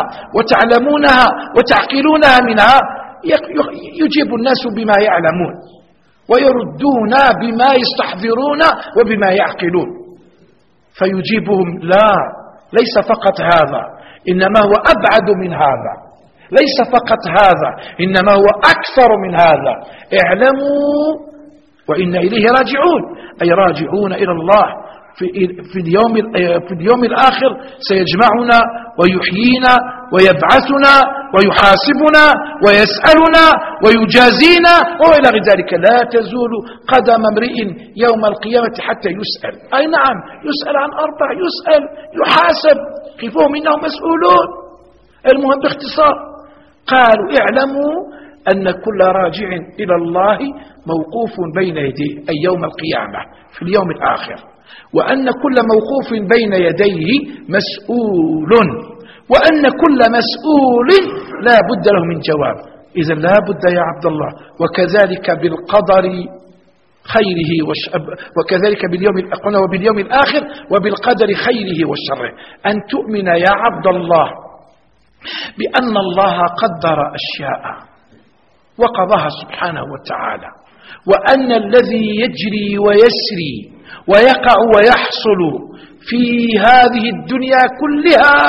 وتعلمونها وتعقلونها منها. يجيب الناس بما يعلمون، ويردون بما يستحضرون وبما يعقلون. فيجيبهم لا، ليس فقط هذا، إنما هو أبعد من هذا، ليس فقط هذا، إنما هو أكثر من هذا. اعلموا وإن إليه راجعون، أي راجعون إلى الله في في اليوم في اليوم الآخر، سيجمعنا ويحيينا ويبعثنا ويحاسبنا ويسألنا ويجازينا وإلى غير ذلك. لا تزول قدم امرئ يوم القيامة حتى يسأل. أي نعم، يسأل عن أربع، يسأل، يحاسب، قفوهم إنهم مسؤولون. المهم باختصار قالوا اعلموا أن كل راجع إلى الله موقوف بين يديه، أي يوم القيامة في اليوم الآخر، وأن كل موقوف بين يديه مسؤول، وأن كل مسؤول لا بد له من جواب. إذن لا بد يا عبد الله، وكذلك بالقدر خيره وشر، وكذلك باليوم وباليوم الآخر وبالقدر خيره وشره، أن تؤمن يا عبد الله بأن الله قدر أشياء وقضاها سبحانه وتعالى، وأن الذي يجري ويسري ويقع ويحصل في هذه الدنيا كلها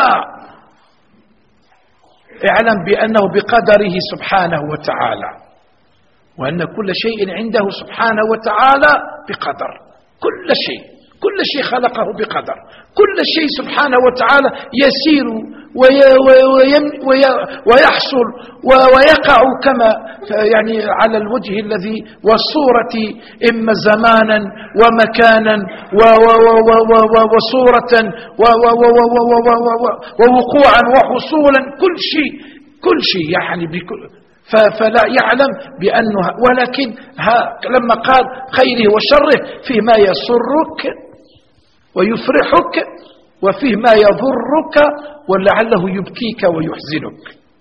اعلم بأنه بقدره سبحانه وتعالى، وأن كل شيء عنده سبحانه وتعالى بقدر. كل شيء كل شيء خلقه بقدر، كل شيء سبحانه وتعالى يسير ويحصل ويقع كما يعني على الوجه الذي والصورة، إما زمانا ومكانا وصورة ووقوعا وحصولا، كل شيء كل شيء يعني بكل، فلا يعلم بأنه، ولكن لما قال خيره وشره فيه ما يسرك ويفرحك، وفيه ما يضرك ولعله يبكيك ويحزنك.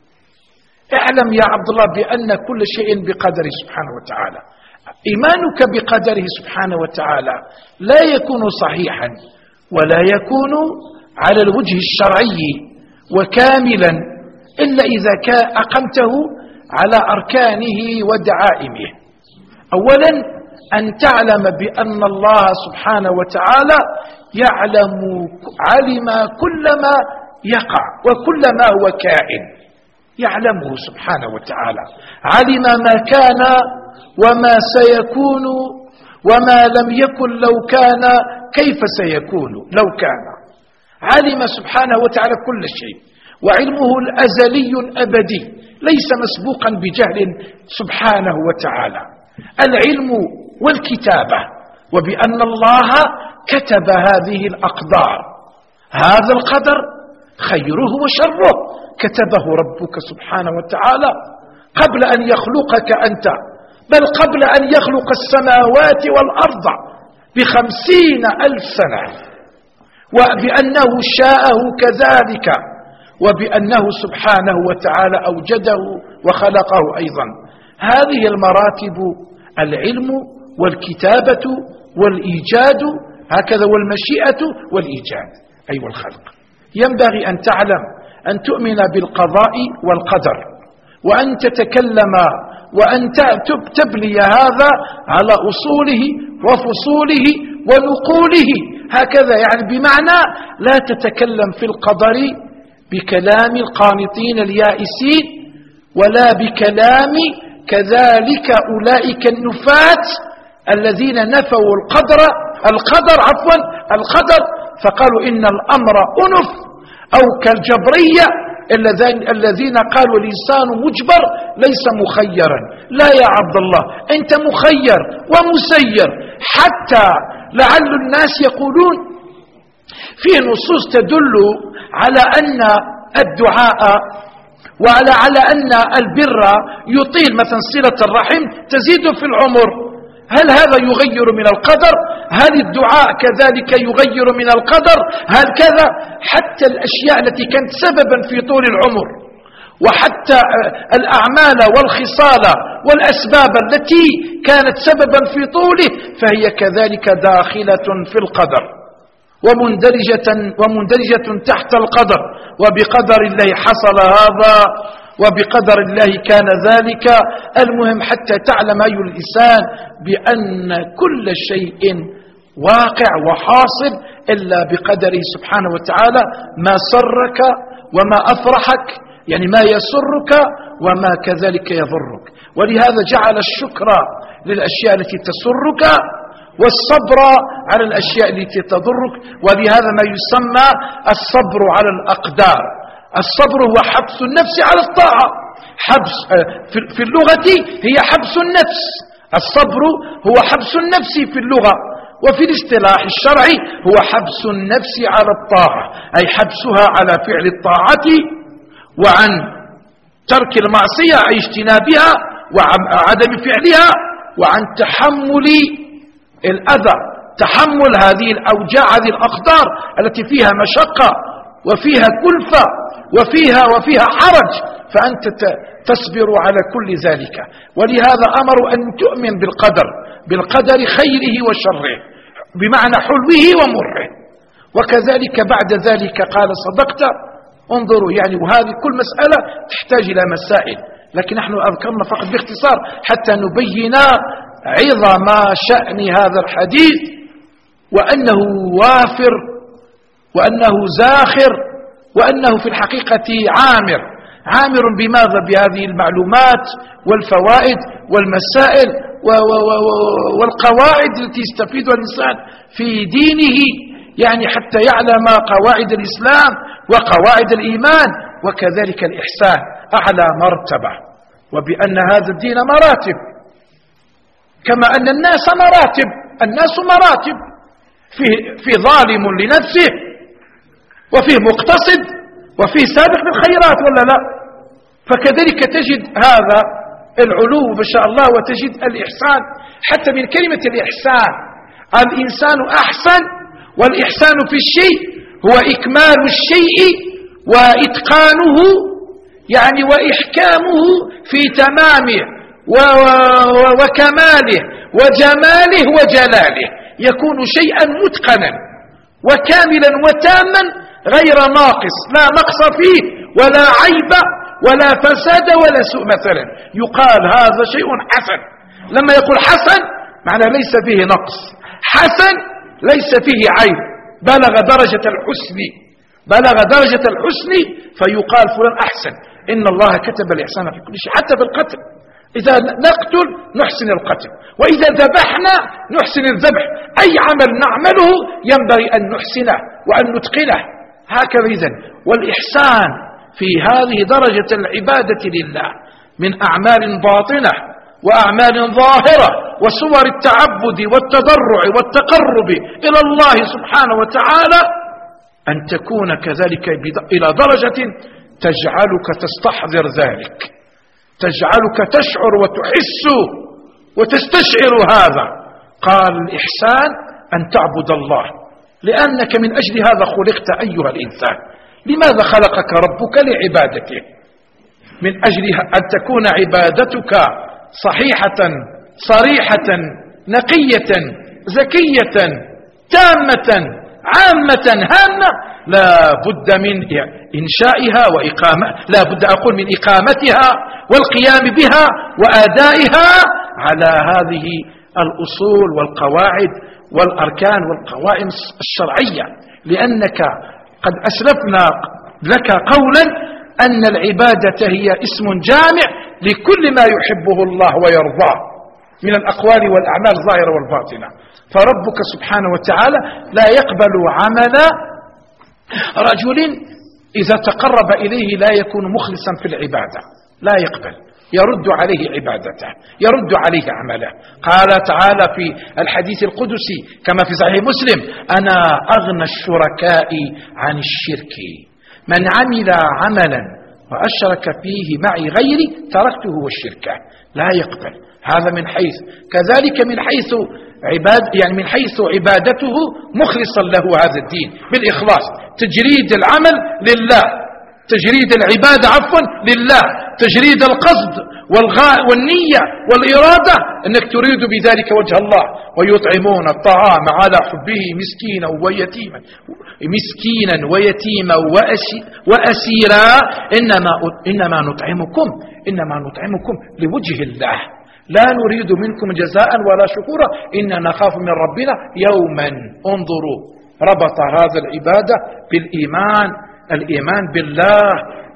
اعلم يا عبد الله بأن كل شيء بقدره سبحانه وتعالى. إيمانك بقدره سبحانه وتعالى لا يكون صحيحا ولا يكون على الوجه الشرعي وكاملا إلا إذا أقمته على أركانه ودعائمه. أولا أن تعلم بأن الله سبحانه وتعالى يعلم علم كل ما يقع وكل ما هو كائن، يعلمه سبحانه وتعالى، علم ما كان وما سيكون وما لم يكن لو كان كيف سيكون لو كان، علم سبحانه وتعالى كل شيء، وعلمه الأزلي الأبدي ليس مسبوقا بجهل سبحانه وتعالى. العلم والكتابة، وبأن الله كتب هذه الأقدار، هذا القدر خيره وشره كتبه ربك سبحانه وتعالى قبل أن يخلقك أنت، بل قبل أن يخلق السماوات والأرض بخمسين ألف سنة، وبأنه شاءه كذلك، وبأنه سبحانه وتعالى أوجده وخلقه أيضا. هذه المراتب، العلم والكتابة والإيجاد، هكذا والمشيئة والإيجاد أي أيوة والخلق. ينبغي أن تعلم أن تؤمن بالقضاء والقدر، وأن تتكلم وأن تبلي هذا على أصوله وفصوله ونقوله، هكذا يعني بمعنى لا تتكلم في القدر بكلام القانطين اليائسين، ولا بكلام كذلك أولئك النفاة الذين نفوا القدر القدر عفوا القدر فقالوا إن الأمر أنف، أو كالجبرية الذين قالوا الإنسان مجبر ليس مخيرا. لا يا عبد الله، أنت مخير ومسير، حتى لعل الناس يقولون في نصوص تدل على أن الدعاء وعلى على أن البر يطيل، مثلا صلة الرحم تزيد في العمر. هل هذا يغير من القدر؟ هل الدعاء كذلك يغير من القدر؟ هل كذا؟ حتى الأشياء التي كانت سببا في طول العمر، وحتى الأعمال والخصال والأسباب التي كانت سببا في طوله، فهي كذلك داخلة في القدر ومندرجة, ومندرجة تحت القدر. وبقدر الله حصل هذا وبقدر الله كان ذلك. المهم حتى تعلم أيها الإنسان بأن كل شيء واقع وحاصل إلا بقدره سبحانه وتعالى، ما سرك وما أفرحك، يعني ما يسرك وما كذلك يضرك. ولهذا جعل الشكر للأشياء التي تسرك والصبر على الأشياء التي تضرك. ولهذا ما يسمى الصبر على الأقدار. الصبر هو حبس النفس على الطاعة، حبس في اللغة هي حبس النفس. الصبر هو حبس النفس في اللغة، وفي الاصطلاح الشرعي هو حبس النفس على الطاعة، أي حبسها على فعل الطاعة وعن ترك المعصية أي اجتنابها وعن عدم فعلها، وعن تحمل الأذى، تحمل هذه الأوجاع هذه الأقدار التي فيها مشقة وفيها كلفة وفيها وفيها حرج، فأنت تصبر على كل ذلك. ولهذا أمر أن تؤمن بالقدر، بالقدر خيره وشره، بمعنى حلوه ومره. وكذلك بعد ذلك قال صدقت. انظروا يعني، وهذه كل مسألة تحتاج إلى مسائل، لكن نحن أذكرنا فقط باختصار حتى نبين عظم شأن هذا الحديث، وأنه وافر، وأنه زاخر، وأنه في الحقيقة عامر. عامر بماذا؟ بهذه المعلومات والفوائد والمسائل والقواعد التي يستفيدها الإنسان في دينه، يعني حتى يعلم قواعد الإسلام وقواعد الإيمان وكذلك الإحسان أعلى مرتبة، وبأن هذا الدين مراتب، كما أن الناس مراتب. الناس مراتب، فيه, فيه ظالم لنفسه، وفيه مقتصد، وفيه سابق بالخيرات، ولا لا؟ فكذلك تجد هذا العلو ما شاء الله، وتجد الإحسان. حتى من كلمة الإحسان، الإنسان أحسن، والإحسان في الشيء هو إكمال الشيء وإتقانه، يعني وإحكامه في تمامه وكماله وجماله وجلاله، يكون شيئا متقنا وكاملا وتاما غير ناقص، لا نقص فيه ولا عيب ولا فساد ولا سوء. مثلا يقال هذا شيء حسن، لما يقول حسن معنى ليس فيه نقص، حسن ليس فيه عيب، بلغ درجة الحسن، بلغ درجة الحسن فيقال فلان أحسن. إن الله كتب الإحسان في كل شيء، حتى في القتل. إذا نقتل نحسن القتل، وإذا ذبحنا نحسن الذبح. أي عمل نعمله ينبغي أن نحسنه وأن نتقنه هكذا. إذن والإحسان في هذه درجة العبادة لله من أعمال باطنة وأعمال ظاهرة وصور التعبد والتضرع والتقرب إلى الله سبحانه وتعالى، أن تكون كذلك إلى درجة تجعلك تستحضر ذلك، تجعلك تشعر وتحس وتستشعر هذا. قال الإحسان أن تعبد الله، لأنك من أجل هذا خلقت أيها الإنسان. لماذا خلقك ربك؟ لعبادته، من أجل أن تكون عبادتك صحيحة صريحة نقية زكية تامة عامة هامة، لا بد من إنشائها وإقامة، لا بد أقول من إقامتها والقيام بها وآدائها على هذه الأصول والقواعد والأركان والقوائم الشرعية. لأنك قد أسلفنا لك قولا أن العبادة هي اسم جامع لكل ما يحبه الله ويرضاه من الأقوال والأعمال الظاهرة والباطنة. فربك سبحانه وتعالى لا يقبل عمل رجل إذا تقرب إليه لا يكون مخلصا في العبادة، لا يقبل، يرد عليه عبادته، يرد عليه عمله. قال تعالى في الحديث القدسي كما في صحيح مسلم: أنا أغنى الشركاء عن الشرك، من عمل عملا وأشرك فيه معي غيري تركته والشركة. لا يقبل هذا من حيث، كذلك من حيث عباد، يعني من حيث عبادته مخلصا له هذا الدين بالإخلاص، تجريد العمل لله تجريد العبادة عفوا لله، تجريد القصد والغاء والنية والإرادة أنك تريد بذلك وجه الله. ويطعمون الطعام على حبه مسكينا ويتيما مسكينا ويتيما وأسيرا إنما, إنما نطعمكم إنما نطعمكم لوجه الله لا نريد منكم جزاء ولا شكورا إننا نخاف من ربنا يوما. انظروا، ربط هذا العبادة بالإيمان، الإيمان بالله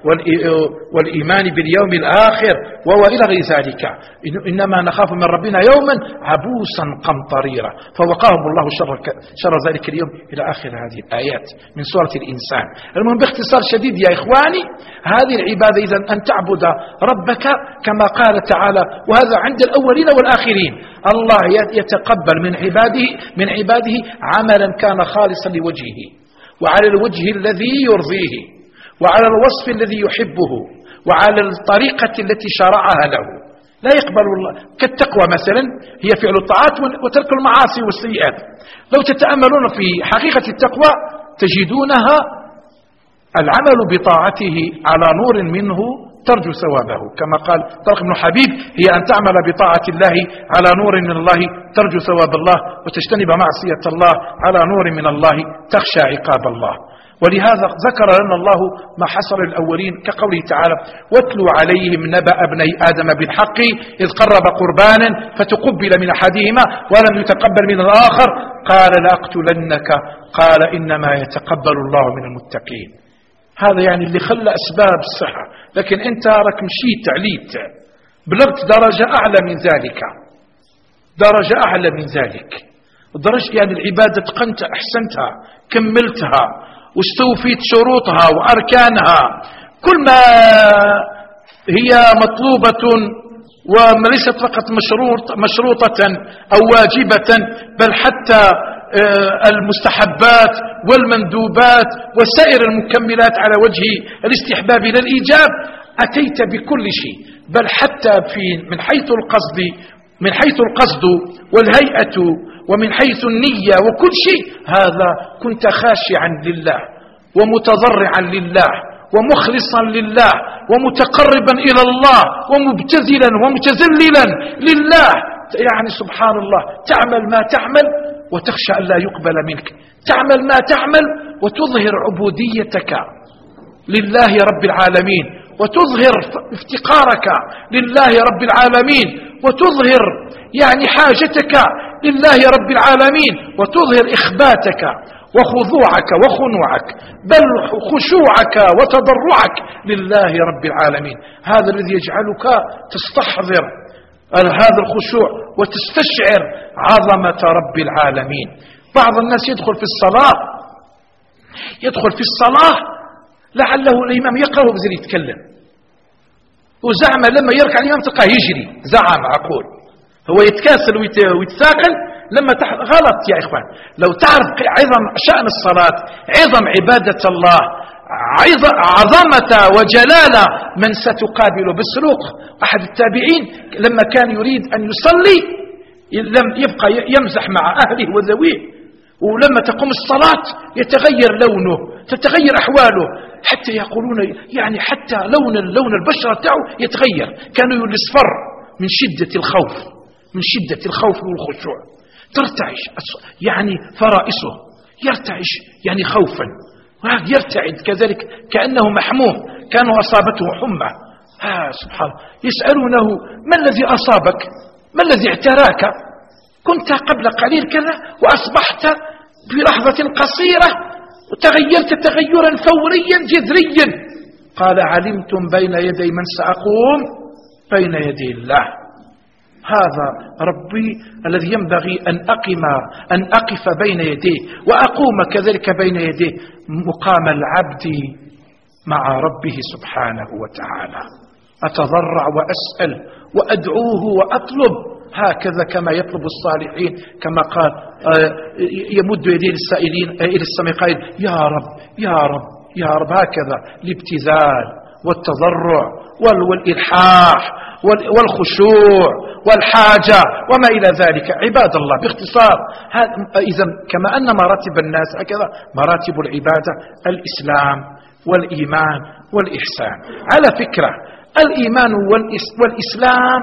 والإيمان باليوم الآخر وإلى غير ذلك. إنما نخاف من ربنا يوما عبوسا قمطريرا، فوقاهم الله شر, شر ذلك اليوم إلى آخر هذه الآيات من سورة الإنسان. المهم باختصار شديد يا إخواني، هذه العبادة إذن أن تعبد ربك كما قال تعالى، وهذا عند الأولين والآخرين. الله يتقبل من عباده من عباده عملا كان خالصا لوجهه وعلى الوجه الذي يرضيه وعلى الوصف الذي يحبه وعلى الطريقة التي شرعها له. لا يقبل الله كالتقوى مثلا، هي فعل الطاعات وترك المعاصي والسيئات. لو تتأملون في حقيقة التقوى تجدونها العمل بطاعته على نور منه ترجو ثوابه، كما قال طارق بن حبيب: هي أن تعمل بطاعة الله على نور من الله ترجو ثواب الله، وتجتنب معصية الله على نور من الله تخشى عقاب الله. ولهذا ذكر لنا الله ما حصل الأولين كقوله تعالى: واتلوا عليهم نبأ ابني آدم بالحق إذ قرب قربانا فتقبل من أحدهما ولم يتقبل من الآخر قال لأقتلنك قال إنما يتقبل الله من المتقين. هذا يعني اللي خلى أسباب الصحة، لكن أنت راك مشيت عليت بلغت درجة أعلى من ذلك، درجة أعلى من ذلك، درجة يعني العبادة تقنت أحسنتها كملتها واستوفيت شروطها وأركانها، كل ما هي مطلوبة وليست فقط مشروط مشروطة أو واجبة، بل حتى المستحبات والمندوبات وسائر المكملات على وجه الاستحباب للإيجاب، أتيت بكل شيء، بل حتى في من حيث القصد من حيث القصد والهيئة ومن حيث النية وكل شيء، هذا كنت خاشعا لله ومتضرعا لله ومخلصا لله ومتقربا إلى الله ومبتذلا ومتذللا لله. يعني سبحان الله، تعمل ما تعمل وتخشى أن لا يقبل منك، تعمل ما تعمل وتظهر عبوديتك لله رب العالمين وتظهر افتقارك لله رب العالمين وتظهر يعني حاجتك لله رب العالمين وتظهر إخباتك وخضوعك وخنوعك بل خشوعك وتضرعك لله رب العالمين. هذا الذي يجعلك تستحضر هذا الخشوع وتستشعر عظمة رب العالمين. بعض الناس يدخل في الصلاة يدخل في الصلاة لعله الإمام يقرأ وبزر يتكلم، وزعم لما يركع الإمام تلقاه يجري، زعم أقول هو يتكاسل ويتثاقل لما تح... غلط يا إخوان. لو تعرف عظم شأن الصلاة، عظم عبادة الله، عظمة وجلالة من ستقابله بالسلوك. أحد التابعين لما كان يريد أن يصلي لم يبقى يمزح مع أهله وذويه، ولما تقوم الصلاة يتغير لونه تتغير أحواله، حتى يقولون يعني حتى لون لون البشرة تاعه يتغير، كانوا يصفر من شدة الخوف من شدة الخوف والخشوع، ترتعش يعني فرائسه يرتعش يعني خوفا، يرتعد كذلك كأنه محموم، كانوا أصابته حمى. آه سبحان الله، يسألونه: ما الذي أصابك؟ ما الذي اعتراك؟ كنت قبل قليل كذا وأصبحت في لحظة قصيرة وتغيرت تغيرا فوريا جذريا. قال: علمتم بين يدي من سأقوم بين يدي الله. هذا ربي الذي ينبغي أن أقم أن أقف بين يديه وأقوم كذلك بين يديه مقام العبد مع ربه سبحانه وتعالى، أتضرع وأسأل وأدعوه وأطلب هكذا كما يطلب الصالحين، كما قال يمد يديه للسائلين إلى السماء قائل: يا رب يا رب يا رب، هكذا الابتذال والتضرع والإلحاح والخشوع والحاجة وما إلى ذلك. عباد الله باختصار، إذا كما أن مراتب الناس هكذا مراتب العبادة الإسلام والإيمان والإحسان. على فكرة الإيمان والإسلام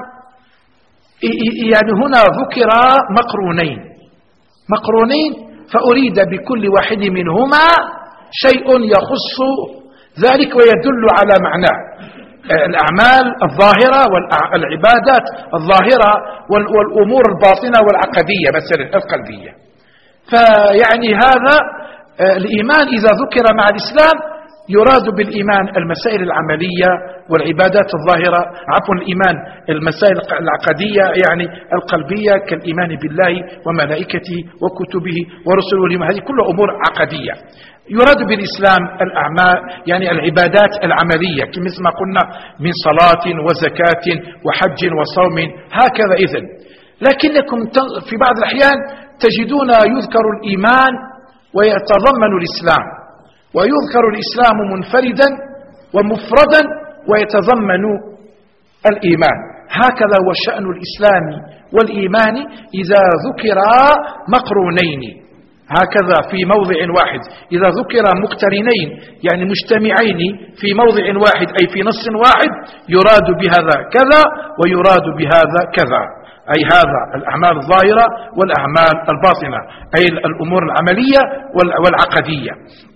يعني هنا ذكر مقرونين مقرونين فأريد بكل واحد منهما شيء يخص ذلك ويدل على معناه. الأعمال الظاهرة والعبادات الظاهرة والأمور الباطنة والعقدية مثلا القلبية. فيعني هذا الإيمان إذا ذكر مع الإسلام يراد بالإيمان المسائل العملية والعبادات الظاهرة، عفوا الإيمان المسائل العقدية يعني القلبية كالإيمان بالله وملائكته وكتبه ورسله، هذه كلها أمور عقدية. يراد بالإسلام الأعمال يعني العبادات العملية مثل ما قلنا من صلاة وزكاة وحج وصوم هكذا. إذن لكنكم في بعض الأحيان تجدون يذكر الإيمان ويتضمن الإسلام، ويذكر الإسلام منفردا ومفردا ويتضمن الإيمان. هكذا هو شأن الإسلام والإيمان إذا ذكرا مقرونين هكذا في موضع واحد، إذا ذكر مقترنين يعني مجتمعين في موضع واحد أي في نص واحد يراد بهذا كذا ويراد بهذا كذا، أي هذا الأعمال الظاهرة والأعمال الباطنة أي الأمور العملية والعقدية.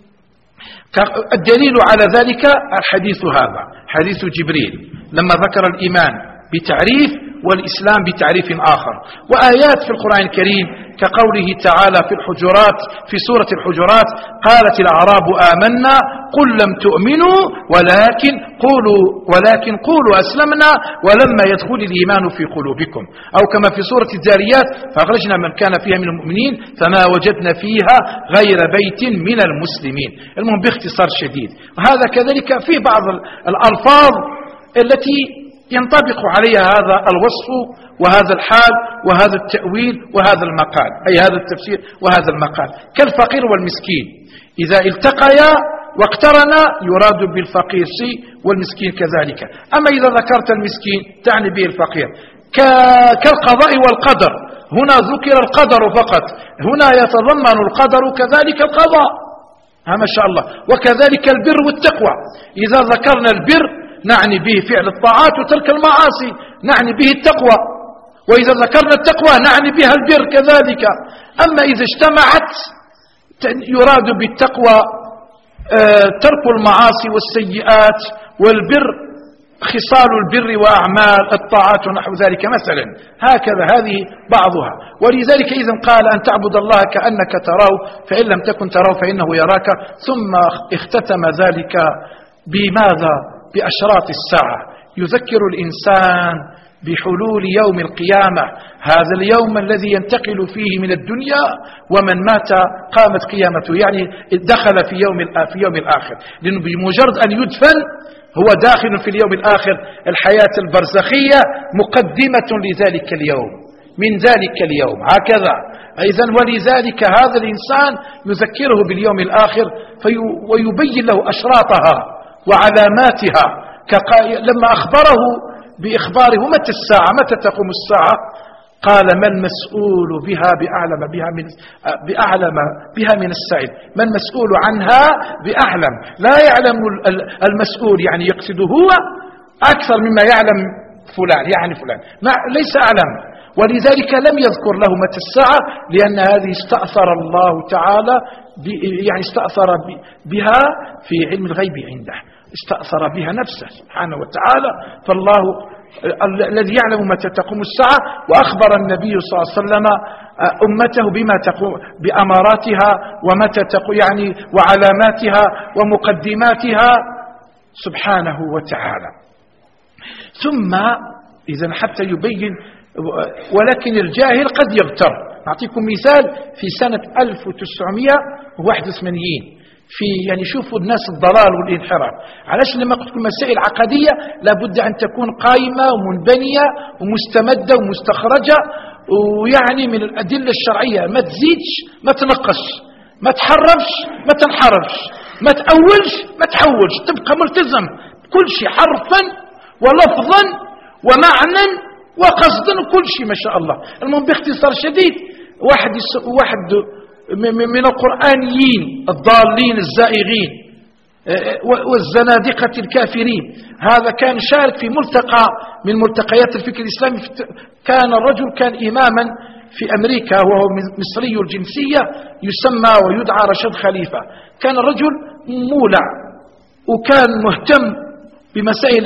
الدليل على ذلك الحديث هذا حديث جبريل لما ذكر الإيمان بتعريف والإسلام بتعريف آخر، وآيات في القرآن الكريم كقوله تعالى في الحجرات في سورة الحجرات قالت الأعراب آمنا قل لم تؤمنوا ولكن قولوا ولكن قولوا أسلمنا ولما يدخل الإيمان في قلوبكم، أو كما في سورة الذاريات فأخرجنا من كان فيها من المؤمنين فما وجدنا فيها غير بيت من المسلمين. المهم باختصار شديد، وهذا كذلك في بعض الألفاظ التي ينطبق عليها هذا الوصف وهذا الحال وهذا التأويل وهذا المقال، أي هذا التفسير وهذا المقال، كالفقير والمسكين إذا التقيا واقترنا يراد بالفقير شيء والمسكين كذلك. أما إذا ذكرت المسكين تعني به الفقير. كالقضاء والقدر، هنا ذكر القدر فقط، هنا يتضمن القدر كذلك القضاء، ها ما شاء الله. وكذلك البر والتقوى، إذا ذكرنا البر نعني به فعل الطاعات وترك المعاصي، نعني به التقوى، وإذا ذكرنا التقوى نعني بها البر كذلك. أما إذا اجتمعت يراد بالتقوى ترك المعاصي والسيئات، والبر خصال البر وأعمال الطاعات ونحو ذلك مثلا. هكذا هذه بعضها. ولذلك إذن قال أن تعبد الله كأنك تراه فإن لم تكن تراه فإنه يراك، ثم اختتم ذلك بماذا؟ بأشراط الساعة، يذكر الإنسان بحلول يوم القيامة، هذا اليوم الذي ينتقل فيه من الدنيا ومن مات قامت قيامته، يعني دخل في يوم في يوم الآخر، لأنه بمجرد أن يدفن هو داخل في اليوم الآخر. الحياة البرزخية مقدمة لذلك اليوم من ذلك اليوم هكذا. إذن ولذلك هذا الإنسان يذكره باليوم الآخر ويبين له أشراطها وعلاماتها، لما أخبره بإخباره متى الساعة متى تقوم الساعة قال ما المسؤول بها بأعلم بها من بأعلم بها من السائل، ما المسؤول عنها بأعلم، لا يعلم المسؤول يعني يقصد هو أكثر مما يعلم فلان يعني فلان ما ليس أعلم. ولذلك لم يذكر له متى الساعة لأن هذه استأثر الله تعالى يعني استأثر بها في علم الغيب عنده، استأثر بها نفسه سبحانه وتعالى. فالله الذي يعلم متى تقوم الساعة، وأخبر النبي صلى الله عليه وسلم أمته بما تقوم بأماراتها ومتى تقوم يعني وعلاماتها ومقدماتها سبحانه وتعالى. ثم إذن حتى يبين، ولكن الجاهل قد يغتر. أعطيكم مثال في سنة ألف وتسعمائة وواحد وثمانين في يعني شوفوا الناس الضلال والانحراف. علاش لما قلت لكم مسائل عقدية لابد أن تكون قائمة ومنبنية ومستمدة ومستخرجة، ويعني من الأدلة الشرعية، ما تزيدش ما تنقص، ما تحرفش ما تنحرفش، ما تأولش ما تحولش، تبقى ملتزم كل شيء حرفا ولفظا ومعنى وقصدا كل شيء ما شاء الله. المهم باختصار شديد، واحد واحد من القرآنيين الضالين الزائغين والزنادقة الكافرين. هذا كان شارك في ملتقى من ملتقيات الفكر الإسلامي. كان الرجل كان إماما في أمريكا وهو مصري الجنسية يسمى ويدعى رشاد خليفة. كان الرجل مولع وكان مهتم بمسائل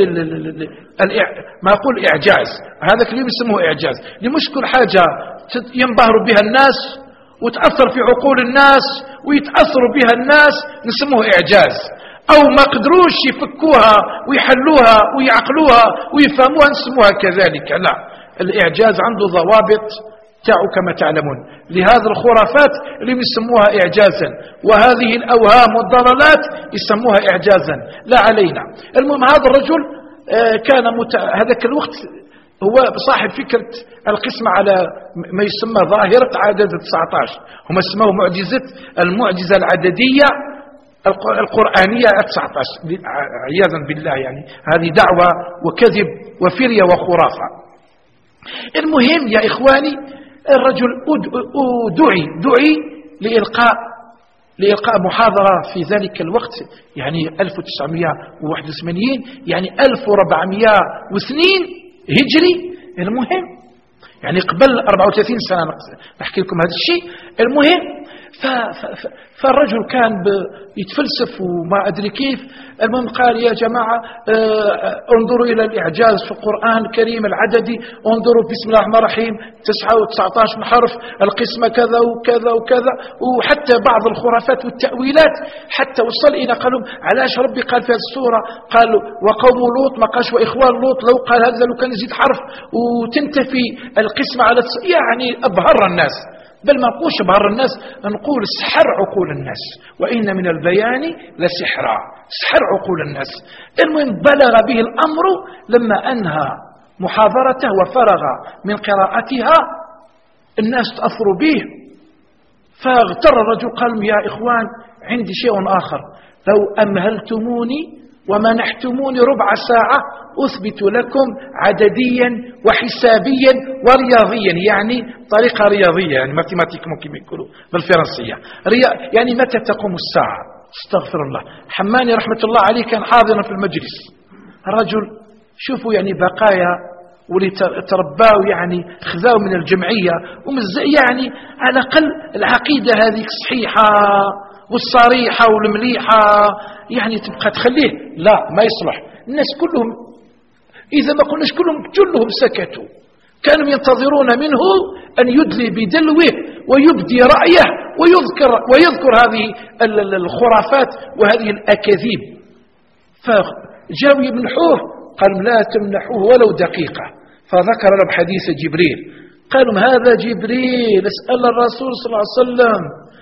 ما أقول إعجاز. هذا اليوم يسموه إعجاز، لمش كل حاجة ينبهر بها الناس وتأثر في عقول الناس ويتأثروا بها الناس نسموه إعجاز، أو ما قدروش يفكوها ويحلوها ويعقلوها ويفهموها نسموها كذلك. لا، الإعجاز عنده ضوابط تاعو كما تعلمون. لهذه الخرافات اللي يسموها إعجازا، وهذه الأوهام والضلالات يسموها إعجازا، لا علينا. المهم هذا الرجل كان مت... هذاك الوقت هو صاحب فكرة القسمة على ما يسمى ظاهرة عدد تسعة عشر. هم اسموه معجزة المعجزة العددية القرآنية تسعة عشر عياذا بالله. يعني هذه دعوة وكذب وفرية وخرافة. المهم يا إخواني، الرجل دعي دعي لإلقاء لإلقاء محاضرة في ذلك الوقت، يعني ألف وتسعمائة وواحد وثمانين، يعني ألف وأربعمائة واثنين هجري. المهم يعني قبل أربعة وثلاثين سنة نحكي لكم هذا الشيء. المهم فالرجل كان يتفلسف وما أدري كيف. المهم قال يا جماعة انظروا إلى الإعجاز في القرآن الكريم العددي، انظروا بسم الله الرحمن الرحيم تسعة وتسعة عشر حرف، القسمة كذا وكذا وكذا، وحتى بعض الخرافات والتأويلات حتى وصل إلى قالوا علاش ربي قال في هذه السورة قالوا وقوم لوط ما قالش وإخوان لوط، لو قال هذا لو كان يزيد حرف وتنتفي القسمة على يعني أبهر الناس. بل ما نقولش بهر الناس، نقول سحر عقول الناس، وإن من البيان لسحرا، سحر عقول الناس. المهم بلغ به الأمر لما أنهى محاضرته وفرغ من قراءتها الناس تأثروا به، فاغتر الرجل قال يا إخوان عندي شيء آخر، لو أمهلتموني ومنحتموني ربع ساعة أثبت لكم عدديا وحسابيا ورياضيا، يعني طريقة رياضية، يعني ماتيماتيك ممكن يقولوا بالفرنسية، يعني متى تقوم الساعة. استغفر الله. حماني رحمة الله عليه كان حاضرا في المجلس. الرجل شوفوا يعني بقايا واللي ترباوا يعني خذاوا من الجمعية يعني على الأقل العقيدة هذه صحيحة والصريحة والمليحة، يعني تبقى تخليه لا ما يصلح. الناس كلهم إذا ما قلناش كلهم كلهم سكتوا، كانوا ينتظرون منه أن يدلي بدلوه ويبدي رأيه ويذكر, ويذكر هذه الخرافات وهذه الأكاذيب. فجاءوا يمنحوه قالوا لا تمنحوه ولو دقيقة، فذكر لهم حديث جبريل. قالوا هذا جبريل اسأل الرسول صلى الله عليه وسلم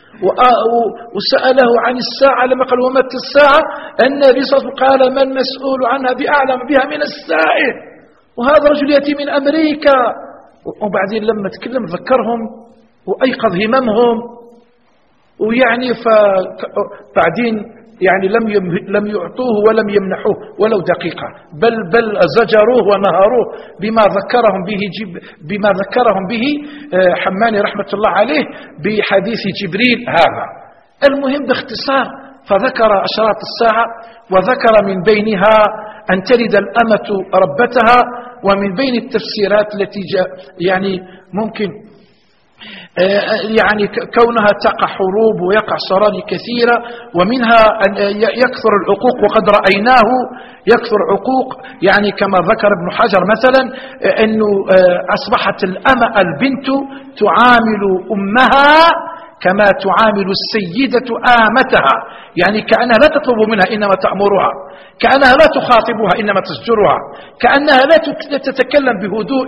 وسأله عن الساعة لما قال ومتى الساعة، النبي صلى الله عليه وسلم قال ما المسؤول عنها بأعلم بها من السائل، وهذا رجل يأتي من أمريكا. وبعدين لما تكلم ذكرهم وأيقظ هممهم، ويعني فبعدين يعني لم لم يعطوه ولم يمنحوه ولو دقيقة، بل بل زجروه ونهروه بما ذكرهم به بما ذكرهم به حماني رحمة الله عليه بحديث جبريل هذا. المهم باختصار فذكر أشراط الساعة، وذكر من بينها أن تلد الأمة ربتها، ومن بين التفسيرات التي يعني ممكن يعني كونها تقع حروب ويقع صرامي كثيرة، ومنها أن يكثر العقوق، وقد رأيناه يكثر عقوق، يعني كما ذكر ابن حجر مثلا أنه أصبحت الأمة البنت تعامل أمها كما تعامل السيدة آمتها، يعني كأنها لا تطلب منها إنما تأمرها، كأنها لا تخاطبها إنما تزجرها، كأنها لا تتكلم بهدوء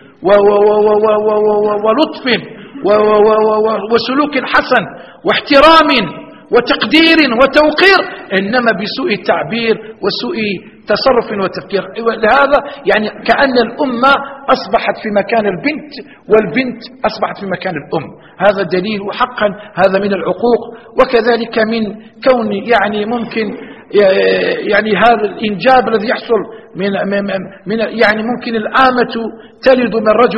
ولطف وسلوك حسن واحترام وتقدير وتوقير، إنما بسوء التعبير وسوء تصرف وتفكير. لهذا يعني كأن الأمة أصبحت في مكان البنت والبنت أصبحت في مكان الأم. هذا دليل، وحقا هذا من العقوق. وكذلك من كون يعني ممكن يعني هذا الإنجاب الذي يحصل من, من يعني ممكن الآمة تلد من رجل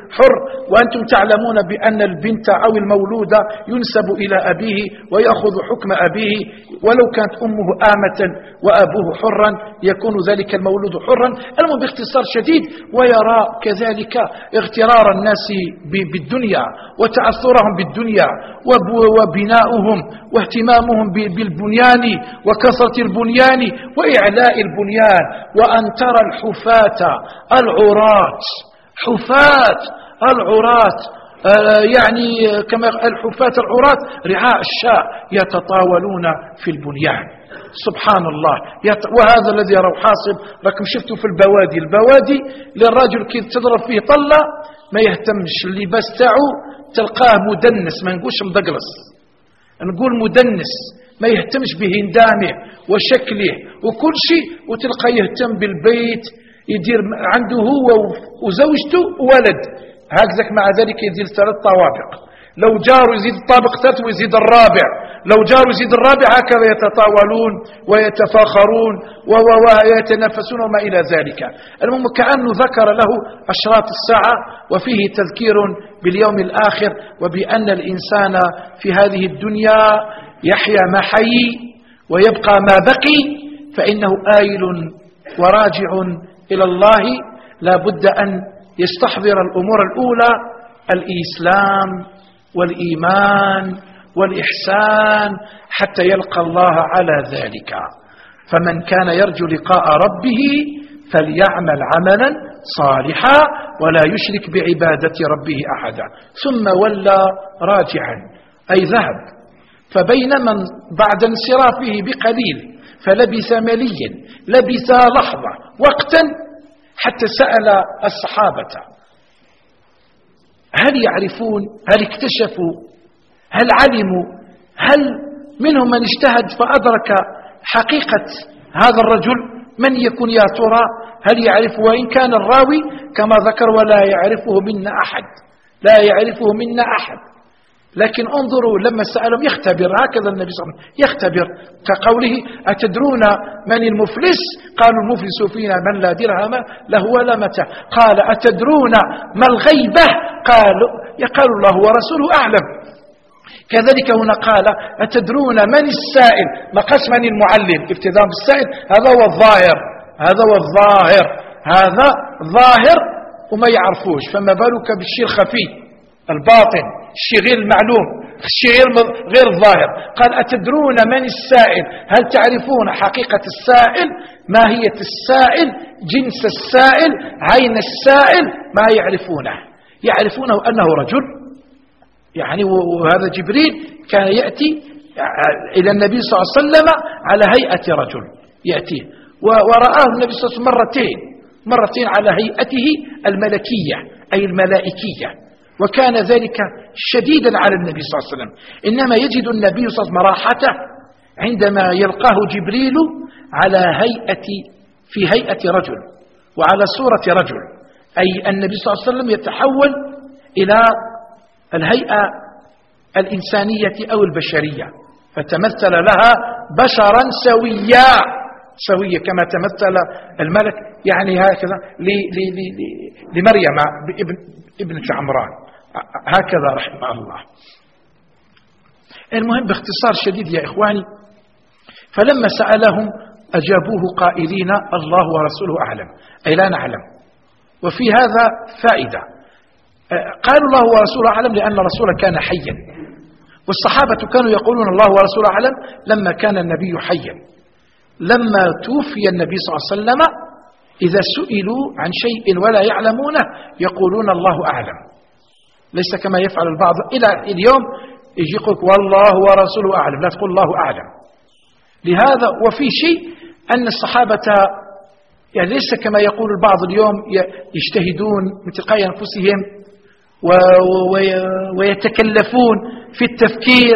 حر، وأنتم تعلمون بأن البنت أو المولود ينسب إلى أبيه ويأخذ حكم أبيه، ولو كانت أمه آمة وأبوه حرا يكون ذلك المولود حرا. المهم باختصار شديد، ويرى كذلك اغترار الناس بالدنيا وتأثرهم بالدنيا وبناؤهم واهتمامهم بالبنيان وكثرة البنيان وإعلاء البنيان، وأن ترى الحفاة العراة حفاة العراة آه يعني كما الحفاة العراة رعاء الشاء يتطاولون في البنيان. سبحان الله. يت... وهذا الذي يرى حاصل راكم شفتوا في البوادي البوادي للراجل كي تضرب فيه طلة ما يهتمش، اللباس تاعو تلقاه مدنس، ما نقولش مدقلص، نقول مدنس، ما يهتمش بهندامه وشكله وكل شيء، وتلقى يهتم بالبيت، يدير عنده هو وزوجته وولد هكذاك، مع ذلك يدير ثلاث طوابق، لو جاروا يزيد الطابق ثالث ويزيد الرابع، لو جاروا يزيد الرابع، هكذا يتطاولون ويتفاخرون ويتنافسون وما إلى ذلك. المهم كأنه ذكر له أشراط الساعة وفيه تذكير باليوم الآخر، وبأن الإنسان في هذه الدنيا يحيا ما حي ويبقى ما بقي، فإنه آيل وراجع إلى الله. لا بد أن يستحضر الأمور الأولى: الإسلام والإيمان والإحسان حتى يلقى الله على ذلك. فمن كان يرجو لقاء ربه فليعمل عملا صالحا ولا يشرك بعبادة ربه أحدا. ثم ولى راجعا أي ذهب، فبين من بعد انصرافه بقليل فلبث مليا، لبث لحظة وقتا حتى سأل الصحابة: هل يعرفون؟ هل اكتشفوا؟ هل علموا؟ هل منهم من اجتهد فأدرك حقيقة هذا الرجل؟ من يكون يا ترى؟ هل يعرف؟ وإن كان الراوي كما ذكر: ولا يعرفه منا أحد، لا يعرفه منا أحد. لكن انظروا لما سألهم يختبر، هكذا النبي صلى الله عليه وسلم يختبر، كقوله: أتدرون من المفلس؟ قالوا: المفلس فينا من لا درهم له ولا متاع. قال: أتدرون ما الغيبة؟ قالوا: يقال الله ورسوله أعلم. كذلك هنا قال: أتدرون من السائل؟ ما قاس من المعلم، ابتداء بالسائل، هذا هو الظاهر، هذا هو الظاهر، هذا ظاهر وما يعرفوش، فما بالك بالشيء الخفي الباطن، الشيء غير المعلوم، الشيء غير الظاهر. قال: أتدرون من السائل؟ هل تعرفون حقيقة السائل؟ ماهية السائل؟ جنس السائل؟ عين السائل؟ ما يعرفونه، يعرفونه أنه رجل، يعني وهذا جبريل كان يأتي إلى النبي صلى الله عليه وسلم على هيئة رجل يأتيه، ورآه النبي صلى الله عليه وسلم مرتين مرتين على هيئته الملكية أي الملائكية، وكان ذلك شديدا على النبي صلى الله عليه وسلم. إنما يجد النبي صلى الله عليه وسلم راحته عندما يلقاه جبريل على هيئة في هيئة رجل وعلى صورة رجل، أي النبي صلى الله عليه وسلم يتحول إلى الهيئة الإنسانية أو البشرية، فتمثل لها بشرا سويا سوية كما تمثل الملك، يعني هكذا لمريم ابنة عمران، هكذا رحمه الله. المهم باختصار شديد يا إخواني، فلما سألهم أجابوه قائلين: الله ورسوله أعلم، أي لا نعلم. وفي هذا فائدة، قالوا الله ورسوله أعلم لأن الرسول كان حيا، والصحابة كانوا يقولون الله ورسوله أعلم لما كان النبي حيا. لما توفي النبي صلى الله عليه وسلم إذا سئلوا عن شيء ولا يعلمونه يقولون الله أعلم، ليس كما يفعل البعض إلى اليوم يجي يقولك والله ورسوله أعلم، لا تقول الله أعلم. لهذا وفي شيء أن الصحابة يعني ليس كما يقول البعض اليوم يجتهدون من تلقاء أنفسهم ويتكلفون في التفكير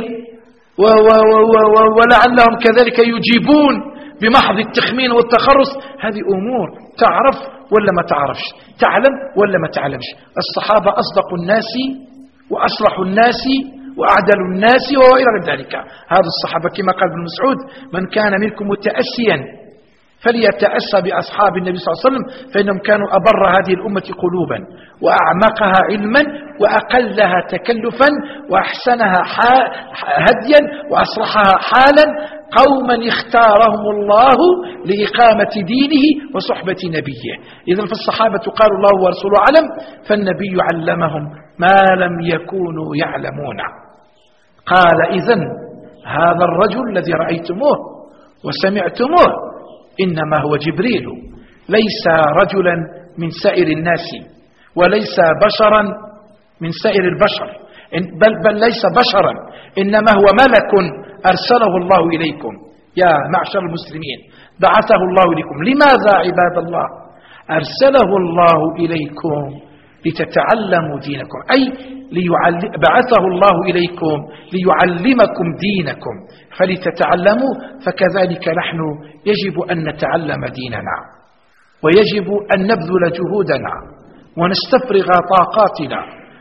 ولعلهم كذلك يجيبون بمحض التخمين والتخرص. هذه أمور تعرف ولا ما تعرفش، تعلم ولا ما تعلمش. الصحابة أصدق الناس وأصلح الناس وأعدل الناس وغير ذلك. هذا الصحابة كما قال ابن مسعود: من كان منكم متأسيا فليتأسى بأصحاب النبي صلى الله عليه وسلم، فإنهم كانوا أبر هذه الأمة قلوبا وأعمقها علما وأقلها تكلفا وأحسنها هديا وأصلحها حالا، قوما اختارهم الله لإقامة دينه وصحبة نبيه. إذن فالصحابة قالوا الله ورسوله أعلم، فالنبي علمهم ما لم يكونوا يعلمون. قال إذن هذا الرجل الذي رأيتموه وسمعتموه إنما هو جبريل، ليس رجلا من سائر الناس وليس بشرا من سائر البشر، بل, بل ليس بشرا، إنما هو ملك أرسله الله إليكم يا معشر المسلمين، بعثه الله إليكم. لماذا عباد الله أرسله الله إليكم؟ لتتعلموا دينكم، أي ليعلم بعثه الله إليكم ليعلمكم دينكم، فلتتعلموا. فكذلك نحن يجب أن نتعلم ديننا، ويجب أن نبذل جهودنا ونستفرغ طاقاتنا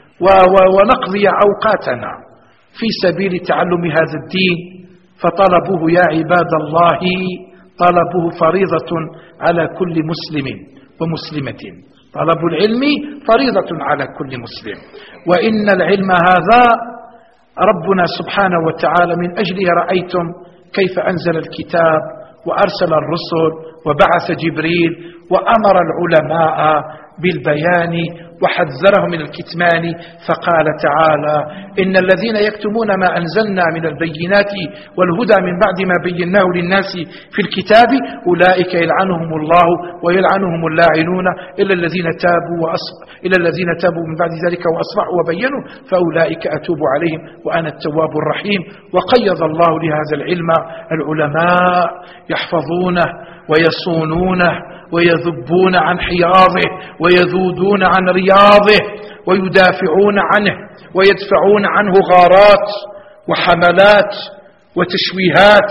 ونقضي أوقاتنا في سبيل تعلم هذا الدين. فطلبوه يا عباد الله طلبوه فريضة على كل مسلم ومسلمة، طلب العلم فريضة على كل مسلم. وإن العلم هذا ربنا سبحانه وتعالى من أجله رأيتم كيف أنزل الكتاب وأرسل الرسل وبعث جبريل وأمر العلماء بالبيان وحذرهم من الكتمان، فقال تعالى إن الذين يكتمون ما أنزلنا من البينات والهدى من بعد ما بيناه للناس في الكتاب أولئك يلعنهم الله ويلعنهم اللاعنون إلا الذين تابوا وأصلحوا إلا الذين تابوا من بعد ذلك وأصلحوا وبينوا فأولئك أتوب عليهم وأنا التواب الرحيم. وقيض الله لهذا العلم العلماء يحفظونه ويصونونه ويذبون عن حياضه ويذودون عن رياضه ويدافعون عنه ويدفعون عنه غارات وحملات وتشويهات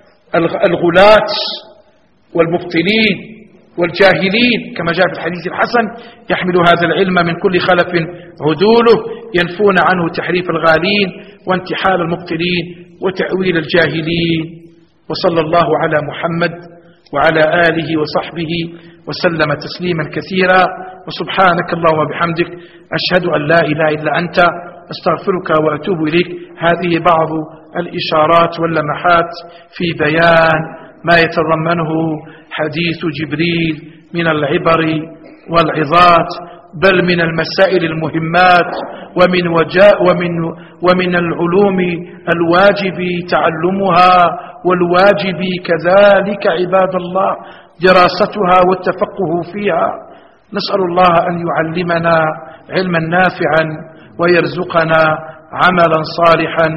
الغلاة والمبطلين والجاهلين، كما جاء في الحديث الحسن يحمل هذا العلم من كل خلف عدوله ينفون عنه تحريف الغالين وانتحال المبطلين وتأويل الجاهلين. وصلى الله على محمد وعلى آله وصحبه وسلم تسليما كثيرا. وسبحانك اللهم وبحمدك أشهد أن لا إله إلا أنت أستغفرك وأتوب إليك. هذه بعض الإشارات واللمحات في بيان ما يتضمنه حديث جبريل من العبر والعظات، بل من المسائل المهمات ومن وجاء ومن ومن العلوم الواجب تعلمها والواجب كذلك عباد الله دراستها والتفقه فيها. نسأل الله أن يعلمنا علما نافعا ويرزقنا عملا صالحا،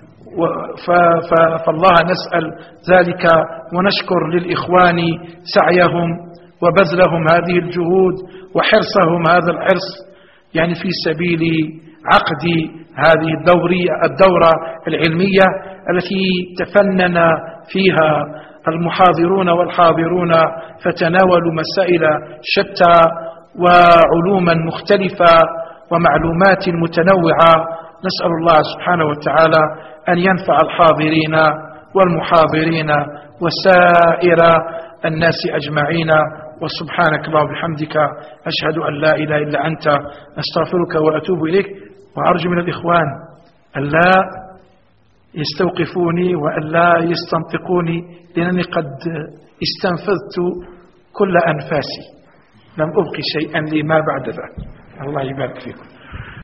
فالله نسأل ذلك ونشكر للإخوان سعيهم وبذلهم هذه الجهود وحرصهم هذا الحرص يعني في سبيل عقد هذه الدورية الدورة العلمية التي تفنن فيها المحاضرون والحاضرون فتناولوا مسائل شتى وعلوما مختلفة ومعلومات متنوعة. نسأل الله سبحانه وتعالى أن ينفع الحاضرين والمحاضرين وسائر الناس أجمعين. وسبحانك اللهم وبحمدك أشهد أن لا إله إلا أنت أستغفرك وأتوب إليك. وأرجو من الإخوان ألا يستوقفوني وألا يستنطقوني، لأنني قد استنفذت كل أنفاسي، لم أبقي شيئا لي ما بعد ذلك. الله يبارك فيكم.